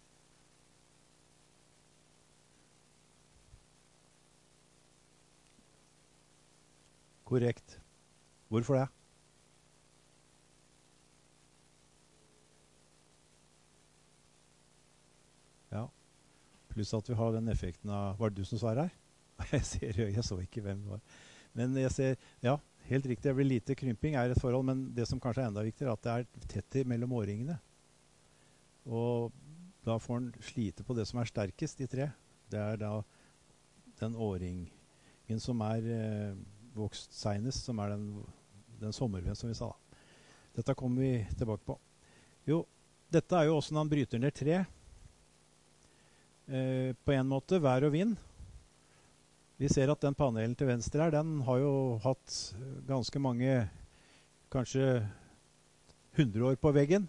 Korrekt. Hvorfor det? Ja. Pluss at vi har den effekten av... Var det du som svarer her? Jeg ser jo, jeg så ikke hvem det var. Men jeg ser, ja, helt riktig, det blir lite krymping er et forhold, men det som kanskje er enda viktigere er at det er tettere mellom årringene. Og da får den slite på det som er sterkest i tre. Det er da den årringen som er eh, vokst senest, som er den, den sommerven som vi sa da. Dette kommer vi tilbake på. Jo, dette er jo også når han bryter ned tre. Eh, på en måte, vær og vind. Vi ser at den panelen til venstre her, den har jo hatt ganske mange, kanskje hundre år på veggen.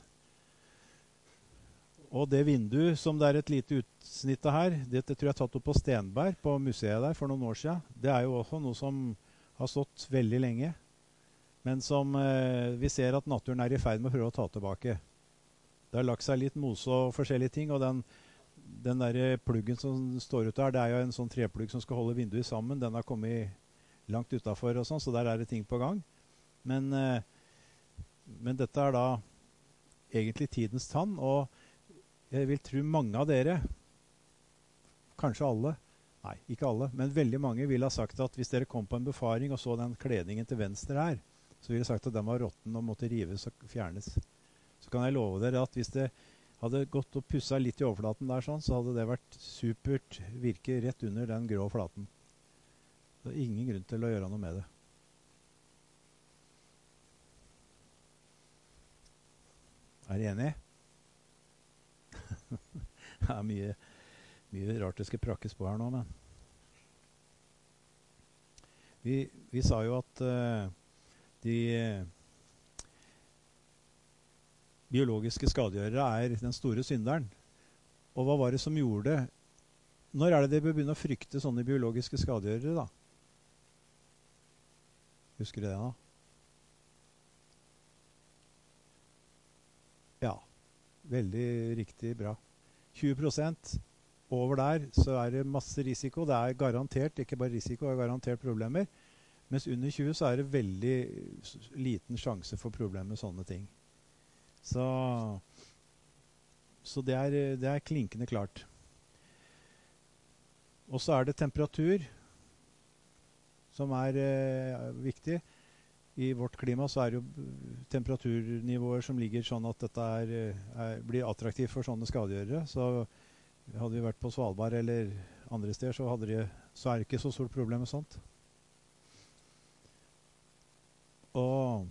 Og det vinduet som det er et lite utsnitt av her, dette tror jeg er tatt opp på Stenberg på museet der for noen år siden. Det er jo også noe som har stått veldig lenge, men som eh, vi ser at naturen er i ferd med å prøve å ta tilbake. Det har lagt seg litt mose og forskjellige ting, og den Den der pluggen som står ute her, det er jo en sånn treplugg som skal holde vinduet sammen. Den har kommet langt utenfor og sånn, så der er det ting på gang. Men, eh, men dette er da egentlig tidens tann, og jeg vil tro mange av dere, kanskje alle, nei, ikke alle, men veldig mange vil ha sagt at hvis dere kom på en befaring og så den kledningen til venstre her, så ville jeg sagt at den var råtten og måtte rives og fjernes. Så kan jeg love dere at hvis det hadde gått og pusset litt i overflaten der sånn, så hadde det vært supert virke rett under den grå flaten. Det er ingen grunn til å gjøre noe med det. Er dere enige? Det er mye, mye rart det skal prakkes på her nå, men vi, vi sa jo at uh, de biologiske skadegjørere er den store synderen. Og hva var det som gjorde det? Når er det de bør begynne å frykte sånne biologiske skadegjørere da? Husker du det da? Ja, veldig riktig bra. tjue prosent over der så er det masse risiko. Det er garantert, ikke bare risiko, det er garantert problemer. Mens under tjue så er det veldig liten sjanse for problemer med sånne ting. Så, så det, er, det er klinkende klart. Og så er det temperatur som er eh, viktig. I vårt klima så er det jo temperaturnivåer som ligger sånn at dette er, er, blir attraktivt for sånne skadegjørere. Så hadde vi vært på Svalbard eller andre steder, så, hadde de, så er det ikke så stort problem med sånt. Og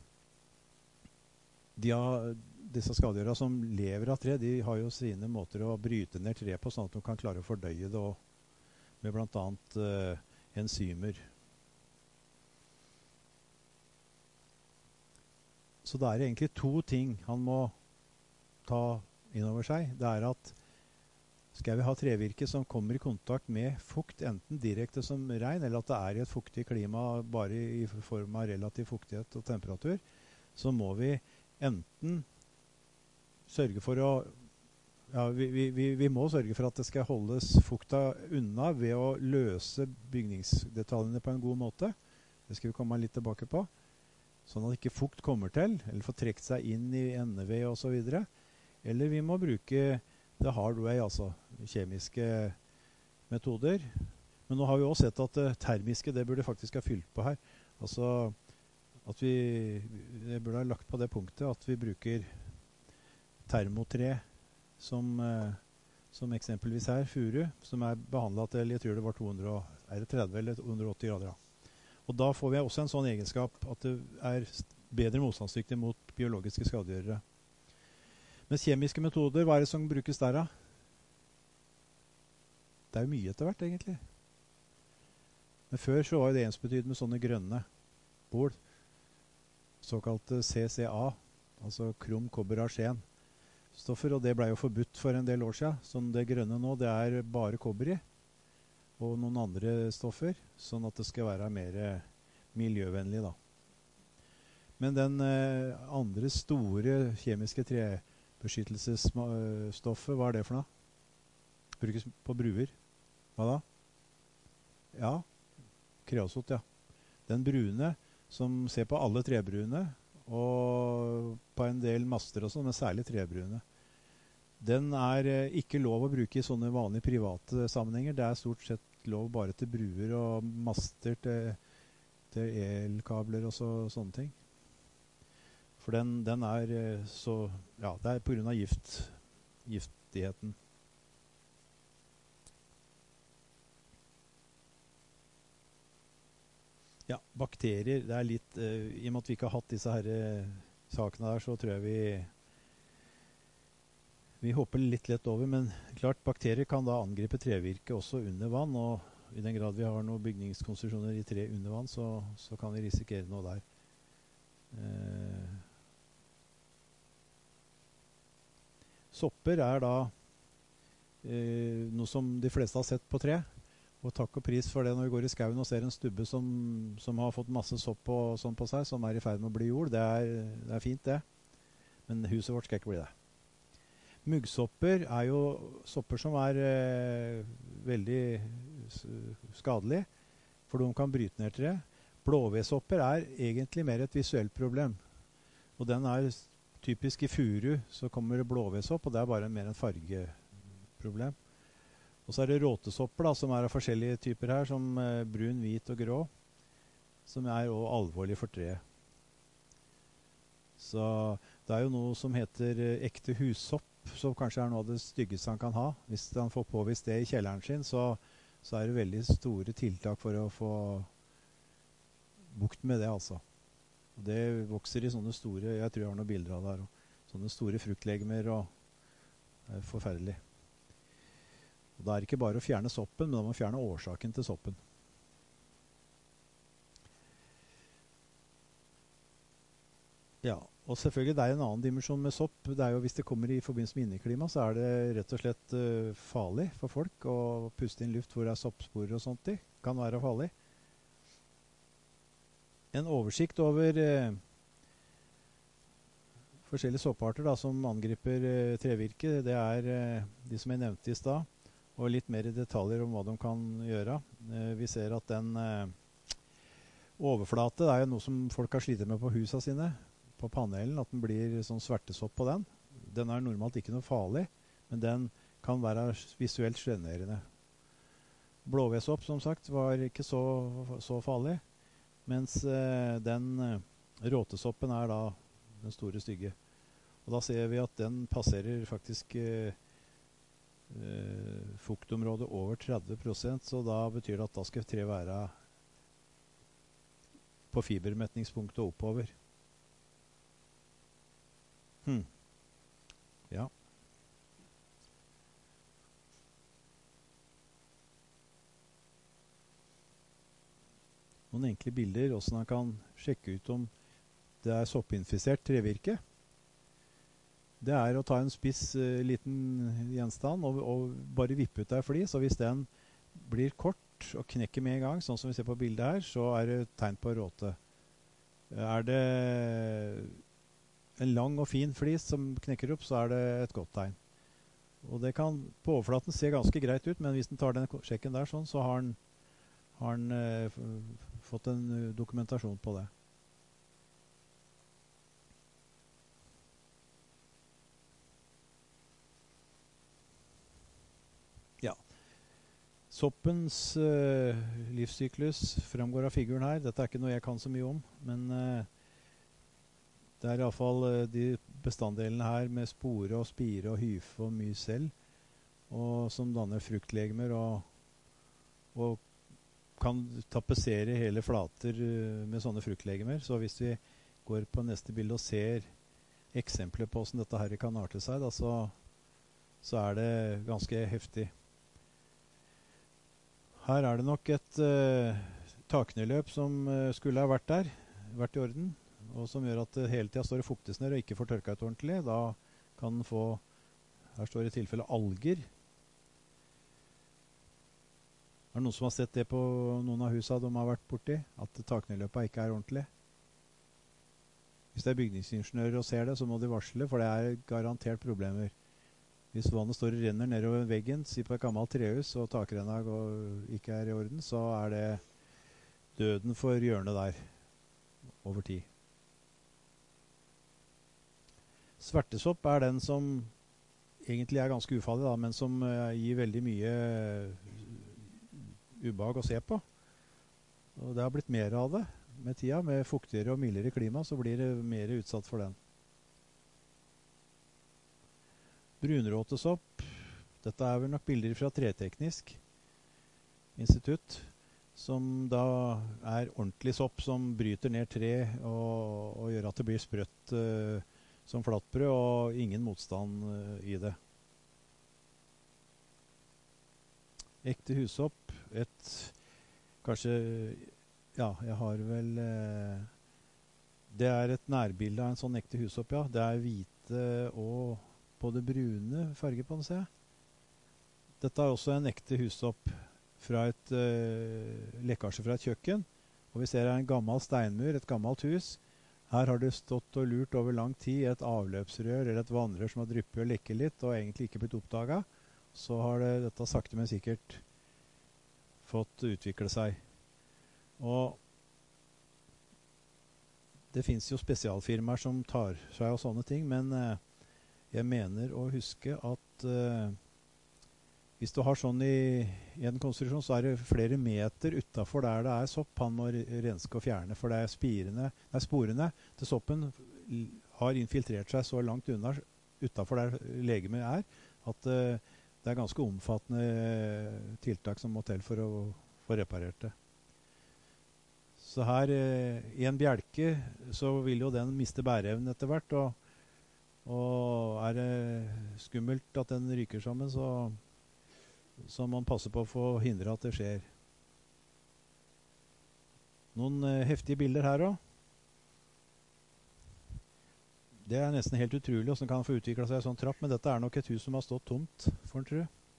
de har... Disse skadegjørere som lever av tre, de har jo sine måter å bryte ned tre på, sånn at de kan klare å fordøye det, og med blant annet uh, enzymer. Så Så det er egentlig to ting han må ta inn over seg. Det er at skal vi ha trevirke som kommer i kontakt med fukt, enten direkte som regn, eller at det er i et fuktig klima bare i form av relativ fuktighet og temperatur, så må vi enten sørge for å ja, vi, vi, vi må sørge for at det skal holdes fukta unna ved å løse bygningsdetaljene på en god måte. Det skal vi komme litt tilbake på. Sånn at ikke fukt kommer til, eller får trekt seg inn i endeved og så videre. Eller vi må bruke the hard way, altså kjemiske metoder. Men nå har vi også sett at det termiske, det burde faktisk ha fylt på her. Altså at vi det burde ha lagt på det punktet at vi bruker termotre som, eh, som eksempelvis her, furu, som er behandlet til, jeg tror det var to hundre tretti eller to hundre åtti grader. Da. Og da får vi også en sånn egenskap at det er bedre motstandsdyktig mot biologiske skadegjørere. Men kjemiske metoder, hva er det som brukes der da? Det er jo mye etter hvert, egentlig. Men før så var det ensbetydende med sånne grønne bol, såkalte C C A, altså krom, kobber, arsen stoffer, og det ble jo forbudt for en del år siden. Sånn det grønne nå, det er bare kobber i, og noen andre stoffer, sånn at det skal være mer miljøvennlig da. Men den eh, andre store kjemiske trebeskyttelsesstoffet, hva er det for noe? Brukes på bruer. Hva da? Ja, kreosot, ja. Den brune, som ser på alle trebrune, og på en del master også, men særlig trebrune. Den er eh, ikke lov å bruke i sånne vanlige private sammenhenger. Det er stort sett lov bare til bruer og master til, til elkabler og så, sånne ting. For den, den er eh, så, ja, det er på grunn av gift, giftigheten. Ja, bakterier, det er litt, uh, i og med at vi ikke har hatt disse her uh, sakene der, så tror jeg vi vi hopper litt lett over, men klart bakterier kan da angripe trevirke også under vann, og i den grad vi har noen bygningskonstruksjoner i tre under vann, så, så kan vi risikere noe der. Uh, sopper er da uh, noe som de fleste har sett på tre, og takk og pris for det når vi går i skauen og ser en stubbe som, som har fått masse sopp og sånn på seg, som er i ferd med å bli jord. Det er, det er fint det. Men huset vårt skal ikke bli det. Muggsopper er jo sopper som er eh, veldig skadelige, for de kan bryte ned tre. Blåvedsopper er egentlig mer et visuelt problem. Og den er typisk i furu, så kommer det blåvedsopp, og det er bare mer en fargeproblem. Og så er det råtesopper da, som er av forskjellige typer her, som eh, brun, hvit og grå, som er også alvorlig for treet. Så det er jo noe som heter eh, ekte hussopp, som kanskje er noe av det styggeste han kan ha. Hvis han får påvist det i kjelleren sin, så, så er det veldig store tiltak for å få bukt med det, altså. Og det vokser i sånne store, jeg tror jeg har noen bilder av det her, sånne store fruktlegemer, og det er forferdelig. Og det er ikke bare å fjerne soppen, men da må man fjerne årsaken til soppen. Ja, og selvfølgelig det er en annen dimensjon med sopp. Det er jo hvis det kommer i forbindelse med inneklima, så er det rett og slett uh, farlig for folk å puste inn luft hvor det er soppsporer og sånt i. Kan være farlig. En oversikt over uh, forskjellige sopparter da, som angriper uh, trevirke, det er uh, de som jeg nevnte i sted. Og litt mer detaljer om hva de kan gjøre. Eh, vi ser at den eh, overflate, det er jo noe som folk har slitt med på husene sine, på panelen, at den blir sånn svertesopp på den. Den er normalt ikke noe farlig, men den kan være visuelt generende. Blåvedsopp, som sagt, var ikke så, så farlig, mens eh, den eh, råtesoppen er da den store stygge. Og da ser vi at den passerer faktisk eh, Uh, fuktområdet over tretti prosent, så da betyr det at da skal tre være på fibermetningspunktet og oppover. Hmm. Ja. Noen enkle bilder, hvordan man kan sjekke ut om det er soppinfisert trevirke. Det er å ta en spiss uh, liten gjenstand og, og bare vippe ut der flis, og hvis den blir kort og knekker med en gang, sånn som vi ser på bildet her, så er det tegn på råte. Er det en lang og fin flis som knekker opp, så er det et godt tegn. Og det kan på overflaten se ganske greit ut, men hvis den tar den sjekken der sånn, så har den, har den uh, fått en uh, dokumentasjon på det. Soppens uh, livssyklus fremgår av figuren her. Dette er ikke noe jeg kan så mye om, men uh, det er i hvert fall uh, de bestanddelene her med spore og spire og hyfe og mycel, og som danner fruktlegemer og, og kan tapetsere hele flater uh, med sånne fruktlegemer. Så hvis vi går på neste bilde og ser eksempler på hvordan dette her kan arte seg, da, så, så er det ganske heftig. Her er det nok et uh, taknedløp som uh, skulle ha vært der, vært i orden, og som gjør at det hele tiden står og fuktes ned og ikke får tørka ut ordentlig. Da kan den få, her står det i tilfelle alger. Er det noen som har sett det på noen av husa de har vært borti? At taknedløpet ikke er ordentlig? Hvis det er bygningsingeniører og ser det, så må de varsle, for det er garantert problemer. Hvis vannet står og renner nedover veggen, si på et gammelt trehus, og takrenna ikke er i orden, så er det døden for hjørnet der over tid. Svertesopp er den som egentlig er ganske ufarlig, da, men som uh, gir veldig mye ubehag å se på. Og det har blitt mer av det med tida. Med fuktigere og mildere klima så blir det mer utsatt for den. Brunråtesopp, dette er vel nok bilder fra Treteknisk institutt, som da er ordentlig sopp som bryter ned tre og, og gjør at det blir sprøtt uh, som flatbrød og ingen motstand uh, i det. Ekte hussopp, et kanskje, ja, jeg har vel uh, det er et nærbilde av en sånn ekte hussopp, ja. Det er hvite og både brune farger på den, ser jeg. Dette er også en ekte hussopp fra et uh, lekkasje fra et kjøkken. Og vi ser en gammel steinmur, et gammelt hus. Her har det stått og lurt over lang tid et avløpsrør eller et vannrør som har dryppet og lekket litt, og egentlig ikke blitt oppdaget. Så har det, dette sakte, men sikkert fått utvikle seg. Og det finnes jo spesialfirmaer som tar seg av sånne ting, men uh, jeg mener å huske at uh, hvis du har sånn i, i en konstruksjon, så er det flere meter utenfor der det er sopp han må renske og fjerne, for det er, spirene, det er sporene til soppen har infiltrert seg så langt unna utenfor der legemet er, at uh, det er ganske omfattende tiltak som må til for å få reparert det. Så her uh, i en bjelke så vil jo den miste bæreevnen etter hvert, og Og er det skummelt at den ryker sammen, så, så må man passe på å få hindre at det skjer. Noen uh, heftige bilder her også. Det er nesten helt utrolig hvordan kan få utviklet seg en sånn trapp, men dette er nok et hus som har stått tomt, får en tro.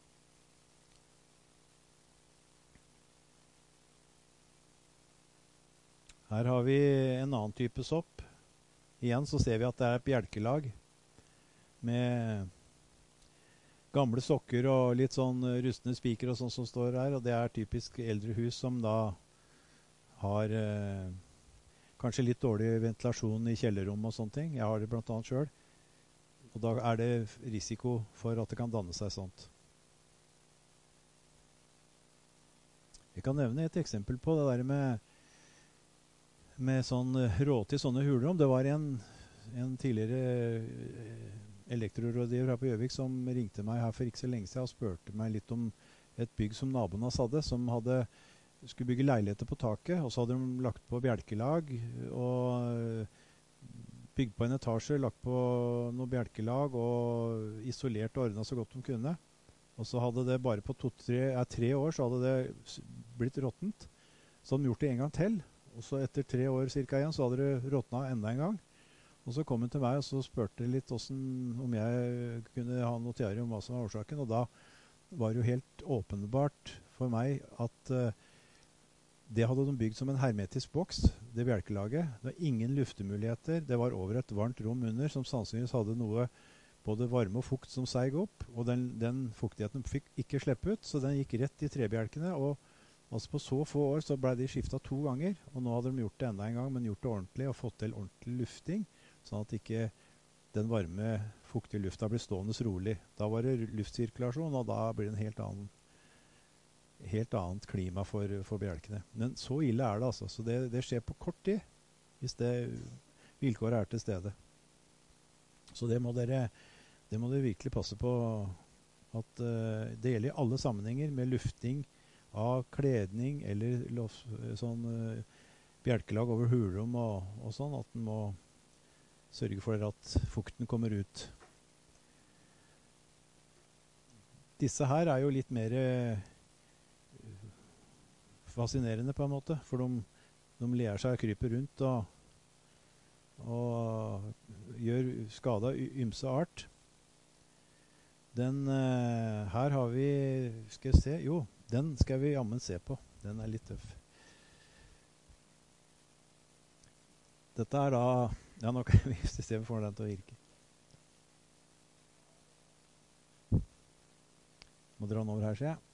Her har vi en annen type sopp. Igjen så ser vi at det er et bjelkelag med gamle sokker og litt sånn rustne spiker og sånn som står her, og det er typisk eldre hus som da har eh, kanskje litt dårlig ventilasjon i kjellerrom og sånne ting. Jeg har det blant annet selv, og da er det risiko for at det kan danne seg sånt. Jeg kan nevne et eksempel på det der med med sånn råte i sånne hulrom. Det var en, en tidligere elektrorådgiver her på Gjøvik som ringte meg her for ikke så lenge siden og spurte meg litt om et bygg som naboen hans hadde, som hadde, skulle bygge leiligheter på taket, og så hadde de lagt på bjelkelag og bygd på en etasje, lagt på noe bjelkelag og isolert og ordnet så godt de kunne. Og så hadde det bare på to, tre, ja, tre år så hadde det blitt råttent. Så hadde de gjort det en gang til. Og så etter tre år cirka igjen, så hadde det råtnet enda en gang. Og så kom han til meg, og så spørte han litt hvordan, om jeg kunne ha noe teori om hva som var årsaken. Og da var det jo helt åpenbart for meg at uh, det hadde de bygd som en hermetisk boks, det bjelkelaget. Det var ingen luftemuligheter. Det var over et varmt rom under, som sannsynligvis hadde noe både varme og fukt som seig opp. Og den, den fuktigheten fikk ikke slippe ut, så den gikk rett i trebjelkene. Og altså på så få år så ble de skiftet to ganger. Og nå hadde de gjort det enda en gang, men gjort det ordentlig og fått til ordentlig lufting. Sånn at ikke den varme, fuktige lufta blir stående rolig. Da var det luftsirkulasjon, og da blir det en helt annen helt annet klima for, for bjelkene. Men så ille er det altså. Så det, det skjer på kort tid, hvis det vilkåret er til stede. Så det må dere, det må dere virkelig passe på at uh, det gjelder i alle sammenhenger med lufting av kledning eller lof, sånn uh, bjelkelag over hulrom og, og sånn, at den må sørge for at fukten kommer ut. Disse her er jo litt mer fascinerende på en måte, for de, de ler seg og kryper rundt og, og gjør skada ymse art. Den uh, her har vi, skal jeg se, jo, den skal vi jammen se på. Den er litt tøff. Dette er da, ja nå kan vi se om vi får den til å virke. Må dra den over her, ser jeg.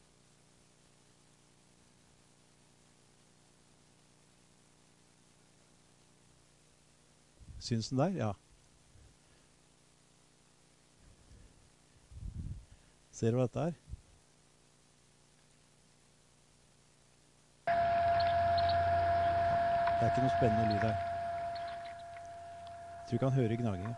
Syns den der? Ja. Ser du hva dette er? Det er ikke noe spennende lyd her. Jeg tror du kan høre gnagingen.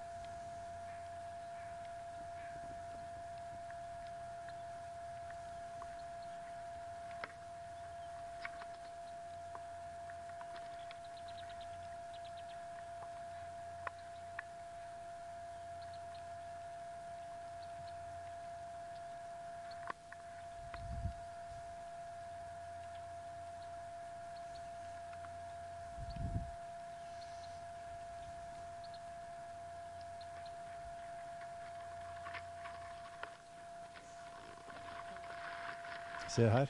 Se her.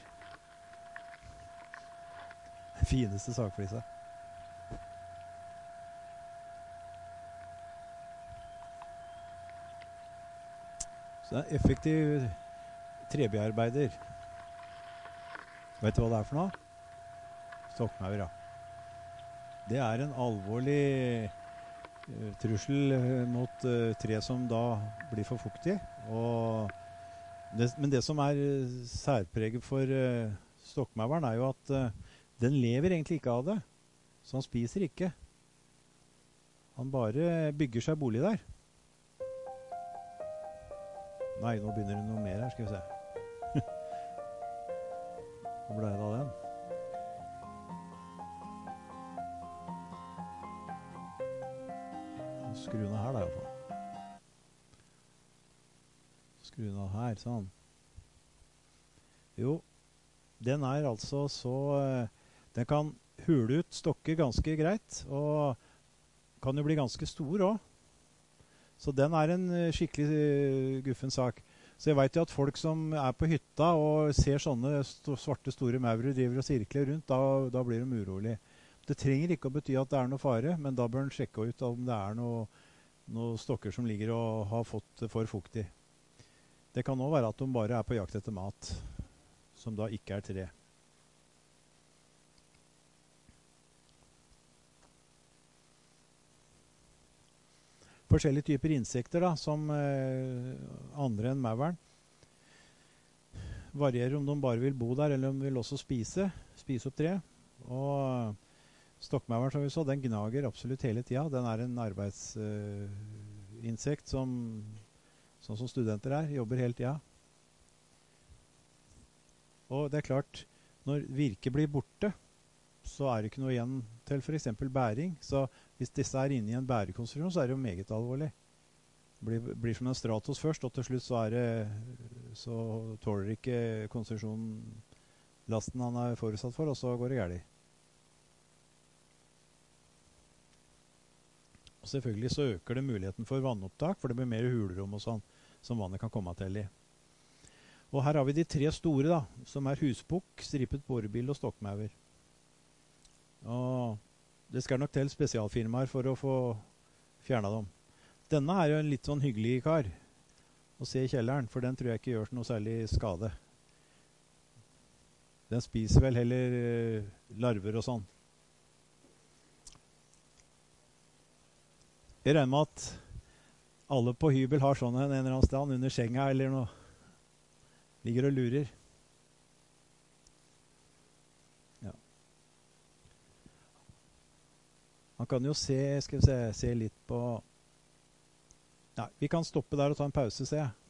Den fineste sagflisa. Så det er en effektiv trebearbeider. Vet du hva det er for noe? Stokkmaur, ja. Det er en alvorlig uh, trussel uh, mot uh, tre som da blir for fuktig, og Det, men det som er uh, særpreget for uh, stokkmauren er jo at uh, den lever egentlig ikke av det. Så han spiser ikke. Han bare bygger seg bolig der. Nei, nå begynner det noe mer her, skal vi se. Hvor ble det av den? Skru den her da, i hvert fall. Skru den av her, sånn. Jo, den er altså så den kan hule ut stokker ganske greit, og kan jo bli ganske stor også. Så den er en skikkelig guffen sak. Så jeg vet jo at folk som er på hytta og ser sånne st svarte store maurer driver og sirkler rundt, da, da blir de urolig. Det trenger ikke å bety at det er noe fare, men da bør en sjekke ut om det er noe, noe stokker som ligger og har fått for fuktig. Det kan også være at de bare er på jakt etter mat, som da ikke er tre. Forskjellige typer insekter da, som eh, andre enn mauren. Varierer om de bare vil bo der, eller om de vil også spise, spise opp tre. Og stokkmauren, som vi så, den gnager absolutt hele tiden. Den er en arbeidsinsekt uh, som, sånn som studenter er, jobber hele tiden. Og det er klart, når virke blir borte, så er det ikke noe igjen til for eksempel bæring. Så hvis disse er inne i en bærekonstruksjon, så er det jo meget alvorlig. Det blir, blir som en stratos først, og til slutt så, er det, så tåler ikke konstruksjonen lasten han er forutsatt for, og så går det gærlig. Og selvfølgelig så øker det muligheten for vannopptak, for det blir mer hulrom og sånn, som vannet kan komme til i. Og her har vi de tre store da, som er husbukk, stripet borebil og stokkmauer. Og det skal nok til spesialfirmaer for å få fjernet dem. Denne er jo en litt sånn hyggelig kar å se i kjelleren, for den tror jeg ikke gjør noe særlig skade. Den spiser vel heller uh, larver og sånn. Jeg regner med at alle på hybel har sånn en eller annen sted under senga eller noe. Ligger og lurer. Ja. Man kan jo se, skal vi se, se litt på... Nei, vi kan stoppe der og ta en pause, ser jeg.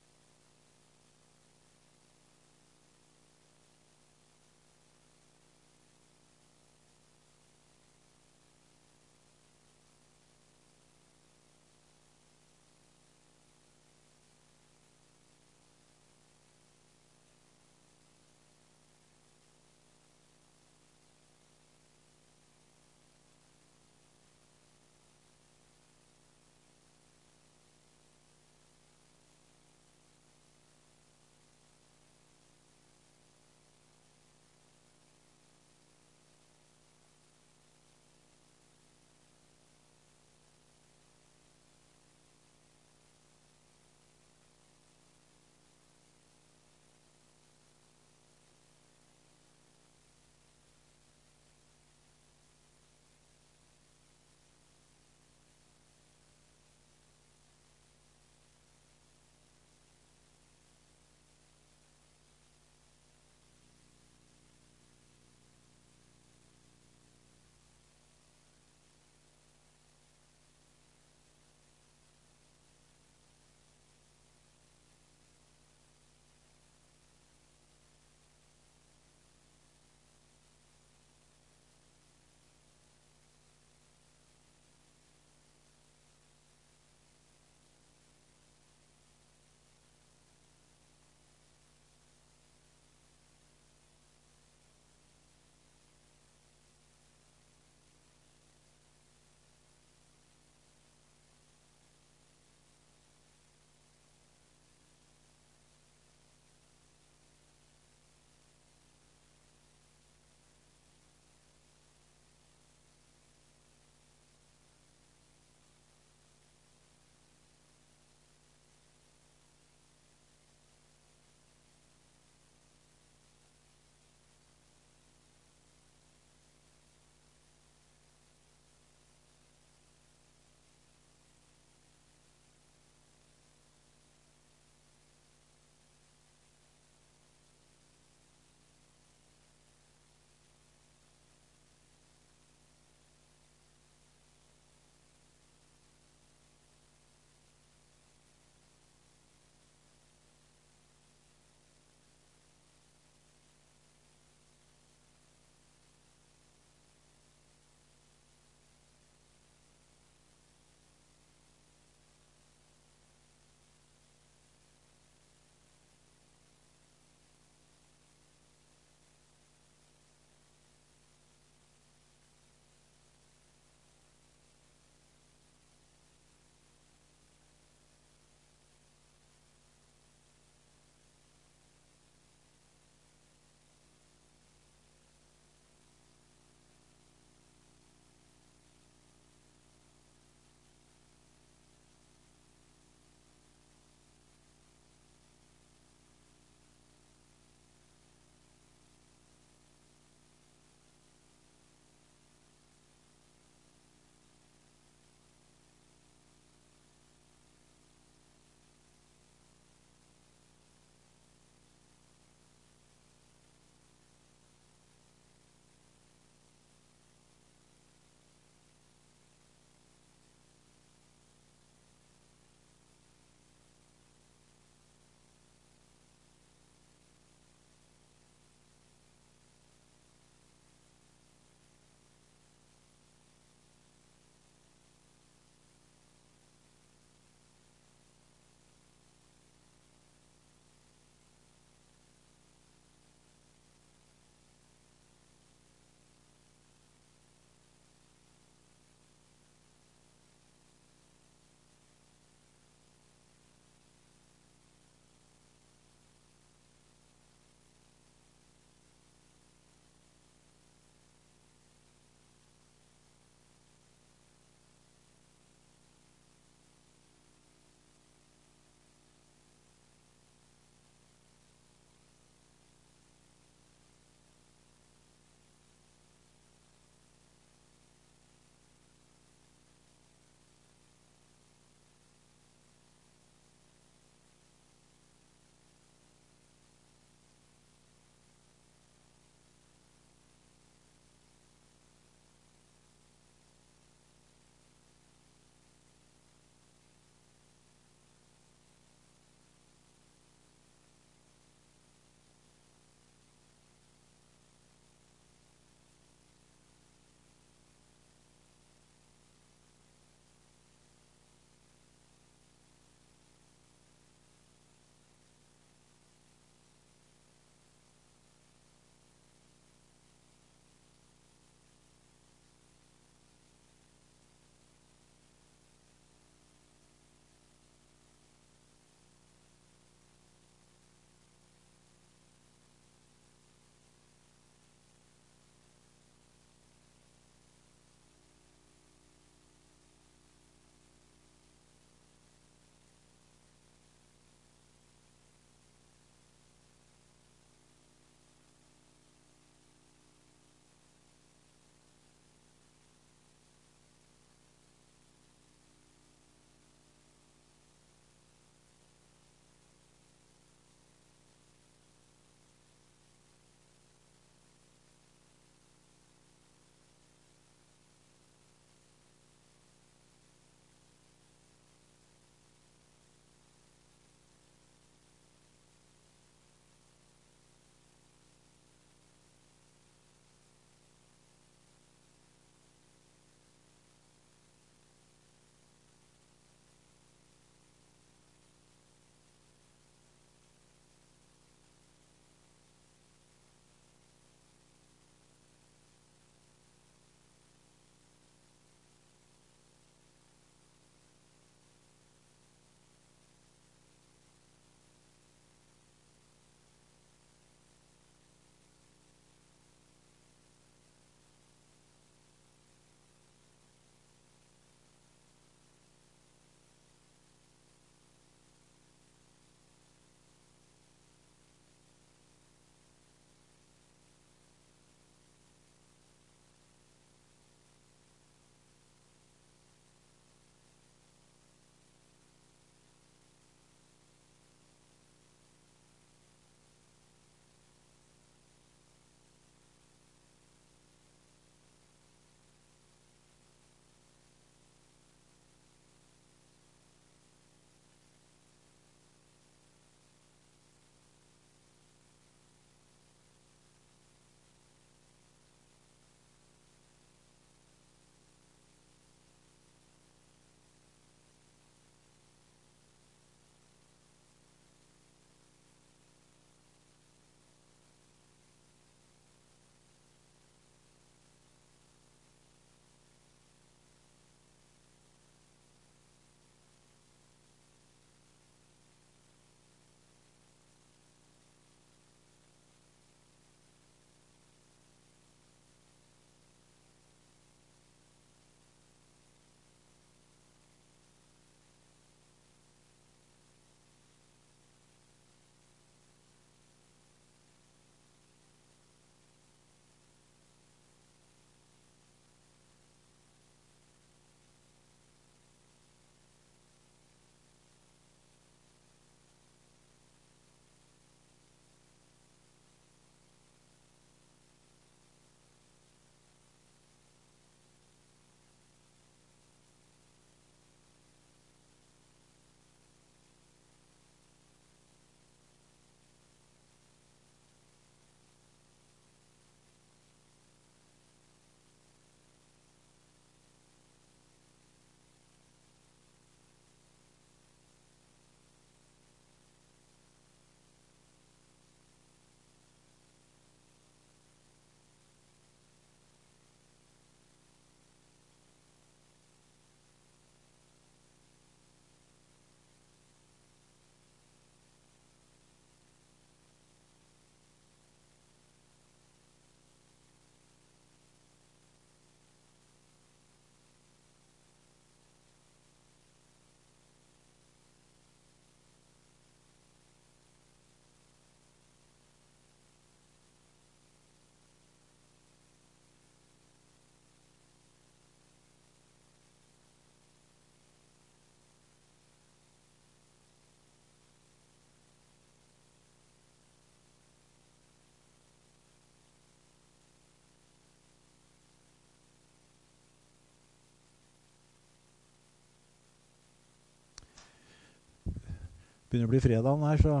begynner å bli fredagen her, så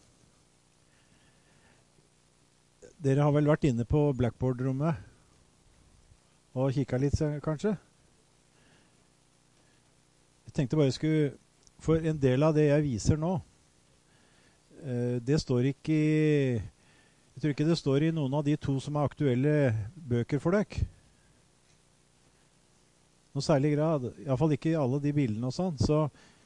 dere har vel vært inne på Blackboard-rommet og kikket litt, kanskje? Jeg tenkte bare jeg skulle, for en del av det jeg viser nå, det står ikke i, jeg tror ikke det står i noen av de to som er aktuelle bøker for dere. Noe særlig grad, i hvert fall ikke i alle de bildene og sånn, så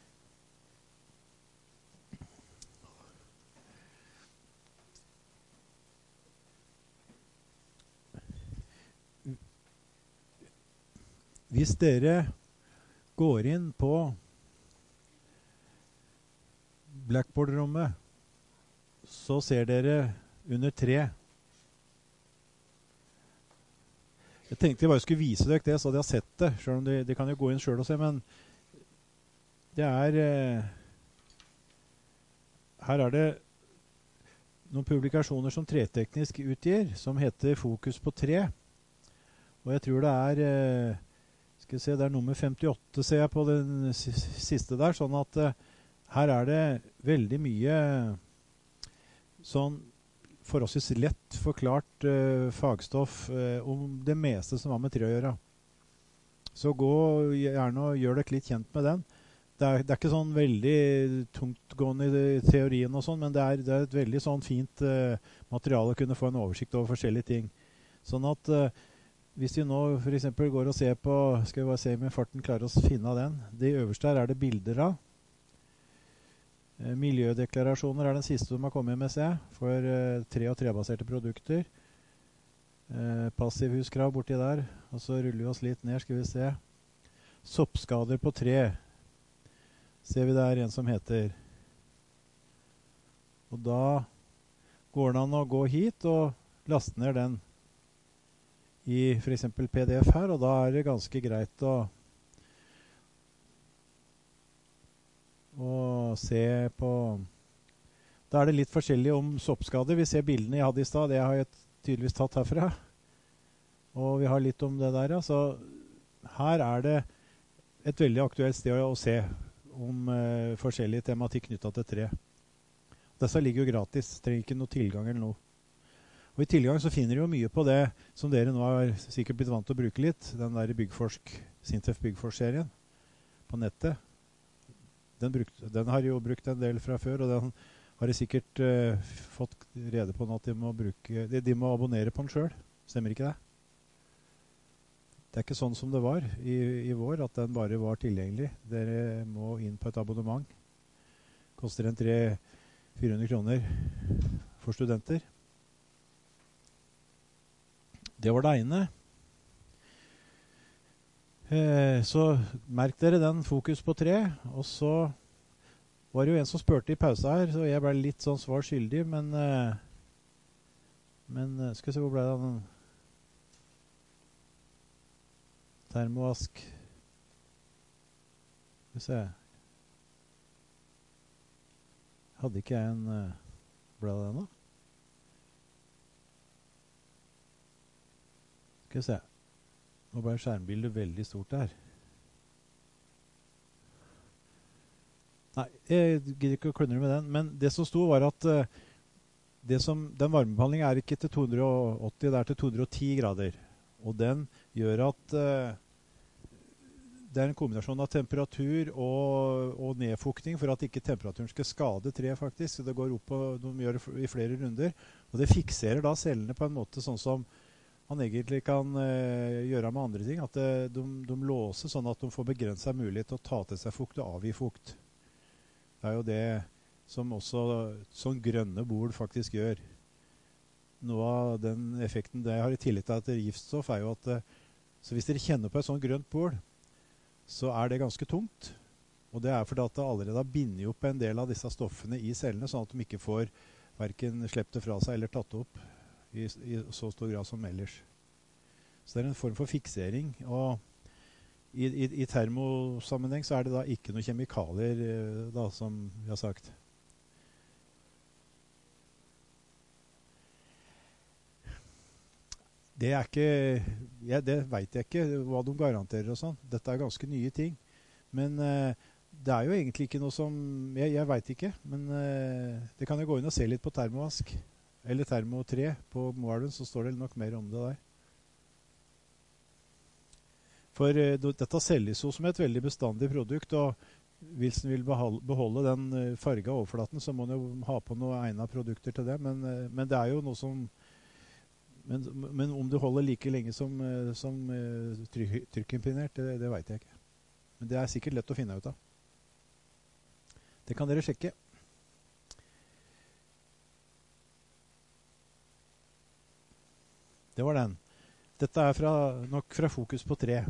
hvis dere går inn på Blackboard-rommet, så ser dere under tre. Jeg tenkte jeg bare skulle vise dere det, så hadde jeg sett det. Selv om de, de kan jo gå inn selv og se, men det er eh, her er det noen publikasjoner som Treteknisk utgir, som heter Fokus på tre. Og jeg tror det er eh, skal vi se, det er nummer femtiåtte, ser jeg på den siste der, sånn at uh, her er det veldig mye sånn forholdsvis lett forklart uh, fagstoff uh, om det meste som har med tre å gjøre. Så gå gjerne og gjør dere litt kjent med den. Det er, det er ikke sånn veldig tungtgående i teorien og sånn, men det er, det er et veldig sånn fint uh, materiale å kunne få en oversikt over forskjellige ting. Sånn at uh, hvis vi nå for eksempel går og ser på, skal vi bare se om farten klarer å finne den. De øverste her er det bilder av. Eh, miljødeklarasjoner er den siste som har kommet med seg for eh, tre- og trebaserte produkter. Eh, passivhuskrav borti der. Og så ruller vi oss litt ned, skal vi se. Soppskader på tre. Ser vi der en som heter. Og da går det an å gå hit og laste ned den. I for eksempel P D F her, og da er det ganske greit å, å se på. Da er det litt forskjellig om soppskader. Vi ser bildene jeg hadde i stad, det har jeg tydeligvis tatt herfra. Og vi har litt om det der, ja. Så her er det et veldig aktuelt sted å, å se om eh, forskjellig tematikk knyttet til tre. Disse ligger jo gratis, trenger ikke noe tilgang eller noe. Og i tilgang så finner dere jo mye på det som dere nå har sikkert blitt vant til å bruke litt. Den der Byggforsk, Sintef Byggforsk-serien på nettet. Den, brukt, den har jo brukt en del fra før, og den har de sikkert uh, fått rede på nå at de må, bruke, de, de må abonnere på den selv. Stemmer ikke det? Det er ikke sånn som det var i, i vår, at den bare var tilgjengelig. Dere må inn på et abonnement. Koster en tre til fire hundre kroner for studenter. Det var det ene. Eh, så merk dere den fokus på tre. Og så var det jo en som spurte i pausa her, så jeg ble litt sånn svar skyldig, men eh, men skal vi se, hvor ble det den termovask? Skal vi se. Hadde ikke jeg en uh, ble det ennå? Skal vi se. Nå ble skjermbildet veldig stort der. Nei, jeg gidder ikke å klønne med den, men det som sto var at uh, det som, den varmebehandlingen er ikke til to hundre og åtti, det er til to hundre og ti grader. Og den gjør at uh, det er en kombinasjon av temperatur og, og nedfuktning for at ikke temperaturen skal skade tre faktisk. Så det går opp og de gjør det i flere runder. Og det fikserer da cellene på en måte sånn som man egentlig kan uh, gjøre med andre ting. At uh, de, de låser sånn at de får begrenset mulighet til å ta til seg fukt og avgi fukt. Det er jo det som også sånn grønne bord faktisk gjør. Noe av den effekten det har i tillegg til at det er giftstoff er jo at uh, så hvis dere kjenner på et sånn grønt bord, så er det ganske tungt. Og det er fordi at det allerede har bindet opp en del av disse stoffene i cellene, sånn at de ikke får hverken slept det fra seg eller tatt det opp i, i så stor grad som ellers. Så det er en form for fiksering. Og i, i, i termosammenheng så er det da ikke noen kjemikalier, da, som vi har sagt. Det er ikke, ja, det vet jeg ikke hva de garanterer og sånn. Dette er ganske nye ting. Men eh, det er jo egentlig ikke noe som Jeg, jeg veit ikke, men uh, det kan jo gå inn og se litt på termovask. Eller termo tre på Moelven, så står det nok mer om det der. For uh, dette selges jo som et veldig bestandig produkt, og hvis en vil beholde, beholde den uh, farga overflaten, så må en jo ha på noe egnet produkter til det. Men, uh, men det er jo noe som Men, men om du holder like lenge som, uh, som uh, tryk, trykkimpregnert, det, det veit jeg ikke. Men det er sikkert lett å finne ut av. Det kan dere sjekke. Det var den. Dette er fra, nok fra Fokus på tre.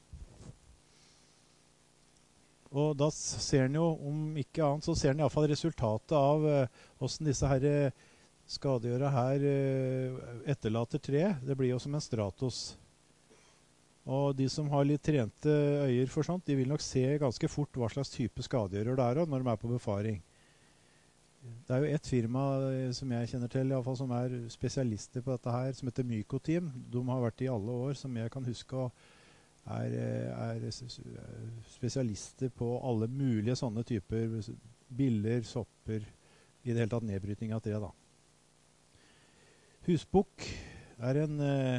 Og da ser en jo, om ikke annet, så ser en i hvert fall resultatet av uh, hvordan disse her uh, skadegjøra her uh, etterlater tre. Det blir jo som en stratos. Og de som har litt trente øyer for sånt, de vil nok se ganske fort hva slags type skadegjører det er når de er på befaring. Det er jo et firma som jeg kjenner til, i alle fall, som er spesialister på dette her, som heter Mykoteam. De har vært i alle år, som jeg kan huske, og er, er spesialister på alle mulige sånne typer biller, sopper, i det hele tatt nedbrytning av tre, da. Husbukk er en,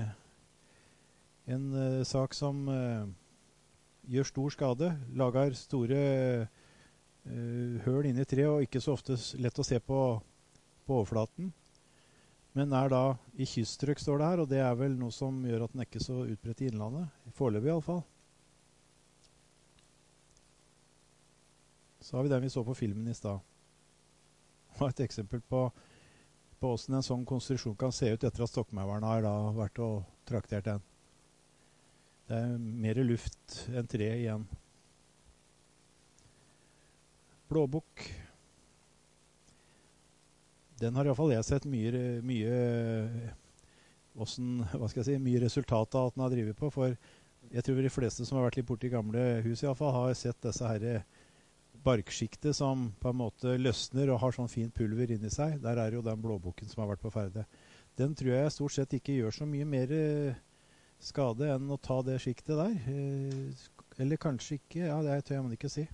en sak som gjør stor skade, lager store uh, høl inni tre, og ikke så ofte lett å se på, på overflaten. Men er da i kyststrøk, står det her, og det er vel noe som gjør at den ikke er så utbredt i innlandet. Foreløpig i alle fall. Så har vi den vi så på filmen i stad. Og et eksempel på, på hvordan en sånn konstruksjon kan se ut etter at stokkmauren har da vært og traktert den. Det er mer luft enn tre igjen. Blåbukk. Den har i hvert fall jeg sett mye, mye, hvordan, hva skal jeg si, mye resultat av at den har drivet på. For jeg tror de fleste som har vært litt borte i gamle hus i hvert fall, har sett disse her barkskiktet som på en måte løsner og har sånn fint pulver inni seg. Der er jo den blåbukken som har vært på ferde. Den tror jeg stort sett ikke gjør så mye mer skade enn å ta det skiktet der. Eller kanskje ikke, ja, det tør jeg man ikke si.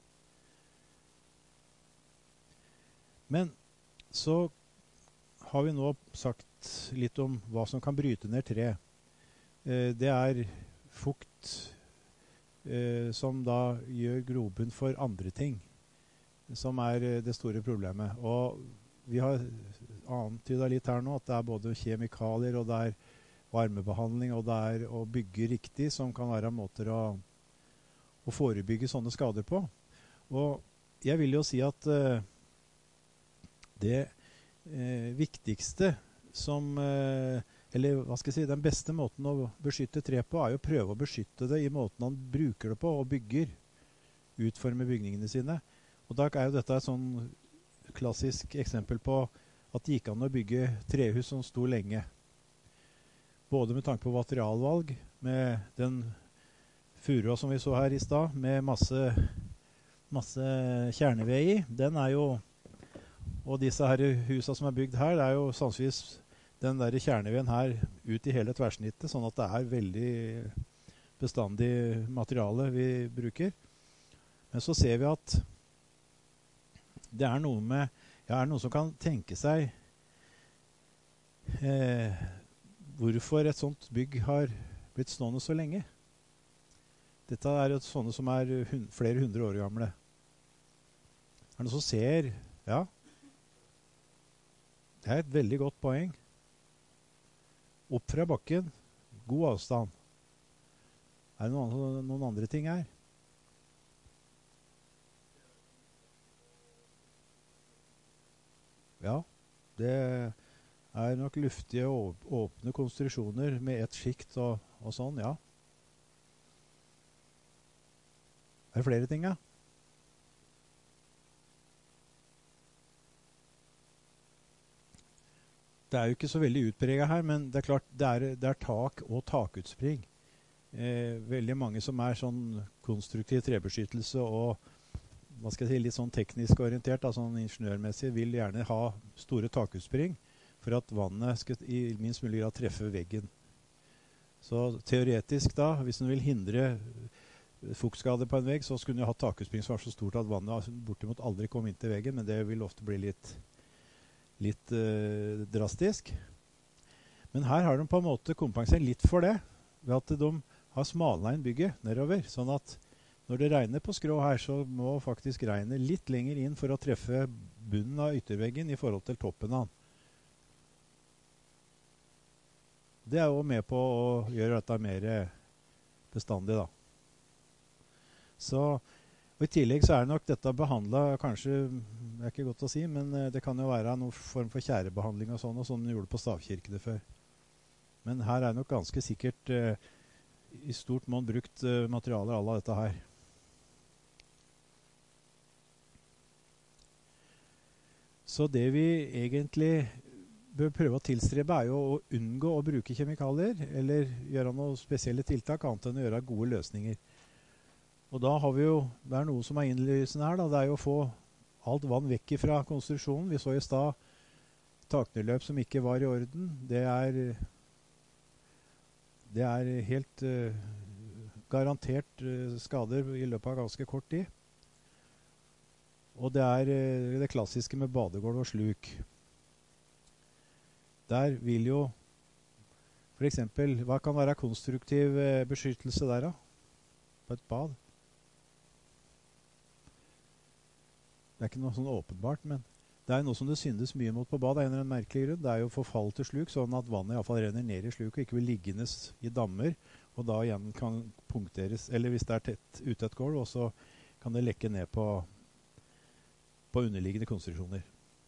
Men så har vi nå sagt litt om hva som kan bryte ned tre. Eh, det er fukt eh, som da gjør grobunn for andre ting, som er eh, det store problemet. Og vi har antydet litt her nå at det er både kjemikalier, og det er varmebehandling, og det er å bygge riktig, som kan være måter å, å forebygge sånne skader på. Og jeg vil jo si at eh, det eh, viktigste som, eh, eller hva skal jeg si, den beste måten å beskytte tre på er jo å prøve å beskytte det i måten han bruker det på og bygger, utformer bygningene sine. Og da er jo dette et sånn klassisk eksempel på at det gikk an å bygge trehus som sto lenge. Både med tanke på materialvalg, med den furua som vi så her i stad, med masse, masse kjerneved i. Den er jo Og disse her husene som er bygd her, det er jo sannsynligvis den der kjerneveden her ut i hele tverrsnittet, sånn at det er veldig bestandig materiale vi bruker. Men så ser vi at det er noe med, ja, er noe som kan tenke seg eh, hvorfor et sånt bygg har blitt stående så lenge. Dette er jo sånne som er hun, flere hundre år gamle. Er det noe som ser, ja, det er et veldig godt poeng. Opp fra bakken, god avstand. Er det noen, noen andre ting her? Ja, det er nok luftige, åpne konstruksjoner med et skikt og, og sånn, ja. Er det flere ting, ja? Det er jo ikke så veldig utpreget her, men det er klart det er, det er tak og takutspring. Eh, veldig mange som er sånn konstruktiv trebeskyttelse og hva skal jeg si, litt sånn teknisk orientert, da, sånn ingeniørmessig, vil gjerne ha store takutspring for at vannet skal i minst mulig grad treffe veggen. Så teoretisk da, hvis man vil hindre fuktskade på en vegg, så skulle du ha takutspring som var så stort at vannet bortimot aldri kom inn til veggen, men det vil ofte bli litt, litt uh, drastisk. Men her har de på en måte kompensert litt for det, ved at de har smalnet inn bygget nedover, sånn at når det regner på skrå her, så må faktisk regnet litt lenger inn for å treffe bunnen av ytterveggen i forhold til toppen av den. Det er jo med på å gjøre dette mer bestandig da. Så, og i tillegg så er nok dette behandlet, kanskje, det er ikke godt å si, men det kan jo være noen form for tjærebehandling og sånn, og sånn de gjorde på stavkirkene før. Men her er nok ganske sikkert eh, i stort mån brukt eh, materialer av dette her. Så det vi egentlig bør prøve å tilstrebe er jo å unngå å bruke kjemikalier, eller gjøre noen spesielle tiltak, annet enn å gjøre gode løsninger. Og da har vi jo, det er noe som er innlysende her da, det er jo å få alt vann vekk fra konstruksjonen. Vi så i stad taknedløp som ikke var i orden. Det er, det er helt uh, garantert uh, skader i løpet av ganske kort tid. Og det er uh, det klassiske med badegård og sluk. Der vil jo, for eksempel, hva kan være konstruktiv uh, beskyttelse der da? På et bad? Det er ikke noe sånn åpenbart, men det er noe som det syndes mye mot på bad, det er en eller annen merkelig grunn. Det er jo forfall til sluk, sånn at vannet i hvert fall renner ned i sluk og ikke vil liggendes i dammer, og da igjen kan punkteres, eller hvis det er tett ute et gulv, og så kan det lekke ned på, på underliggende konstruksjoner.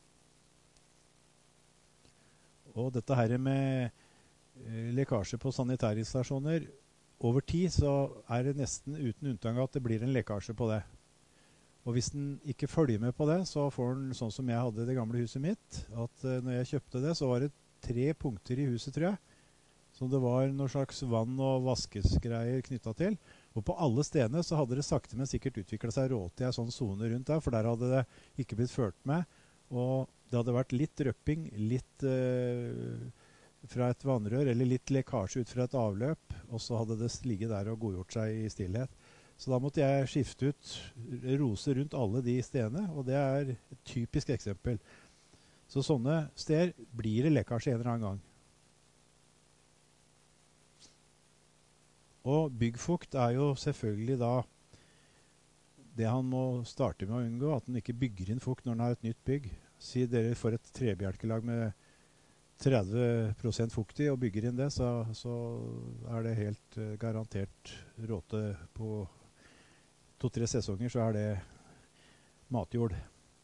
Og dette her med eh, lekkasje på sanitærinstallasjoner, over tid så er det nesten uten unntak at det blir en lekkasje på det. Og hvis den ikke følger med på det, så får den sånn som jeg hadde i det gamle huset mitt, at uh, når jeg kjøpte det, så var det tre punkter i huset, tror jeg, som det var noen slags vann- og vaskesgreier knyttet til. Og på alle stedene så hadde det sakte, men sikkert utviklet seg råd til en sånn zone rundt der, for der hadde det ikke blitt ført med, og det hadde vært litt røpping, litt uh, fra et vannrør, eller litt lekkasje ut fra et avløp, og så hadde det ligget der og godgjort seg i stillhet. Så da måtte jeg skifte ut roser rundt alle de stedene, og det er et typisk eksempel. Så sånne steder blir det lekkasje en eller annen gang. Og byggfukt er jo selvfølgelig da det han må starte med å unngå, at han ikke bygger inn fukt når han har et nytt bygg. Si dere får et trebjelkelag med tretti prosent fukt i og bygger inn det, så, så er det helt uh, garantert råte på to-tre sesonger, så er det matjord.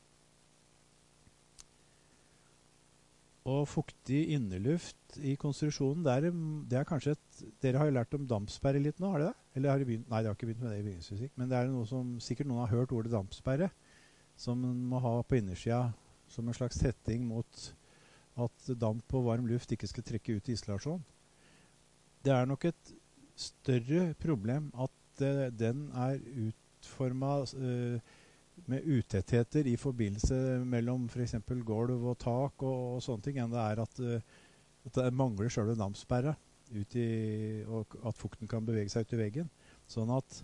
Og fuktig inneluft i konstruksjonen, det er, det er kanskje et, dere har jo lært om dampsperre litt nå, har det det? Eller har det begynt? Nei, det har ikke begynt med det i bygningsfysikk, men det er noe som, sikkert noen har hørt ordet dampsperre, som man må ha på innersida som en slags tetting mot at damp og varm luft ikke skal trekke ut i isolasjon. Det er nok et større problem at det, den er utformet uh, med utettheter i forbindelse mellom for eksempel gulv og tak og, og sånne ting, enn det er at, uh, at det mangler selve dampsperra ut i, og at fukten kan bevege seg ut i veggen. Sånn at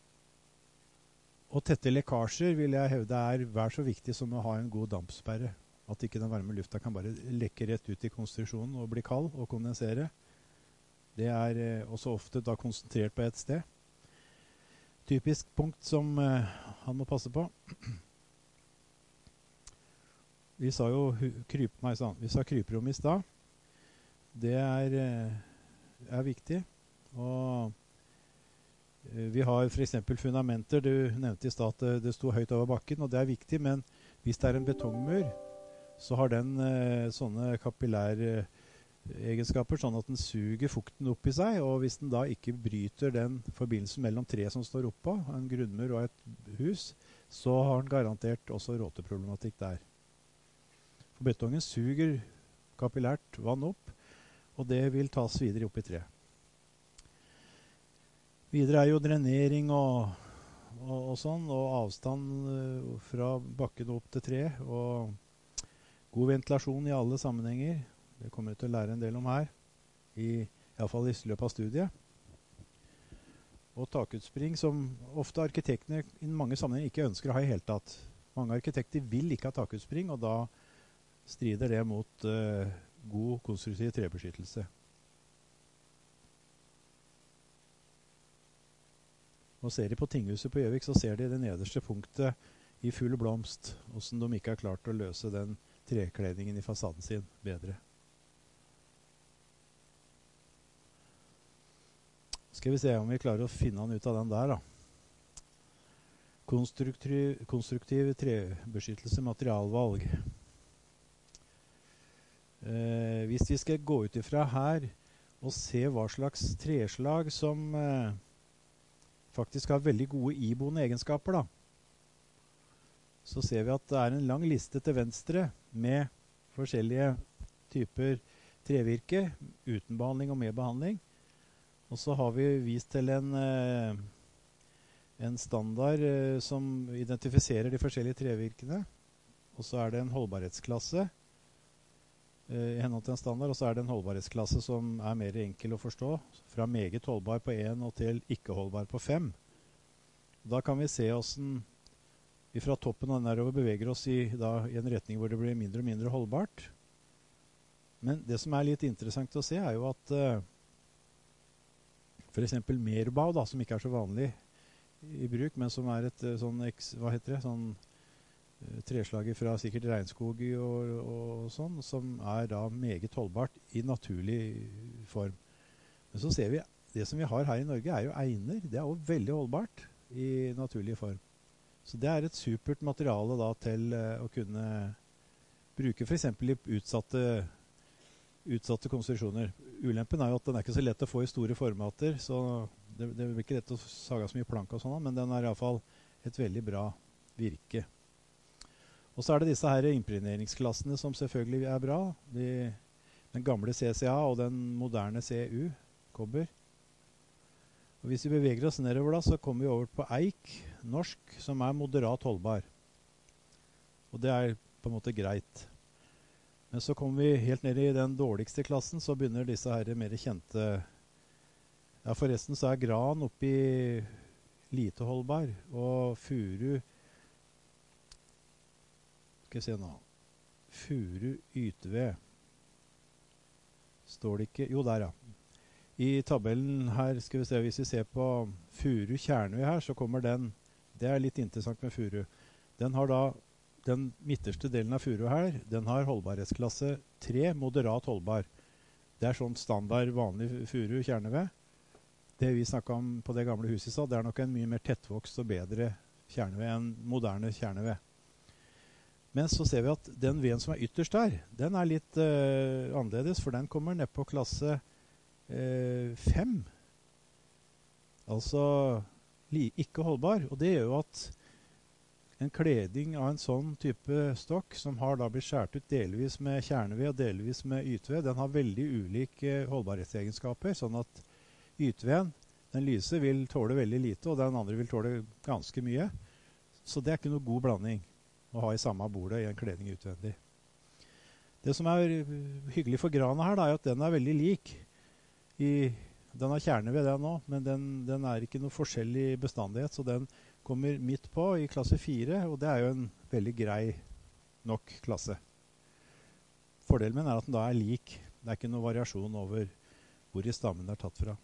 å tette lekkasjer vil jeg hevde er vær så viktig som å ha en god dampsperre. At ikke den varme lufta kan bare lekke rett ut i konstruksjonen og bli kald og kondensere. Det er uh, også ofte da konsentrert på et sted. Typisk punkt som uh, han må passe på. Vi sa jo kryp, nei, sånn. Vi sa kryperom i stad. Det er, uh, er viktig. Og uh, vi har for eksempel fundamenter. Du nevnte i stad at uh, det sto høyt over bakken, og det er viktig, men hvis det er en betongmur, så har den uh, sånne kapillære uh, egenskaper, sånn at den suger fukten opp i seg, og hvis den da ikke bryter den forbindelsen mellom tre som står oppå, en grunnmur og et hus, så har den garantert også råteproblematikk der. For betongen suger kapillært vann opp, og det vil tas videre opp i tre. Videre er jo drenering og, og, og sånn, og avstand fra bakken opp til tre, og god ventilasjon i alle sammenhenger. Det kommer vi til å lære en del om her, i, i hvert fall i løpet av studiet. og takutspring som ofte arkitektene i mange sammenhenger ikke ønsker å ha i hele tatt. Mange arkitekter vil ikke ha takutspring, og da strider det mot uh, god konstruktiv trebeskyttelse. Og ser de på tinghuset på Gjøvik, så ser de det nederste punktet i full blomst, hvordan de ikke har klart å løse den trekledningen i fasaden sin bedre. Skal vi se om vi klarer å finne den ut av den der da. Konstruktiv, konstruktiv trebeskyttelse, materialvalg. Eh, hvis vi skal gå ut ifra her og se hva slags treslag som eh, faktisk har veldig gode iboende egenskaper da, så ser vi at det er en lang liste til venstre med forskjellige typer trevirke, uten behandling og med behandling. Og så har vi vist til en, eh, en standard eh, som identifiserer de forskjellige trevirkene. Og så er det en holdbarhetsklasse eh, i henhold til en standard, og så er det en holdbarhetsklasse som er mer enkel å forstå, fra meget holdbar på én og til ikke holdbar på fem. Da kan vi se hvordan vi fra toppen og nedover beveger oss i, da, i en retning hvor det blir mindre og mindre holdbart. Men det som er litt interessant å se er jo at eh, for eksempel merbau, da, som ikke er så vanlig i bruk, men som er et sånn, hva heter det, sånn uh, treslager fra sikkert regnskog og, og sånn, som er da meget holdbart i naturlig form. Men så ser vi, det som vi har her i Norge er jo einer. Det er også veldig holdbart i naturlig form. Så det er et supert materiale da til uh, å kunne bruke for eksempel i utsatte utsatte konstruksjoner. Ulempen er jo at den er ikke så lett å få i store formater, så det, det blir ikke lett å sage så mye plank og sånn, men den er i hvert fall et veldig bra virke. Og så er det disse her impregneringsklassene som selvfølgelig er bra. De, den gamle C C A og den moderne C U, kobber. Og hvis vi beveger oss nedover da, så kommer vi over på eik, norsk, som er moderat holdbar. Og det er på en måte greit. Men så kommer vi helt ned i den dårligste klassen, så begynner disse her mer kjente. Ja, forresten så er gran oppi lite holdbar, og furu, skal jeg se nå, furu yteved. Står det ikke? Jo, der ja. I tabellen her, skal vi se, hvis vi ser på furu kjerneved her, så kommer den, det er litt interessant med furu. Den har da Den midterste delen av furu her, den har holdbarhetsklasse tre, moderat holdbar. Det er sånn standard vanlig furu kjerneved. Det vi snakket om på det gamle huset så, det er nok en mye mer tettvokst og bedre kjerneved enn moderne kjerneved. Men så ser vi at den veden som er ytterst der, den er litt uh, annerledes, for den kommer ned på klasse fem. Uh, altså li, ikke holdbar, og det gjør jo at en kleding av en sånn type stokk, som har da blitt skjert ut delvis med kjerneved og delvis med yteved, den har veldig ulike holdbarhetsegenskaper, sånn at yteveden, den lyse, vil tåle veldig lite, og den andre vil tåle ganske mye. Så det er ikke noe god blanding å ha i samme bordet i en kleding utvendig. Det som er hyggelig for grana her, da, er at den er veldig lik. I, den har kjerneved den også, men den, den er ikke noe forskjellig bestandighet, så den kommer midt på i klasse fire, og det er jo en veldig grei nok klasse. Fordelen min er at den da er lik. Det er ikke noe variasjon over hvor i stammen det er tatt fra.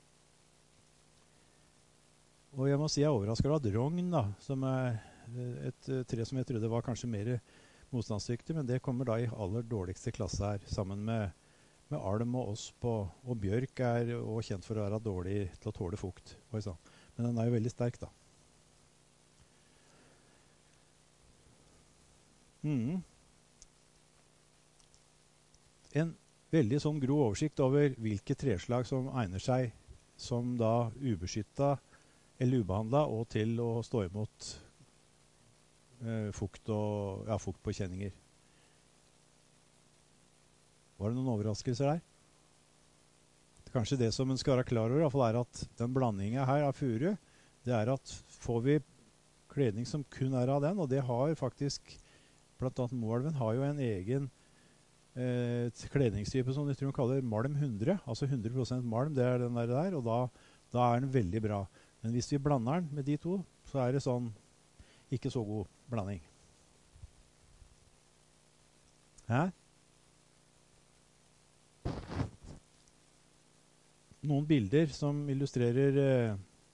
Og jeg må si jeg er overrasket av at rogn, da, som er et tre som jeg trodde var kanskje mer motstandsdyktig, men det kommer da i aller dårligste klasse her, sammen med, med alm og osp, og, og bjørk er også kjent for å være dårlig til å tåle fukt. Men den er jo veldig sterk da. Mm. En veldig sånn grov oversikt over hvilke treslag som egner seg som da ubeskyttet eller ubehandlet og til å stå imot eh, fukt og ja, fuktpåkjenninger. Var det noen overraskelser der? Kanskje det som en skal være klar over i hvert fall er at den blandingen her av furu, det er at får vi kledning som kun er av den, og det har faktisk blant annet Moelven har jo en egen eh, kledningstype som de tror de kaller malm hundre, altså hundre prosent malm, det er den der, der og da Da er den veldig bra. Men hvis vi blander den med de to, så er det sånn ikke så god blanding. Hæ? Noen bilder som illustrerer eh,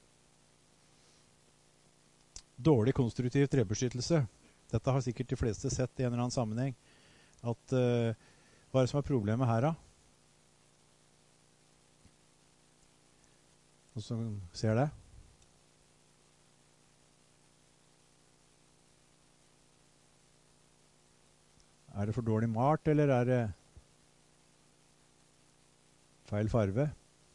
dårlig konstruktiv trebeskyttelse. Dette har sikkert de fleste sett i en eller annen sammenheng. At, uh, hva er det som er problemet her da? Og så ser det. Er det for dårlig malt, eller er det feil farve?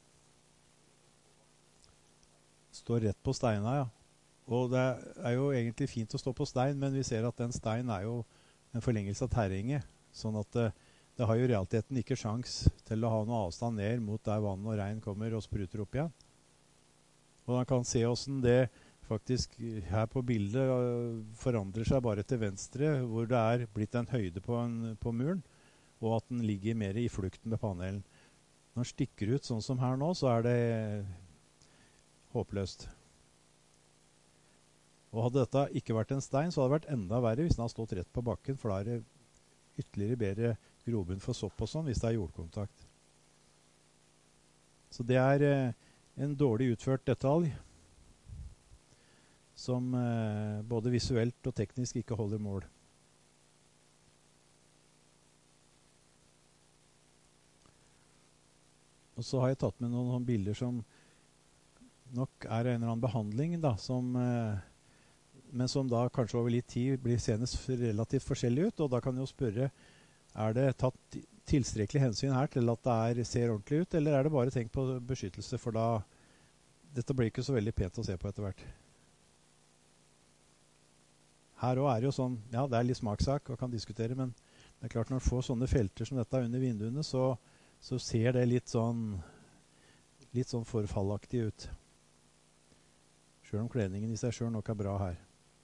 Står rett på steina, ja. Og det er jo egentlig fint å stå på stein, men vi ser at den stein er jo en forlengelse av terrenget. Sånn at det, det har jo i realiteten ikke sjans til å ha noe avstand ned mot der vann og regn kommer og spruter opp igjen. Og man kan se hvordan det faktisk her på bildet forandrer seg bare til venstre, hvor det er blitt en høyde på, en, på muren, og at den ligger mer i flukten med panelen. Når den stikker ut sånn som her nå, så er det håpløst. Og hadde dette ikke vært en stein, så hadde det vært enda verre hvis den hadde stått rett på bakken, for da er det ytterligere bedre grobunn for sopp og sånn hvis det er jordkontakt. Så det er eh, en dårlig utført detalj som eh, både visuelt og teknisk ikke holder mål. Og så har jeg tatt med noen, noen bilder som nok er en eller annen behandling da, som... Eh, men som da kanskje over litt tid blir senest relativt forskjellig ut, og da kan jeg jo spørre, er det tatt tilstrekkelig hensyn her til at det er, ser ordentlig ut, eller er det bare tenkt på beskyttelse, for da, dette blir ikke så veldig pent å se på etter hvert. Her også er det jo sånn, ja det er litt smakssak og kan diskutere, men det er klart når du får sånne felter som dette under vinduene, så, så ser det litt sånn, litt sånn forfallaktig ut. Selv om kledningen i seg selv nok er bra her.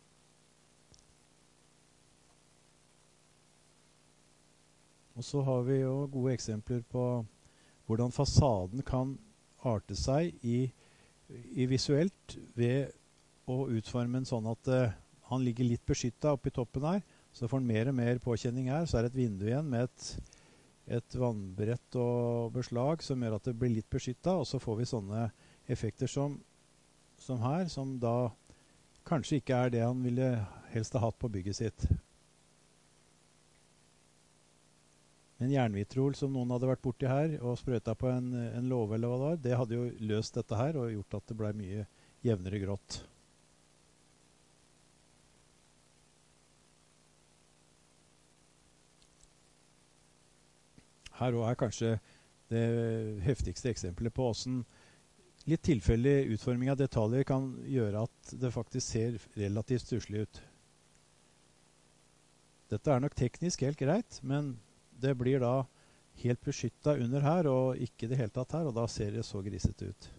Og så har vi jo gode eksempler på hvordan fasaden kan arte seg i, i visuelt ved å utforme en sånn at uh, han ligger litt beskyttet oppe i toppen her, så får han mer og mer påkjenning her, så er det et vindu igjen med et, et vannbrett og beslag som gjør at det blir litt beskyttet, og så får vi sånne effekter som, som her, som da kanskje ikke er det han ville helst ha hatt på bygget sitt. En jernvitrol som noen hadde vært borti her og sprøyta på en, en låve eller hva det var, det hadde jo løst dette her og gjort at det ble mye jevnere grått. Her også er kanskje det heftigste eksempelet på hvordan litt tilfeldig utforming av detaljer kan gjøre at det faktisk ser relativt stusslig ut. Dette er nok teknisk helt greit, men det blir da helt beskyttet under her, og ikke det hele tatt her, og da ser det så griset ut.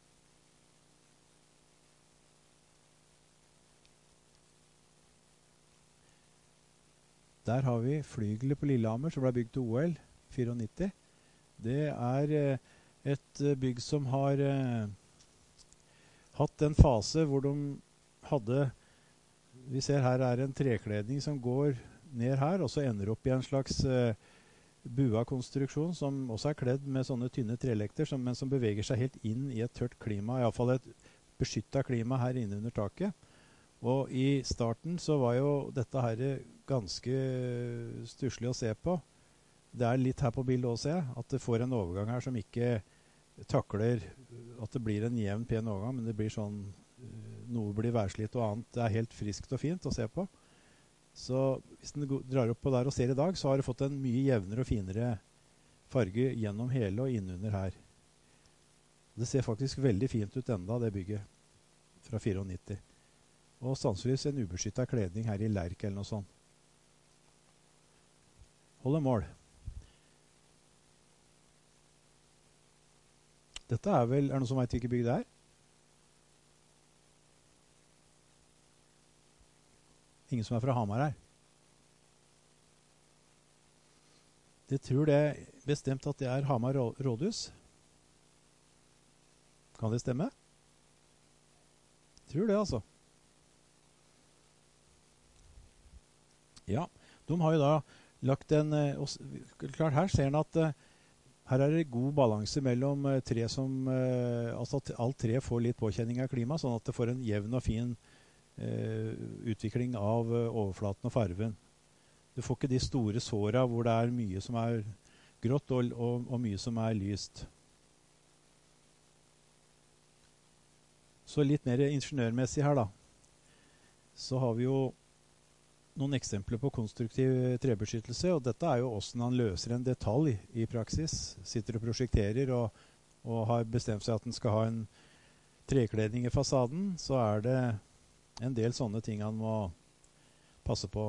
Der har vi flygelet på Lillehammer, som ble bygd til O L nittifire. Det er eh, et bygg som har eh, hatt en fase hvor de hadde, vi ser her er en trekledning som går ned her, og så ender opp i en slags uh, bua-konstruksjon som også er kledd med sånne tynne trelekter, som, men som beveger seg helt inn i et tørt klima, i hvert fall et beskyttet klima her inne under taket. Og i starten så var jo dette her ganske stusslig å se på. Det er litt her på bildet også, at det får en overgang her som ikke takler at det blir en jevn, pen overgang, men det blir sånn, noe blir værslitt og annet. Det er helt friskt og fint å se på. Så hvis den drar opp på der og ser i dag, så har det fått en mye jevnere og finere farge gjennom hele og innunder her. Det ser faktisk veldig fint ut enda, det bygget fra nittifire. Og sannsynligvis en ubeskyttet kledning her i Lerk eller noe sånt. Holder mål. Dette er vel, er det noen som vet hvilket bygg det er? Ingen som er fra Hamar her. Det tror det bestemt at det er Hamar rådhus. Kan det stemme? Tror det, altså. Ja, de har jo da lagt en... Klart her ser en at her er det god balanse mellom tre som... Altså at alt tre får litt påkjenning av klima, sånn at det får en jevn og fin eh, utvikling av overflaten og farven. Du får ikke de store såra hvor det er mye som er grått og, og, og mye som er lyst. Så litt mer ingeniørmessig her da. Så har vi jo noen eksempler på konstruktiv trebeskyttelse, og dette er jo hvordan han løser en detalj i praksis. Sitter og prosjekterer og, og har bestemt seg at han skal ha en trekledning i fasaden, så er det en del sånne ting han må passe på.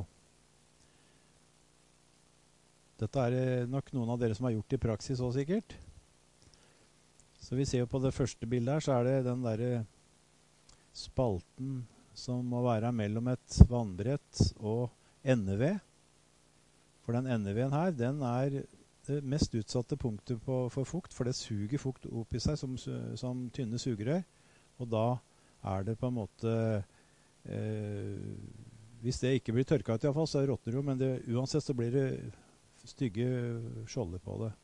Dette er nok noen av dere som har gjort det i praksis også sikkert. Så vi ser jo på det første bildet her, så er det den der spalten som må være mellom et vannbrett og endeved. For den endeveden her, den er det mest utsatte punktet på, for fukt, for det suger fukt opp i seg som, som tynne sugerør. Og da er det på en måte, eh, hvis det ikke blir tørket ut i hvert fall, så råtner det jo, men det, uansett så blir det stygge skjolder på det.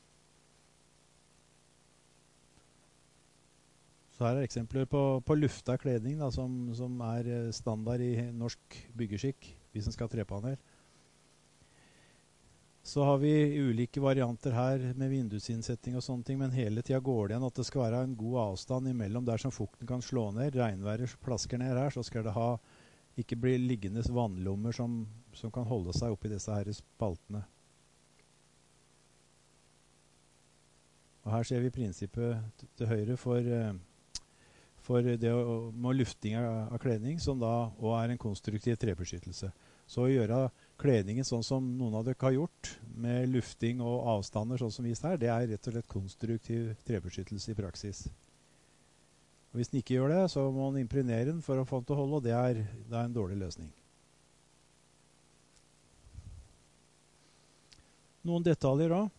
Så her er eksempler på, på lufta kledning da, som, som er standard i norsk byggeskikk, hvis en skal ha trepanel. Så har vi ulike varianter her med vindusinnsetting og sånne ting, men hele tiden går det igjen at det skal være en god avstand imellom der som fukten kan slå ned. Regnværet plasker ned her, så skal det ha, ikke bli liggende vannlommer som, som kan holde seg oppi disse her spaltene. Og her ser vi prinsippet til, til høyre for... Eh, for det å, med lufting av, av kledning, som da også er en konstruktiv trebeskyttelse. Så å gjøre kledningen sånn som noen av dere har gjort, med lufting og avstander sånn som vist her, det er rett og slett konstruktiv trebeskyttelse i praksis. Og hvis den ikke gjør det, så må man impregnere den for å få den til å holde, og det er, det er en dårlig løsning. Noen detaljer da.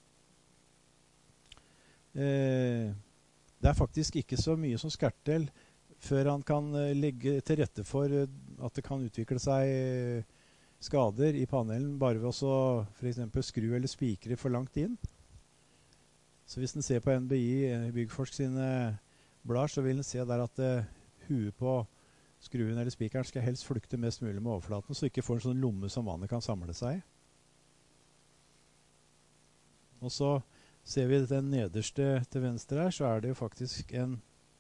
Eh... Det er faktisk ikke så mye som skal til før han kan legge til rette for at det kan utvikle seg skader i panelen bare ved å for eksempel skru eller spikre for langt inn. Så hvis en ser på N B I, Byggforsk sine blad, så vil en se der at uh, huet på skruen eller spikeren skal helst flukte mest mulig med overflaten, så ikke får en sånn lomme som vannet kan samle seg. Og så ser vi den nederste til venstre her, så er det jo faktisk en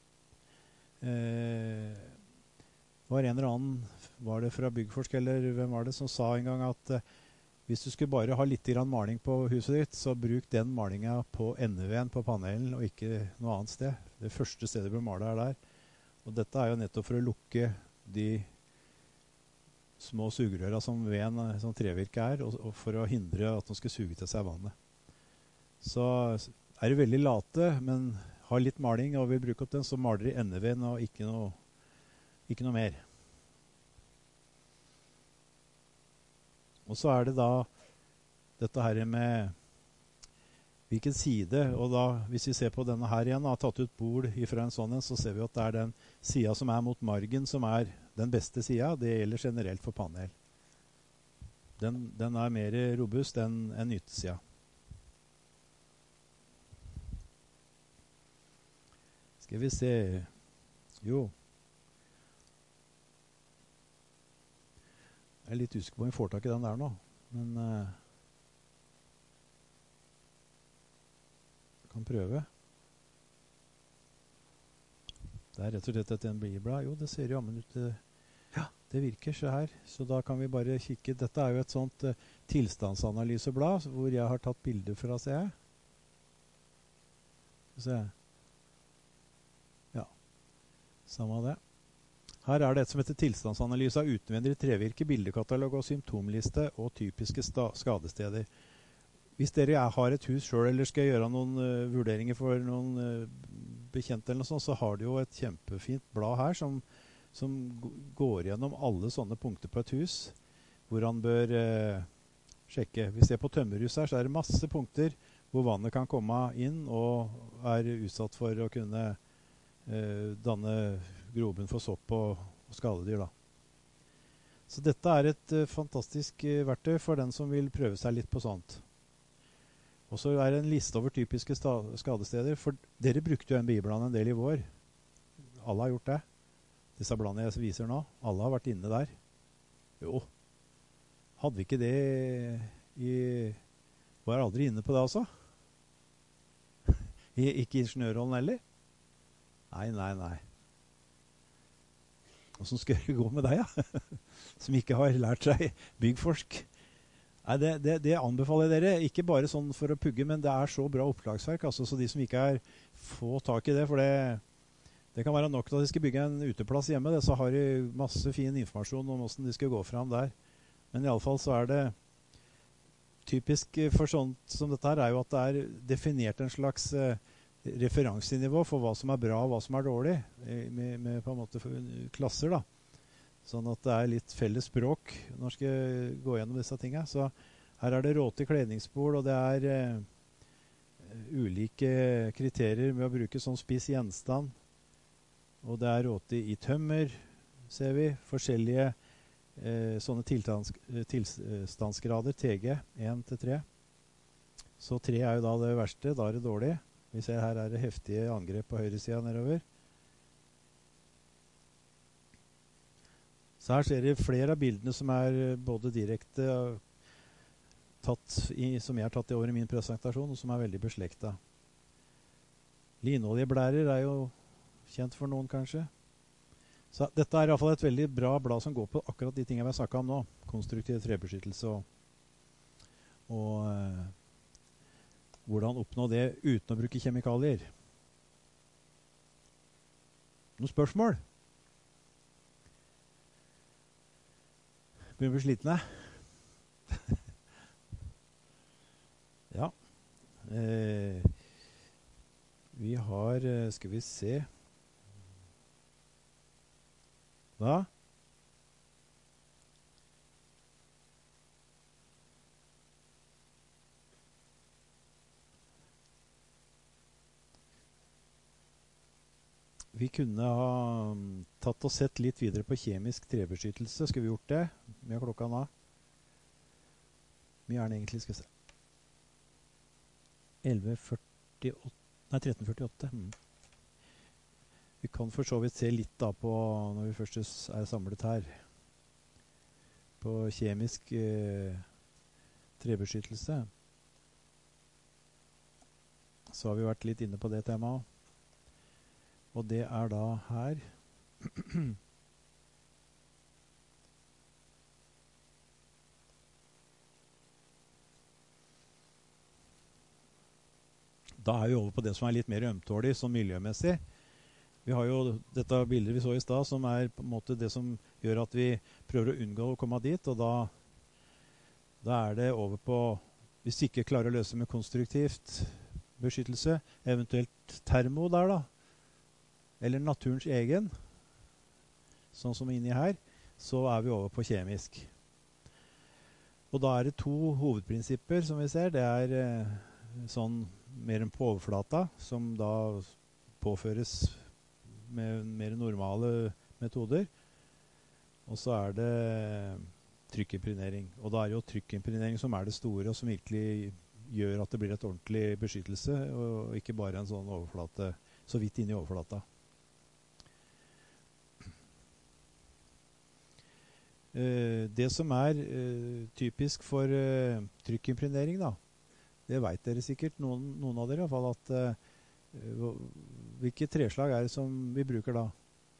eh, var en eller annen, var det fra Byggforsk eller hvem var det som sa en gang at eh, hvis du skulle bare ha litt grann maling på huset ditt, så bruk den malingen på endeveden på panelen og ikke noe annet sted. Det første stedet du bør male er der. Og dette er jo nettopp for å lukke de små sugerøra som veden, som trevirke er, og, og for å hindre at de skal suge til seg vannet. Så er det veldig late, men har litt maling og vil bruke opp den, så maler de endeveden og ikke noe, ikke noe mer. Og så er det da dette her med hvilken side, og da hvis vi ser på denne her igjen, har tatt ut bord fra en sånn en, så ser vi at det er den siden som er mot margen som er den beste siden. Det gjelder generelt for panel. Den, den er mer robust enn en yttersiden. Skal vi se, jo, jeg er litt usikker på om vi får tak i den der nå, men uh, jeg kan prøve. Det er rett og slett et N B I-blad, jo det ser jo ammen ut, ja det virker så her, så da kan vi bare kikke, dette er jo et sånt uh, tilstandsanalyseblad, hvor jeg har tatt bilder fra, ser jeg. Skal vi se. Samme av det. Her er det et som heter tilstandsanalyse av utenvendig trevirke, bildekatalog og symptomliste og typiske skadesteder. Hvis dere er, har et hus selv eller skal gjøre noen uh, vurderinger for noen uh, bekjente eller noe sånt, så har de jo et kjempefint blad her som, som går gjennom alle sånne punkter på et hus, hvor han bør uh, sjekke. Hvis det er på tømmerhus her, så er det masse punkter hvor vannet kan komme inn og er utsatt for å kunne eh, danne grobunn for sopp og, og skadedyr da. Så dette er et uh, fantastisk uh, verktøy for den som vil prøve seg litt på sånt. Og så er det en liste over typiske skadesteder, for dere brukte jo en bibland en del i vår. Alle har gjort det. Disse blandene jeg viser nå, alle har vært inne der. Jo, hadde vi ikke det i... Var aldri inne på det altså? I, ikke i Ingeniørrollen heller? Nei, nei, nei. Hvordan skal det gå med deg, ja? Som ikke har lært seg byggforsk. Nei, det, det, det anbefaler jeg dere. Ikke bare sånn for å pugge, men det er så bra opplagsverk. Altså, så de som ikke er, få tak i det, for det, det kan være nok til at de skal bygge en uteplass hjemme. Det, så har de masse fin informasjon om hvordan de skal gå fram der. Men i alle fall så er det typisk for sånt som dette her, er jo at det er definert en slags eh, referansenivå for hva som er bra og hva som er dårlig, med, med på en måte klasser da. Sånn at det er litt felles språk når man skal gå gjennom disse tingene. Så her er det råte kledningsbord, og det er eh, ulike kriterier med å bruke sånn spiss gjenstand. Og det er råte i tømmer, ser vi. Forskjellige eh, sånne tilstands, tilstandsgrader, T G, én til tre. Så tre er jo da det verste, da er det dårlig. Vi ser her er det heftige angrep på høyre siden nedover. Så her ser dere flere av bildene som er både direkte tatt i, som jeg har tatt i over i min presentasjon, og som er veldig beslektet. Linoljeblærer er jo kjent for noen kanskje. Så dette er i hvert fall et veldig bra blad som går på akkurat de tingene vi har snakket om nå. Konstruktiv trebeskyttelse og, og eh, hvordan oppnå det uten å bruke kjemikalier. Noen spørsmål? Begynner å bli slitne. Ja. Eh, vi har, skal vi se. Hva? Vi kunne ha tatt og sett litt videre på kjemisk trebeskyttelse. Skulle vi gjort det? Mye av klokka nå. Mye er det egentlig, skal vi se. elleve førtiåtte, nei, tretten førtiåtte. Hmm. Vi kan for så vidt se litt da på, når vi først er samlet her, på kjemisk eh, trebeskyttelse. Så har vi vært litt inne på det temaet. Og det er da her. Da er vi over på det som er litt mer ømtålig, sånn miljømessig. Vi har jo dette bildet vi så i sted, som er på en måte det som gjør at vi prøver å unngå å komme dit, og da, da er det over på, hvis vi ikke klarer å løse med konstruktivt beskyttelse, eventuelt termo der da, eller naturens egen, sånn som inni her, så er vi over på kjemisk. Og da er det to hovedprinsipper som vi ser. Det er eh, sånn mer enn på overflata, som da påføres med mer normale metoder. Og så er det trykkimpregnering. Og da er det jo trykkimpregnering som er det store, og som virkelig gjør at det blir et ordentlig beskyttelse, og ikke bare en sånn overflate, så vidt inni overflata. Uh, det som er uh, typisk for uh, trykkimpregnering da, det vet dere sikkert, noen, noen av dere i hvert fall, at uh, hvilke treslag er det som vi bruker da?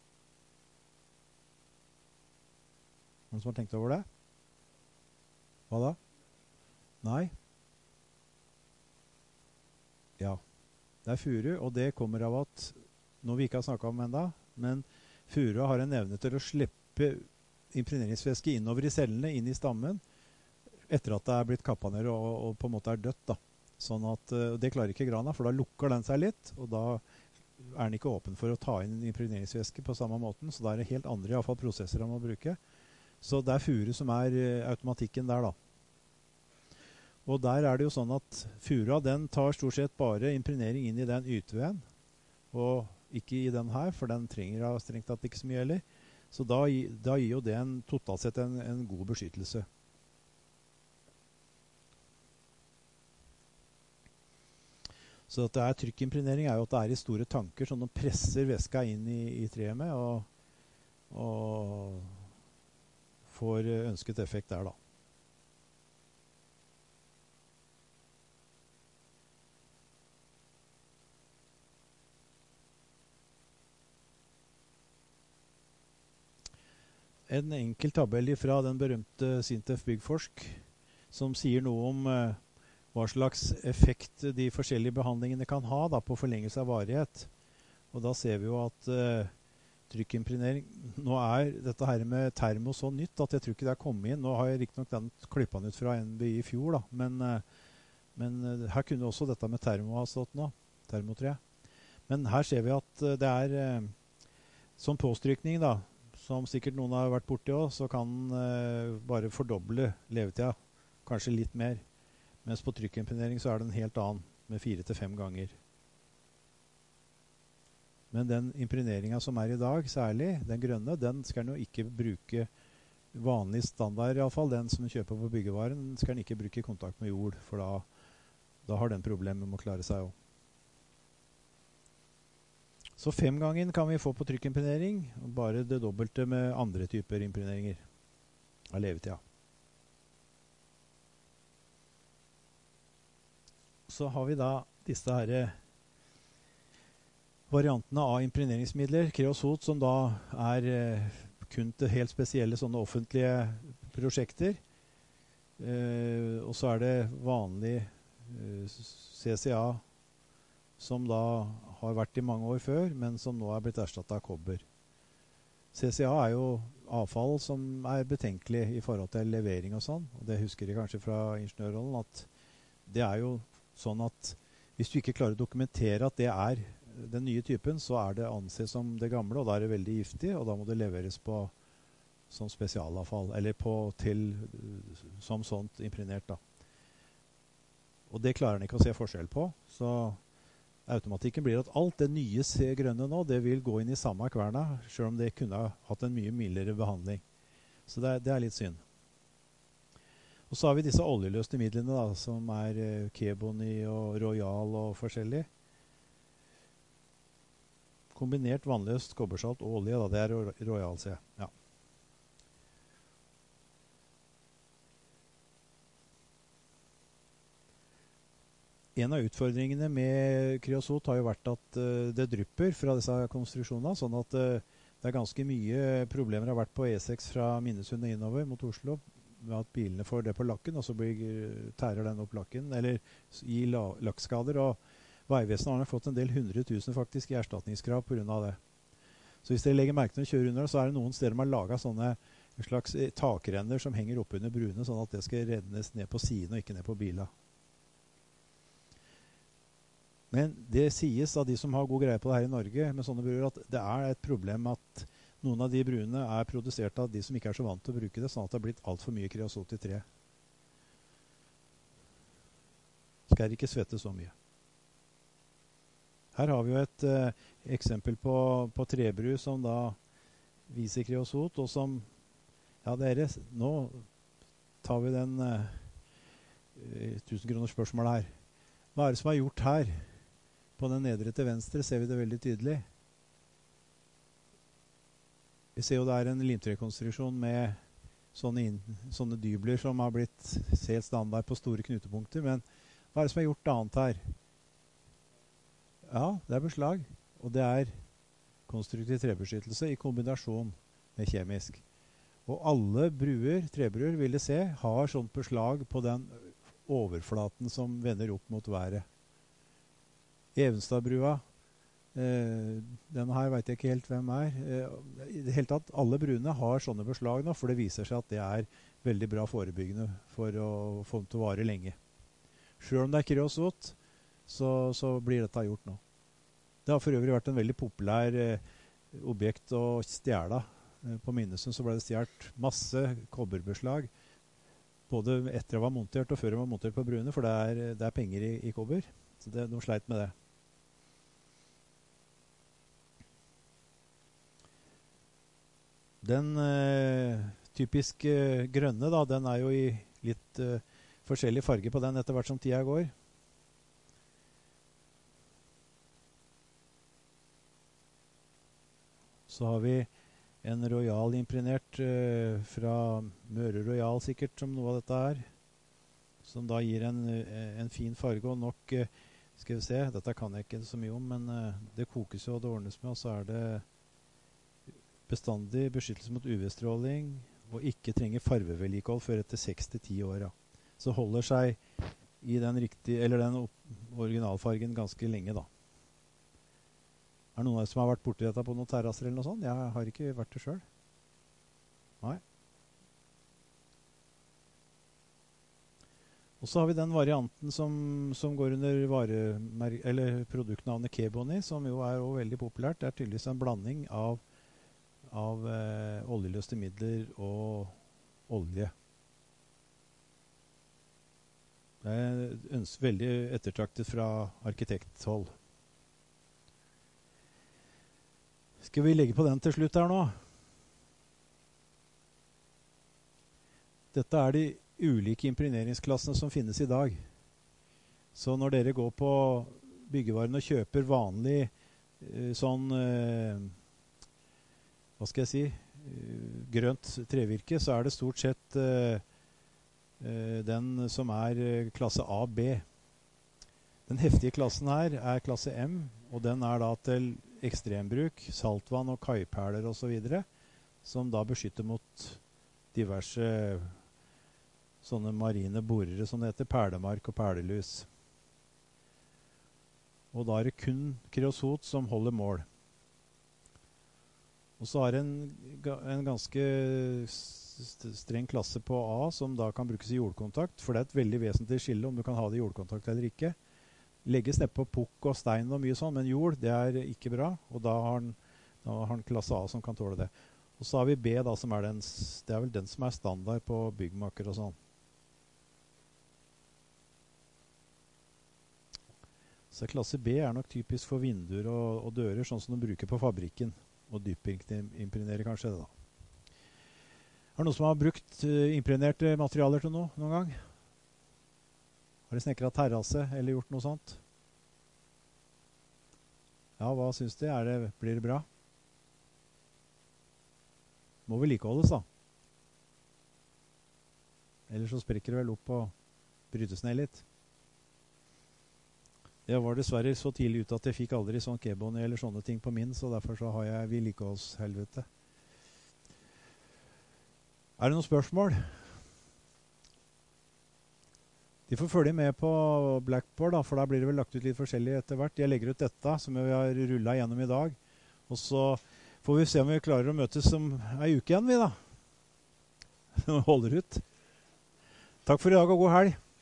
Noen som har tenkt over det? Hva da? Nei? Ja, det er furu, og det kommer av at, noe vi ikke har snakket om enda, men furu har en evne til å slippe impregneringsvæske innover i cellene, inn i stammen, etter at det er blitt kappet ned og, og på en måte er dødt da. Sånn at uh, det klarer ikke grana, for da lukker den seg litt, og da er den ikke åpen for å ta inn impregneringsvæske på samme måten, så da er det helt andre i hvert fall prosesser man må bruke. Så det er furu som er uh, automatikken der da. Og der er det jo sånn at fura, den tar stort sett bare impregnering inn i den ytveen, og ikke i den her, for den trenger da strengt tatt ikke så mye heller. Så da, da gir jo det en, totalt sett en, en god beskyttelse. Så at det er trykkimpregnering er jo at det er i store tanker, sånn at de presser væska inn i, i treet med, og, og får ønsket effekt der da. En enkel tabell fra den berømte Sintef Byggforsk, som sier noe om eh, hva slags effekt de forskjellige behandlingene kan ha da, på forlengelse av varighet. Og da ser vi jo at eh, trykkimpregnering, nå er dette her med termo så nytt at jeg tror ikke det er kommet inn. Nå har jeg riktig nok den klippet ut fra N B I i fjor, da, men, eh, men eh, her kunne også dette med termo ha stått nå, termotre. Men her ser vi at eh, det er eh, som påstrykning da, som sikkert noen har vært borti også, så kan den eh, bare fordoble levetida, kanskje litt mer. Mens på trykkimpregnering så er den helt annen, med fire til fem ganger. Men den impregneringen som er i dag, særlig den grønne, den skal den jo ikke bruke vanlig standard i alle fall. Den som den kjøper på byggevaren, skal den ikke bruke i kontakt med jord, for da, da har den problemer med å klare seg også. Så fem gangen kan vi få på trykkimpregnering, og bare det dobbelte med andre typer impregneringer av levetida. Så har vi da disse her variantene av impregneringsmidler, kreosot, som da er eh, kun til helt spesielle sånne offentlige prosjekter. Eh, og så er det vanlig eh, C C A, som da har vært i mange år før, men som nå er blitt erstattet av kobber. C C A er jo avfall som er betenkelig i forhold til levering og sånn, og det husker jeg kanskje fra ingeniørrollen, at det er jo sånn at hvis du ikke klarer å dokumentere at det er den nye typen, så er det ansett som det gamle, og da er det veldig giftig, og da må det leveres på som spesialavfall, eller på til som sånt impregnert da. Og det klarer den ikke å se forskjell på, så automatikken blir at alt det nye grønne nå, det vil gå inn i samme kverna, selv om det kunne ha hatt en mye mildere behandling. Så det er, det er litt synd. Og så har vi disse oljeløste midlene da, som er eh, Keboni og Royal og forskjellig. Kombinert vannløst kobbersalt og olje, da, det er Royal, sier jeg. Ja. En av utfordringene med kreosot har jo vært at uh, det drypper fra disse konstruksjonene, sånn at uh, det er ganske mye problemer har vært på E seks fra Minnesund og innover mot Oslo, med at bilene får det på lakken, og så blir, tærer den opp lakken, eller gir la, lakkskader, og Veivesenet har fått en del hundre tusen faktisk i erstatningskrav på grunn av det. Så hvis dere legger merke til å kjøre under, så er det noen steder man har laget sånne slags takrenner som henger oppe under brune, sånn at det skal rednes ned på siden og ikke ned på bilen. Men det sies av de som har god greie på det her i Norge med sånne bruer, at det er et problem at noen av de bruene er produsert av de som ikke er så vant til å bruke det, sånn at det har blitt alt for mye kreosot i tre. Skal ikke svette så mye. Her har vi jo et eh, eksempel på, på trebru som da viser kreosot, og som, ja dere, nå tar vi den eh, tusen kroners spørsmålet her. Hva er det som er gjort her? På den nedre til venstre ser vi det veldig tydelig. Vi ser jo det er en limtrekonstruksjon med sånne, inn, sånne dybler som har blitt helt standard på store knutepunkter, men hva er det som er gjort annet her? Ja, det er beslag, og det er konstruktiv trebeskyttelse i kombinasjon med kjemisk. Og alle bruer, trebruer, ville se, har sånt beslag på den overflaten som vender opp mot været. Evenstadbrua, eh, denne her vet jeg ikke helt hvem er. Eh, I det hele tatt, alle bruene har sånne beslag nå, for det viser seg at det er veldig bra forebyggende for å få dem til å vare lenge. Selv om det er kreosot, så, så blir dette gjort nå. Det har for øvrig vært en veldig populær eh, objekt å stjæle. Eh, på Minnesund så ble det stjert masse kobberbeslag, både etter det var montert og før det var montert på bruene, for det er, det er penger i, i kobber. Så det, de sleit med det. Den eh, typisk eh, grønne, da, den er jo i litt eh, forskjellig farge på den etter hvert som tida går. Så har vi en Royal imprinert eh, fra Møre Royal sikkert, som noe av dette er. Som da gir en, en fin farge og nok, eh, skal vi se, dette kan jeg ikke så mye om, men eh, det kokes jo og det ordnes med, og så er det bestandig beskyttelse mot U V-stråling, og ikke trenger farvevedlikehold før etter seks til ti år. Ja. Så holder seg i den, riktige, eller den originalfargen ganske lenge da. Er det noen av dere som har vært borti dette på noen terrasser eller noe sånt? Jeg har ikke vært det selv. Nei. Og så har vi den varianten som, som går under varemer- eller produktnavnet Kebony, som jo er også veldig populært. Det er tydeligvis en blanding av, av eh, oljeløste midler og olje. Det er øns- veldig ettertraktet fra arkitekthold. Skal vi legge på den til slutt her nå? Dette er de ulike imprineringsklassene som finnes i dag. Så når dere går på byggevaren og kjøper vanlig eh, sånn, eh, hva skal jeg si, eh, grønt trevirke, så er det stort sett eh, eh, den som er eh, klasse A B. Den heftige klassen her er klasse M, og den er da til ekstrembruk, saltvann og kaiperler og så videre, som da beskytter mot diverse sånne marine borere, som det heter, perlemark og perlelus. Og da er det kun kreosot som holder mål. Og så er det en, en ganske streng klasse på A, som da kan brukes i jordkontakt, for det er et veldig vesentlig skille om du kan ha det i jordkontakt eller ikke. Legges ned på pukk og stein og mye sånn, men jord, det er ikke bra, og da har den, da har den klasse A som kan tåle det. Og så har vi B da, som er den, det er vel den som er standard på byggmaker og sånn. Så klasse B er nok typisk for vinduer og, og dører, sånn som de bruker på fabrikken, og dypimpregnere kanskje det da. Er det noen som har brukt uh, imprenerte materialer til noe, noen gang? Har de snekret terrasse eller gjort noe sånt? Ja, hva synes de? Er det, blir det bra? Må vel like holdes da. Ellers så sprekker det vel opp og brytes ned litt. Jeg var dessverre så tidlig ute at jeg fikk aldri sånn Kebony eller sånne ting på min, så derfor så har jeg vedlikeholdshelvete. Er det noen spørsmål? De får følge med på Blackboard, da, for da blir det vel lagt ut litt forskjellig etter hvert. Jeg legger ut dette, som vi har rullet gjennom i dag. Og så får vi se om vi klarer å møtes om en uke igjen, vi da. Holder ut. Takk for i dag, og god helg.